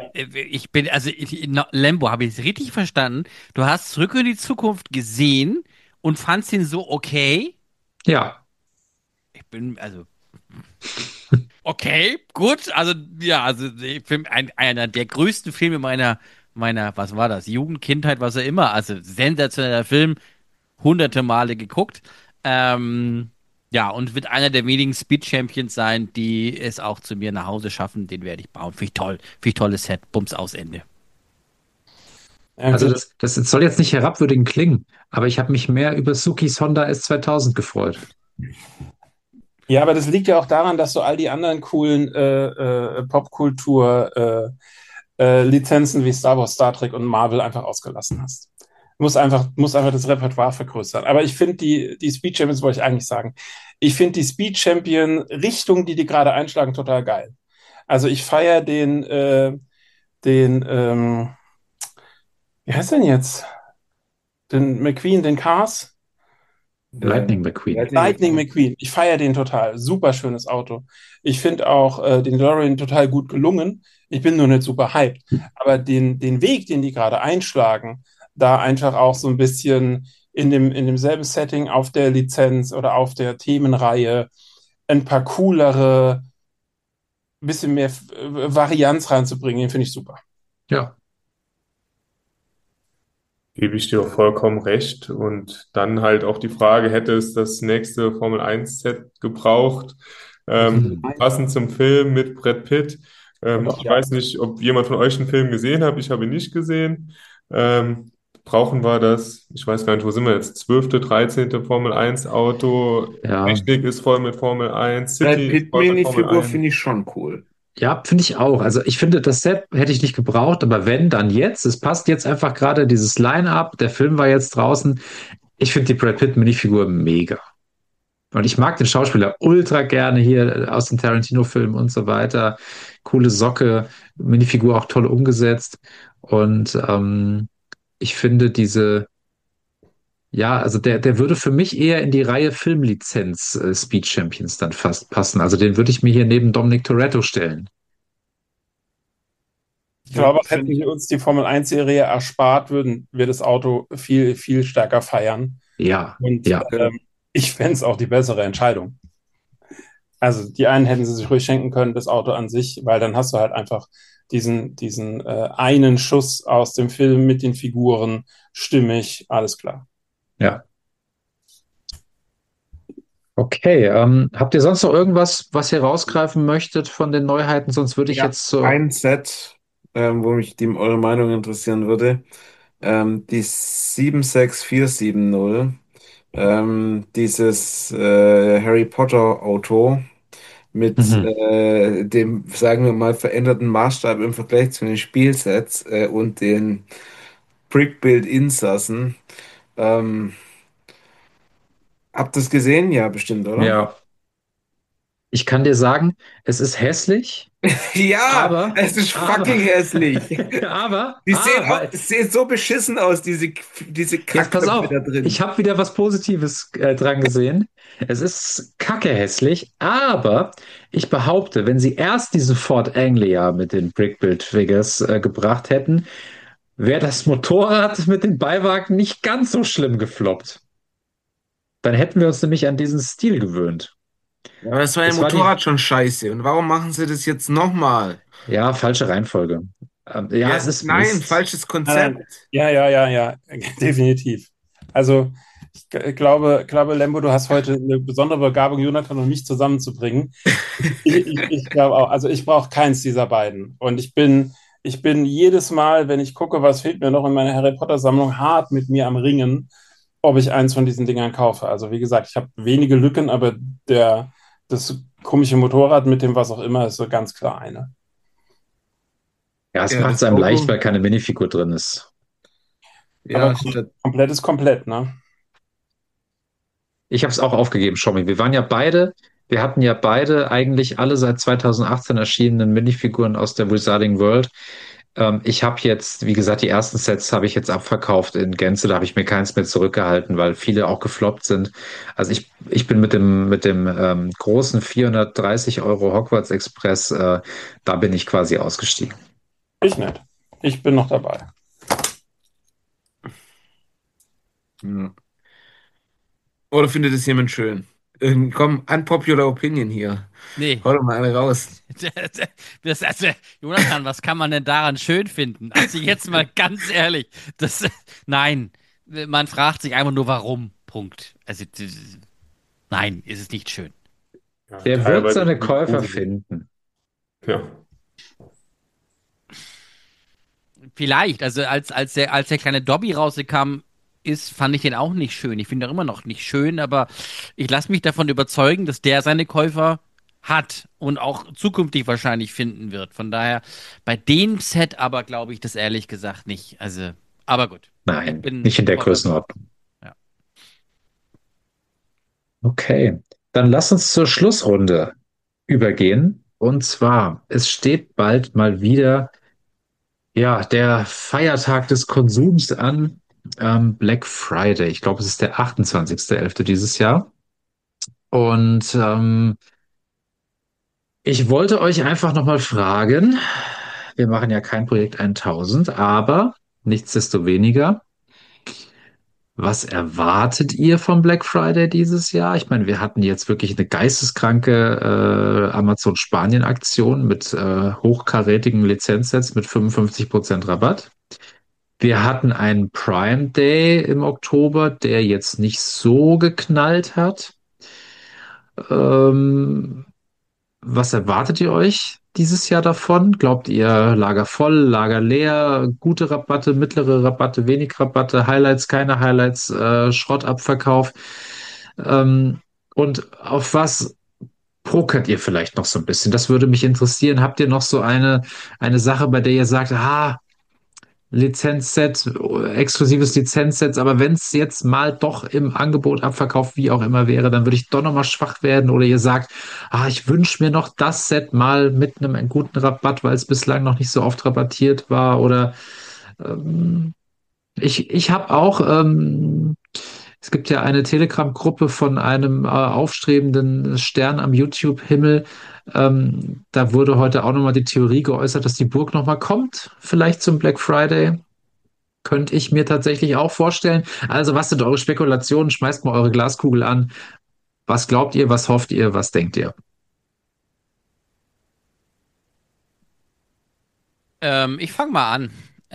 Speaker 6: Lambo, habe ich es richtig verstanden? Du hast Zurück in die Zukunft gesehen und fandst ihn so okay?
Speaker 3: Ja,
Speaker 6: Also, okay, gut. Also, ja, also, ich bin einer der größten Filme was war das? Jugend, Kindheit, was auch immer. Also, sensationeller Film, hunderte Male geguckt. Ähm, ja, und wird einer der wenigen Speed-Champions sein, die es auch zu mir nach Hause schaffen. Den werde ich bauen. Finde ich toll. Finde ich tolles Set. Bums aus Ende.
Speaker 3: also das soll jetzt nicht herabwürdigend klingen, aber ich habe mich mehr über Sukis Honda S2000 gefreut.
Speaker 8: Ja, aber das liegt ja auch daran, dass du all die anderen coolen Popkultur-Lizenzen wie Star Wars, Star Trek und Marvel einfach ausgelassen hast. Muss einfach das Repertoire vergrößern. Aber ich finde die Speed Champions, wollte ich eigentlich sagen, ich finde die Speed Champion Richtung, die gerade einschlagen, total geil. Also ich feiere den, wie heißt denn jetzt? Den McQueen, den Cars?
Speaker 3: Lightning McQueen.
Speaker 7: Lightning
Speaker 8: Lightning
Speaker 7: McQueen.
Speaker 8: McQueen. Ich feiere den total. Super schönes Auto. Ich finde auch den DeLorean total gut gelungen. Ich bin nur nicht super hyped. Aber den Weg, den die gerade einschlagen, da einfach auch so ein bisschen in demselben Setting auf der Lizenz oder auf der Themenreihe ein paar coolere, ein bisschen mehr Varianz reinzubringen, den finde ich super.
Speaker 3: Ja,
Speaker 5: Gebe ich dir auch vollkommen recht. Und dann halt auch die Frage, hätte es das nächste Formel 1 Set gebraucht, passend zum Film mit Brad Pitt. Ich
Speaker 8: Ja.
Speaker 5: weiß nicht, ob jemand von euch den Film gesehen hat. Ich habe ihn nicht gesehen. Ähm, Brauchen wir das? Ich weiß gar nicht, wo sind wir jetzt? 12., 13. Formel 1 Auto.
Speaker 3: ja,
Speaker 5: Technik ist voll mit Formel 1.
Speaker 7: Brad
Speaker 5: City ist
Speaker 7: Pitt
Speaker 5: voll mit Formel
Speaker 7: Minifigur
Speaker 5: 1.
Speaker 7: finde ich schon cool.
Speaker 3: ja, finde ich auch. Also ich finde, das Set hätte ich nicht gebraucht, aber wenn, dann jetzt. Es passt jetzt einfach gerade dieses Line-Up. Der Film war jetzt draußen. Ich finde die Brad Pitt Minifigur mega. Und ich mag den Schauspieler ultra gerne hier aus den Tarantino-Filmen und so weiter. Coole Socke, Minifigur auch toll umgesetzt. Und ich finde ja, also der würde für mich eher in die Reihe Filmlizenz Speed Champions dann fast passen. Also den würde ich mir hier neben Dominic Toretto stellen.
Speaker 8: Ich
Speaker 7: Ja,
Speaker 8: glaube, hätten
Speaker 7: finde ich.
Speaker 8: wir uns die Formel 1-Serie erspart, würden wir das Auto viel, viel stärker feiern.
Speaker 3: Ja,
Speaker 8: Und
Speaker 3: ja,
Speaker 7: Ja.
Speaker 8: ich fände es auch die bessere Entscheidung. Also die einen hätten sie sich ruhig schenken können, das Auto an sich, weil dann hast du halt einfach diesen einen Schuss aus dem Film mit den Figuren, stimmig, alles klar.
Speaker 3: ja. Okay, habt ihr sonst noch irgendwas, was ihr rausgreifen möchtet von den Neuheiten? Sonst würde ich
Speaker 7: Ja,
Speaker 3: jetzt so.
Speaker 7: ein Set, wo mich eure Meinung interessieren würde. Die 76470, dieses Harry Potter Auto mit
Speaker 3: Mhm.
Speaker 7: dem, sagen wir mal, veränderten Maßstab im Vergleich zu den Spielsets und den Brickbuild-Insassen. Ähm, habt ihr das gesehen? Ja, bestimmt, oder?
Speaker 3: Ja, ich kann dir sagen, es ist hässlich,
Speaker 7: Ja,
Speaker 3: aber,
Speaker 7: es ist
Speaker 3: aber,
Speaker 7: fucking hässlich.
Speaker 3: aber,
Speaker 7: Es sehen so beschissen aus, diese
Speaker 3: jetzt pass
Speaker 7: Kackköpfe
Speaker 3: auf,
Speaker 7: da drin.
Speaker 3: ich habe wieder was Positives dran gesehen. Es ist kacke hässlich, aber ich behaupte, wenn sie erst diesen Ford Anglia mit den Brickbuild-Figures gebracht hätten, wäre das Motorrad mit dem Beiwagen nicht ganz so schlimm gefloppt. Dann hätten wir uns nämlich an diesen Stil gewöhnt.
Speaker 7: Ja, aber das war ja
Speaker 3: Das war die,
Speaker 7: Motorrad schon scheiße. Und warum machen sie das jetzt nochmal?
Speaker 3: ja, falsche Reihenfolge. Ja, es
Speaker 7: Ja,
Speaker 3: ist
Speaker 7: nein,
Speaker 3: Mist.
Speaker 7: falsches
Speaker 8: Nein, nein.
Speaker 7: Konzept.
Speaker 8: Ja, ja, ja, ja, definitiv. Also glaube, Lembo, du hast heute eine besondere Begabung, Jonathan und mich zusammenzubringen. Ich glaube auch, also ich brauche keins dieser beiden. Und ich bin jedes Mal, wenn ich gucke, was fehlt mir noch in meiner Harry Potter Sammlung, hart mit mir am Ringen, ob ich eins von diesen Dingern kaufe. Also wie gesagt, ich habe wenige Lücken, aber das komische Motorrad mit dem was auch immer ist so ganz klar eine.
Speaker 3: Ja, es
Speaker 7: Ja,
Speaker 3: macht es
Speaker 7: das
Speaker 3: einem leicht,
Speaker 7: Auto.
Speaker 3: weil keine Minifigur drin ist.
Speaker 8: Aber
Speaker 7: Ja, statt.
Speaker 8: komplett ist komplett, ne?
Speaker 3: Ich habe es auch aufgegeben, Schommi. Wir hatten ja beide eigentlich alle seit 2018 erschienenen Minifiguren aus der Wizarding World. Ich habe jetzt, wie gesagt, die ersten Sets habe ich jetzt abverkauft in Gänze. Da habe ich mir keins mehr zurückgehalten, weil viele auch gefloppt sind. Also ich bin mit dem großen 430 € Hogwarts Express, da bin ich quasi ausgestiegen.
Speaker 8: Ich nicht. Ich bin noch dabei.
Speaker 7: Ja. Oder findet es jemand schön? Komm, unpopular Opinion hier.
Speaker 6: Nee.
Speaker 7: Hau doch mal eine raus.
Speaker 6: Also, Jonathan, was kann man denn daran schön finden? Also jetzt mal ganz ehrlich, das, nein, man fragt sich einfach nur, warum. Punkt. Also, nein, ist es nicht schön.
Speaker 5: Ja,
Speaker 3: Der wird
Speaker 5: teilweise
Speaker 3: seine
Speaker 5: finde ich
Speaker 3: Käufer
Speaker 5: positiv.
Speaker 3: finden.
Speaker 5: Ja.
Speaker 6: Vielleicht, also als der kleine Dobby rauskam, fand ich den auch nicht schön. Ich finde ihn auch immer noch nicht schön, aber ich lasse mich davon überzeugen, dass der seine Käufer hat und auch zukünftig wahrscheinlich finden wird. Von daher, bei dem Set aber glaube ich das ehrlich gesagt nicht. Also, aber gut. Ich
Speaker 3: Nein,
Speaker 6: bin
Speaker 3: nicht in der
Speaker 6: voll bei dir.
Speaker 3: Größenordnung.
Speaker 6: Ja.
Speaker 3: Okay, dann lass uns zur Schlussrunde übergehen. Und zwar, es steht bald mal wieder, ja, der Feiertag des Konsums an, Black Friday. Ich glaube, es ist der 28.11. dieses Jahr. Und ich wollte euch einfach nochmal fragen, wir machen ja kein Projekt 1000, aber nichtsdestoweniger, was erwartet ihr vom Black Friday dieses Jahr? Ich meine, wir hatten jetzt wirklich eine geisteskranke Amazon Spanien-Aktion mit hochkarätigen Lizenzsets mit 55% Rabatt. Wir hatten einen Prime Day im Oktober, der jetzt nicht so geknallt hat. Ähm, Was erwartet ihr euch dieses Jahr davon? Glaubt ihr Lager voll, Lager leer, gute Rabatte, mittlere Rabatte, wenig Rabatte, Highlights, keine Highlights, Schrottabverkauf? Ähm, und auf was pokert ihr vielleicht noch so ein bisschen? Das würde mich interessieren. Habt ihr noch so eine Sache, bei der ihr sagt, Lizenzset, exklusives Lizenzsets, aber wenn es jetzt mal doch im Angebot abverkauft, wie auch immer wäre, dann würde ich doch nochmal schwach werden oder ihr sagt, ich wünsche mir noch das Set mal mit einem guten Rabatt, weil es bislang noch nicht so oft rabattiert war oder ähm, ich habe auch, es gibt ja eine Telegram-Gruppe von einem aufstrebenden Stern am YouTube-Himmel. Da wurde heute auch nochmal die Theorie geäußert, dass die Burg nochmal kommt, vielleicht zum Black Friday. Könnte ich mir tatsächlich auch vorstellen. Also, was sind eure Spekulationen? Schmeißt mal eure Glaskugel an. Was glaubt ihr? Was hofft ihr? Was denkt ihr?
Speaker 6: Ich fange mal an.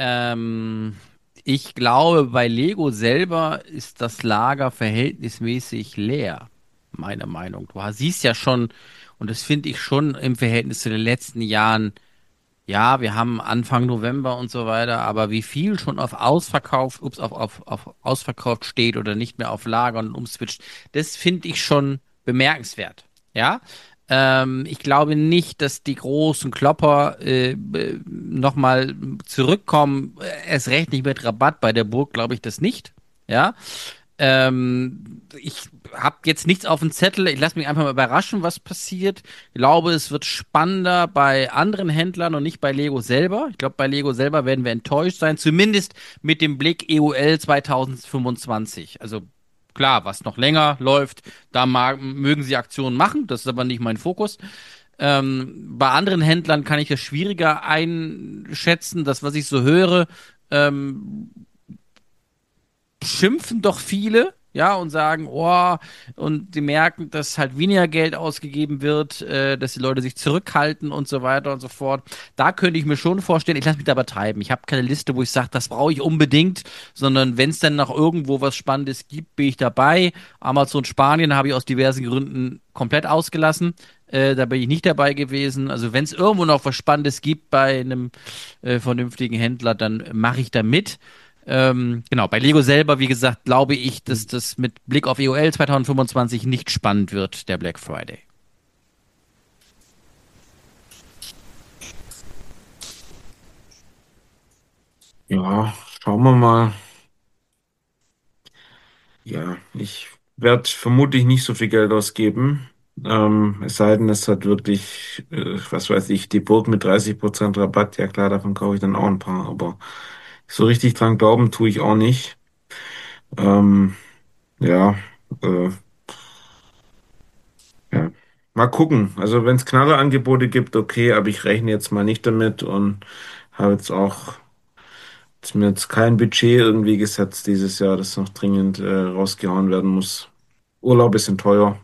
Speaker 6: Ich glaube, bei Lego selber ist das Lager verhältnismäßig leer, meine Meinung. Du siehst ja schon, und das finde ich schon im Verhältnis zu den letzten Jahren, ja, wir haben Anfang November und so weiter, aber wie viel schon auf ausverkauft steht oder nicht mehr auf Lager und umswitcht, das finde ich schon bemerkenswert. Ja, ich glaube nicht, dass die großen Klopper nochmal zurückkommen. Erst recht nicht mit Rabatt. Bei der Burg glaube ich das nicht. Ja, ich habe jetzt nichts auf dem Zettel. Ich lasse mich einfach mal überraschen, was passiert. Ich glaube, es wird spannender bei anderen Händlern und nicht bei Lego selber. Ich glaube, bei Lego selber werden wir enttäuscht sein, zumindest mit dem Blick EOL 2025. Also klar, was noch länger läuft, da mögen sie Aktionen machen. Das ist aber nicht mein Fokus. Bei anderen Händlern kann ich das schwieriger einschätzen. Das, was ich so höre, ähm, schimpfen doch viele. ja, und sagen, oh, und die merken, dass halt weniger Geld ausgegeben wird, dass die Leute sich zurückhalten und so weiter und so fort. Da könnte ich mir schon vorstellen, ich lasse mich da übertreiben. Ich habe keine Liste, wo ich sage, das brauche ich unbedingt, sondern wenn es dann noch irgendwo was Spannendes gibt, bin ich dabei. Amazon Spanien habe ich aus diversen Gründen komplett ausgelassen. Da bin ich nicht dabei gewesen. Also wenn es irgendwo noch was Spannendes gibt bei einem vernünftigen Händler, dann mache ich da mit. Genau, bei Lego selber, wie gesagt, glaube ich, dass das mit Blick auf EOL 2025 nicht spannend wird, der Black Friday.
Speaker 7: Ja, schauen wir mal. Ja, ich werde vermutlich nicht so viel Geld ausgeben. Es sei denn, es hat wirklich, was weiß ich, die Burg mit 30% Rabatt. Ja klar, davon kaufe ich dann auch ein paar. Aber so richtig dran glauben tue ich auch nicht. Ähm, ja, äh, ja. Mal gucken. Also wenn es Knallerangebote gibt, okay, aber ich rechne jetzt mal nicht damit und habe jetzt auch ist mir jetzt kein Budget irgendwie gesetzt dieses Jahr, das noch dringend rausgehauen werden muss. Urlaub ist teuer.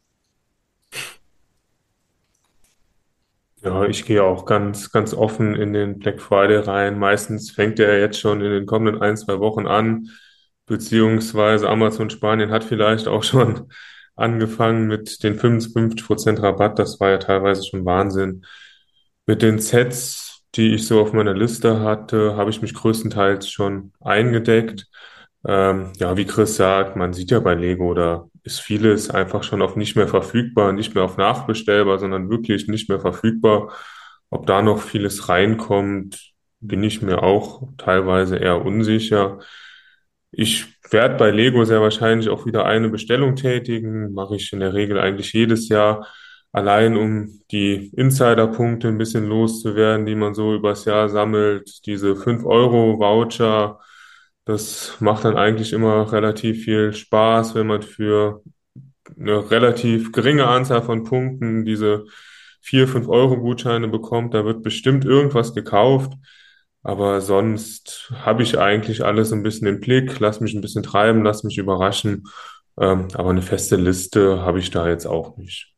Speaker 5: Ja, ich gehe auch ganz offen in den Black Friday rein. Meistens fängt er jetzt schon in den kommenden 1, 2 Wochen an, beziehungsweise Amazon Spanien hat vielleicht auch schon angefangen mit den 55% Rabatt. Das war ja teilweise schon Wahnsinn. Mit den Sets, die ich so auf meiner Liste hatte, habe ich mich größtenteils schon eingedeckt. Ja, wie Chris sagt, man sieht ja bei Lego, da ist vieles einfach schon auf nicht mehr verfügbar, nicht mehr auf nachbestellbar, sondern wirklich nicht mehr verfügbar. Ob da noch vieles reinkommt, bin ich mir auch teilweise eher unsicher. Ich werde bei Lego sehr wahrscheinlich auch wieder eine Bestellung tätigen, mache ich in der Regel eigentlich jedes Jahr, allein um die Insiderpunkte ein bisschen loszuwerden, die man so übers Jahr sammelt, diese 5-Euro-Voucher. Das macht dann eigentlich immer relativ viel Spaß, wenn man für eine relativ geringe Anzahl von Punkten diese 4, 5 Euro Gutscheine bekommt. Da wird bestimmt irgendwas gekauft. Aber sonst habe ich eigentlich alles ein bisschen im Blick, lass mich ein bisschen treiben, lass mich überraschen. Aber eine feste Liste habe ich da jetzt auch nicht.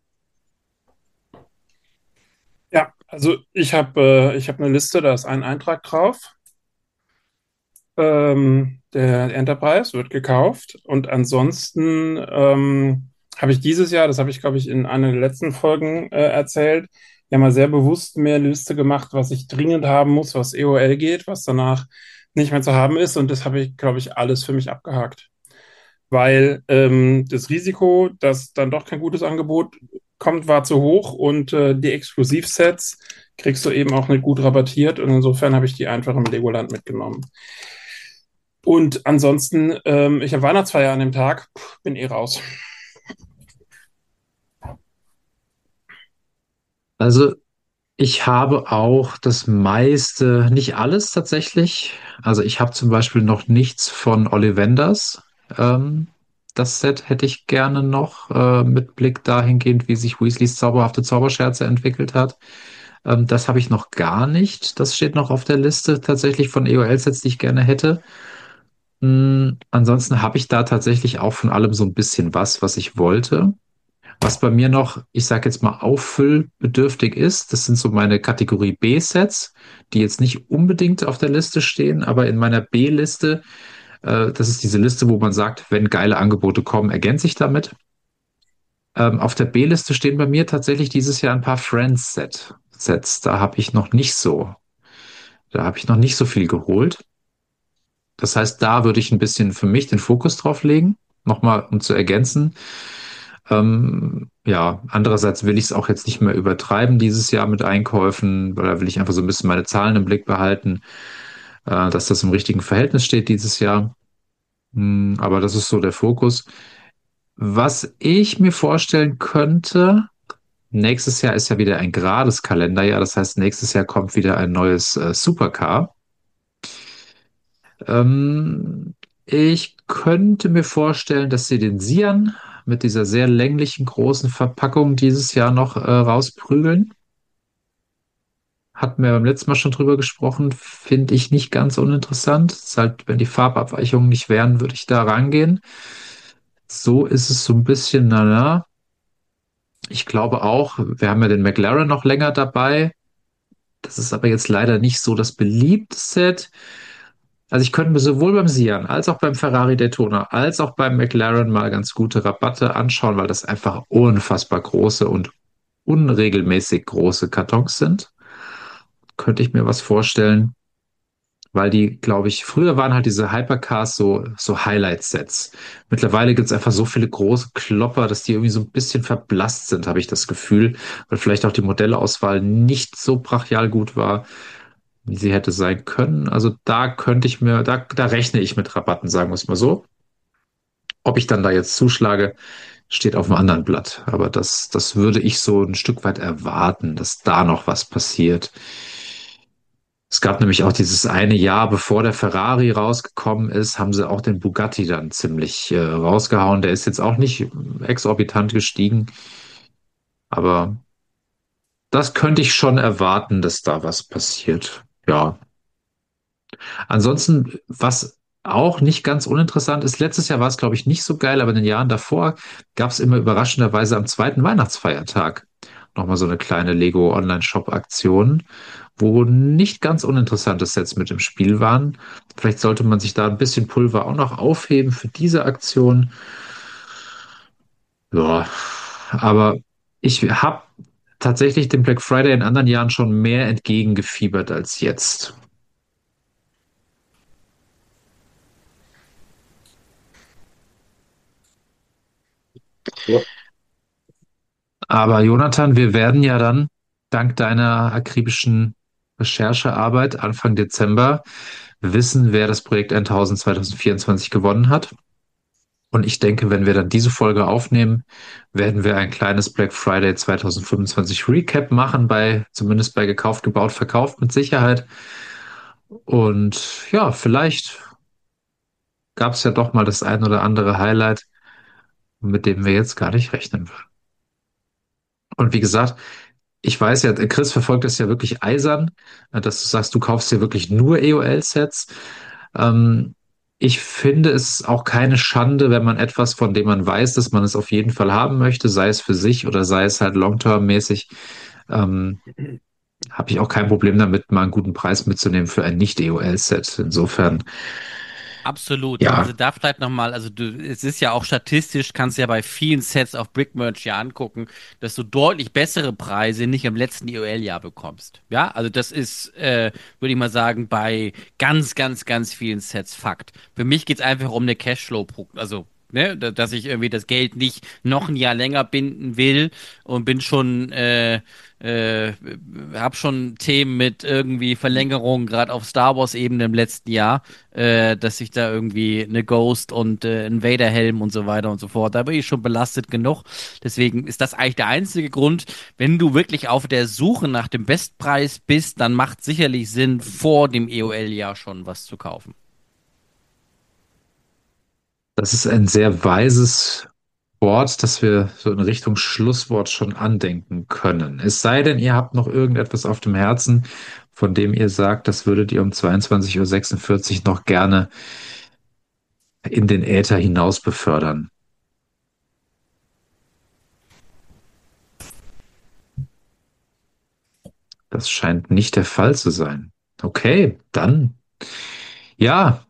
Speaker 8: Ja, also ich habe eine Liste, da ist ein Eintrag drauf. Der Enterprise wird gekauft und ansonsten habe ich dieses Jahr, das habe ich glaube ich in einer der letzten Folgen erzählt, ja mal sehr bewusst mir eine Liste gemacht, was ich dringend haben muss, was EOL geht, was danach nicht mehr zu haben ist und das habe ich glaube ich alles für mich abgehakt, weil das Risiko, dass dann doch kein gutes Angebot kommt, war zu hoch und die Exklusivsets kriegst du eben auch nicht gut rabattiert und insofern habe ich die einfach im Legoland mitgenommen. Und ansonsten, ich habe Weihnachtsfeier an dem Tag, bin eh raus.
Speaker 3: Also ich habe auch das meiste, nicht alles tatsächlich. Also ich habe zum Beispiel noch nichts von Ollivanders. Ähm, Das Set hätte ich gerne noch, mit Blick dahingehend, wie sich Weasleys zauberhafte Zauberscherze entwickelt hat. Das habe ich noch gar nicht. Das steht noch auf der Liste tatsächlich von EOL-Sets, die ich gerne hätte. Ansonsten habe ich da tatsächlich auch von allem so ein bisschen was ich wollte. Was bei mir noch, ich sage jetzt mal, auffüllbedürftig ist, das sind so meine Kategorie B-Sets, die jetzt nicht unbedingt auf der Liste stehen, aber in meiner B-Liste, das ist diese Liste, wo man sagt, wenn geile Angebote kommen, ergänze ich damit. Auf der B-Liste stehen bei mir tatsächlich dieses Jahr ein paar Friends-Sets. Da habe ich noch nicht so viel geholt. Das heißt, da würde ich ein bisschen für mich den Fokus drauf legen, nochmal um zu ergänzen. Ja, andererseits will ich es auch jetzt nicht mehr übertreiben dieses Jahr mit Einkäufen, weil da will ich einfach so ein bisschen meine Zahlen im Blick behalten, dass das im richtigen Verhältnis steht dieses Jahr. Aber das ist so der Fokus. Was ich mir vorstellen könnte, nächstes Jahr ist ja wieder ein gerades Kalenderjahr, das heißt, nächstes Jahr kommt wieder ein neues Supercar. Ähm, Ich könnte mir vorstellen, dass sie den Sian mit dieser sehr länglichen großen Verpackung dieses Jahr noch rausprügeln. Hatten wir beim letzten Mal schon drüber gesprochen, finde ich nicht ganz uninteressant. Ist halt, wenn die Farbabweichungen nicht wären, würde ich da rangehen. so ist es so ein bisschen, na. Ich glaube auch, wir haben ja den McLaren noch länger dabei. Das ist aber jetzt leider nicht so das beliebte Set. Also ich könnte mir sowohl beim Sian als auch beim Ferrari Daytona als auch beim McLaren mal ganz gute Rabatte anschauen, weil das einfach unfassbar große und unregelmäßig große Kartons sind. Könnte ich mir was vorstellen, weil die, glaube ich, früher waren halt diese Hypercars so Highlight-Sets. Mittlerweile gibt es einfach so viele große Klopper, dass die irgendwie so ein bisschen verblasst sind, habe ich das Gefühl, weil vielleicht auch die Modellauswahl nicht so brachial gut war, wie sie hätte sein können. Also da könnte ich mir, da rechne ich mit Rabatten, sagen wir es mal so. Ob ich dann da jetzt zuschlage, steht auf einem anderen Blatt. Aber das würde ich so ein Stück weit erwarten, dass da noch was passiert. Es gab nämlich auch dieses eine Jahr, bevor der Ferrari rausgekommen ist, haben sie auch den Bugatti dann ziemlich rausgehauen. Der ist jetzt auch nicht exorbitant gestiegen, aber das könnte ich schon erwarten, dass da was passiert. Ja. Ansonsten, was auch nicht ganz uninteressant ist, letztes Jahr war es, glaube ich, nicht so geil, aber in den Jahren davor gab es immer überraschenderweise am zweiten Weihnachtsfeiertag nochmal so eine kleine Lego Online-Shop-Aktion, wo nicht ganz uninteressante Sets mit im Spiel waren. Vielleicht sollte man sich da ein bisschen Pulver auch noch aufheben für diese Aktion. Ja, aber ich habe tatsächlich dem Black Friday in anderen Jahren schon mehr entgegengefiebert als jetzt.
Speaker 7: Ja.
Speaker 3: Aber Jonathan, wir werden ja dann dank deiner akribischen Recherchearbeit Anfang Dezember wissen, wer das Projekt 1000 2024 gewonnen hat. Und ich denke, wenn wir dann diese Folge aufnehmen, werden wir ein kleines Black Friday 2025 Recap machen, zumindest bei gekauft, gebaut, verkauft mit Sicherheit. Und ja, vielleicht gab es ja doch mal das ein oder andere Highlight, mit dem wir jetzt gar nicht rechnen würden. Und wie gesagt, ich weiß ja, Chris verfolgt das ja wirklich eisern, dass du sagst, du kaufst dir wirklich nur EOL-Sets. Ähm, Ich finde es auch keine Schande, wenn man etwas, von dem man weiß, dass man es auf jeden Fall haben möchte, sei es für sich oder sei es halt long-term-mäßig, ähm, habe ich auch kein Problem damit, mal einen guten Preis mitzunehmen für ein Nicht-EOL-Set. Insofern,
Speaker 6: Absolut. Also
Speaker 3: ja,
Speaker 6: da vielleicht nochmal, also es ist ja auch statistisch, kannst du ja bei vielen Sets auf Brickmerch ja angucken, dass du deutlich bessere Preise nicht im letzten IOL-Jahr bekommst. Ja, also das ist, würde ich mal sagen, bei ganz, ganz, ganz vielen Sets Fakt. Für mich geht es einfach um eine Cashflow, also ne, dass ich irgendwie das Geld nicht noch ein Jahr länger binden will und bin schon äh, habe schon Themen mit irgendwie Verlängerungen, gerade auf Star Wars-Ebene im letzten Jahr, dass ich da irgendwie eine Ghost und ein Vader-Helm und so weiter und so fort, da bin ich schon belastet genug. Deswegen ist das eigentlich der einzige Grund, wenn du wirklich auf der Suche nach dem Bestpreis bist, dann macht sicherlich Sinn, vor dem EOL-Jahr schon was zu kaufen.
Speaker 3: das ist ein sehr weises Wort, das wir so in Richtung Schlusswort schon andenken können. Es sei denn, ihr habt noch irgendetwas auf dem Herzen, von dem ihr sagt, das würdet ihr um 22:46 Uhr noch gerne in den Äther hinaus befördern. Das scheint nicht der Fall zu sein. Okay, dann ja,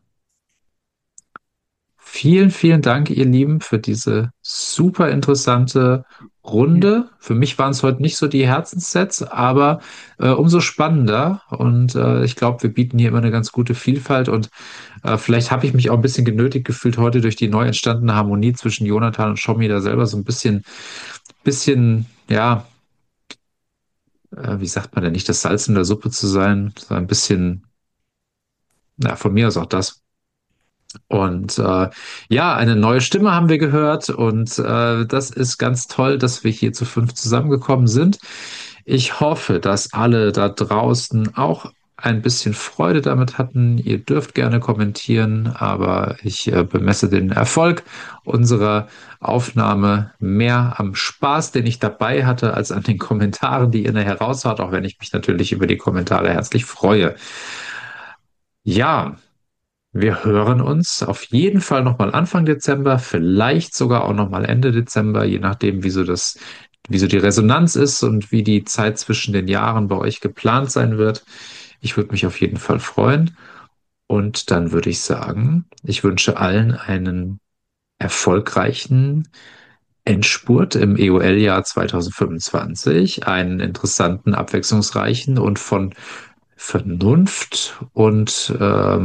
Speaker 3: vielen, vielen Dank, ihr Lieben, für diese super interessante Runde. Für mich waren es heute nicht so die Herzenssets, aber umso spannender. Und ich glaube, wir bieten hier immer eine ganz gute Vielfalt. Und vielleicht habe ich mich auch ein bisschen genötigt gefühlt, heute durch die neu entstandene Harmonie zwischen Jonathan und Shomi da selber so ein bisschen, ja, wie sagt man denn, nicht das Salz in der Suppe zu sein, so ein bisschen, na, von mir aus auch das. Und ja, eine neue Stimme haben wir gehört und das ist ganz toll, dass wir hier zu fünf zusammengekommen sind. Ich hoffe, dass alle da draußen auch ein bisschen Freude damit hatten. Ihr dürft gerne kommentieren, aber ich bemesse den Erfolg unserer Aufnahme mehr am Spaß, den ich dabei hatte, als an den Kommentaren, die ihr nachher raushaut, auch wenn ich mich natürlich über die Kommentare herzlich freue. Ja. Wir hören uns auf jeden Fall nochmal Anfang Dezember, vielleicht sogar auch nochmal Ende Dezember, je nachdem, wie so die Resonanz ist und wie die Zeit zwischen den Jahren bei euch geplant sein wird. Ich würde mich auf jeden Fall freuen. Und dann würde ich sagen, ich wünsche allen einen erfolgreichen Endspurt im EOL-Jahr 2025, einen interessanten, abwechslungsreichen und von Vernunft und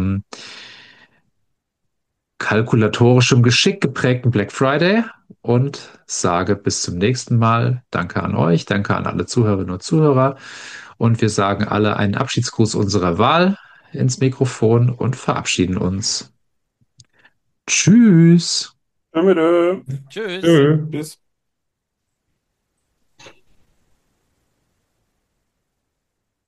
Speaker 3: kalkulatorischem Geschick geprägten Black Friday und sage bis zum nächsten Mal. Danke an euch, danke an alle Zuhörerinnen und Zuhörer. Und wir sagen alle einen Abschiedsgruß unserer Wahl ins Mikrofon und verabschieden uns. Tschüss.
Speaker 8: Tschö.
Speaker 6: Tschüss.
Speaker 5: Tschö.
Speaker 7: Tschüss.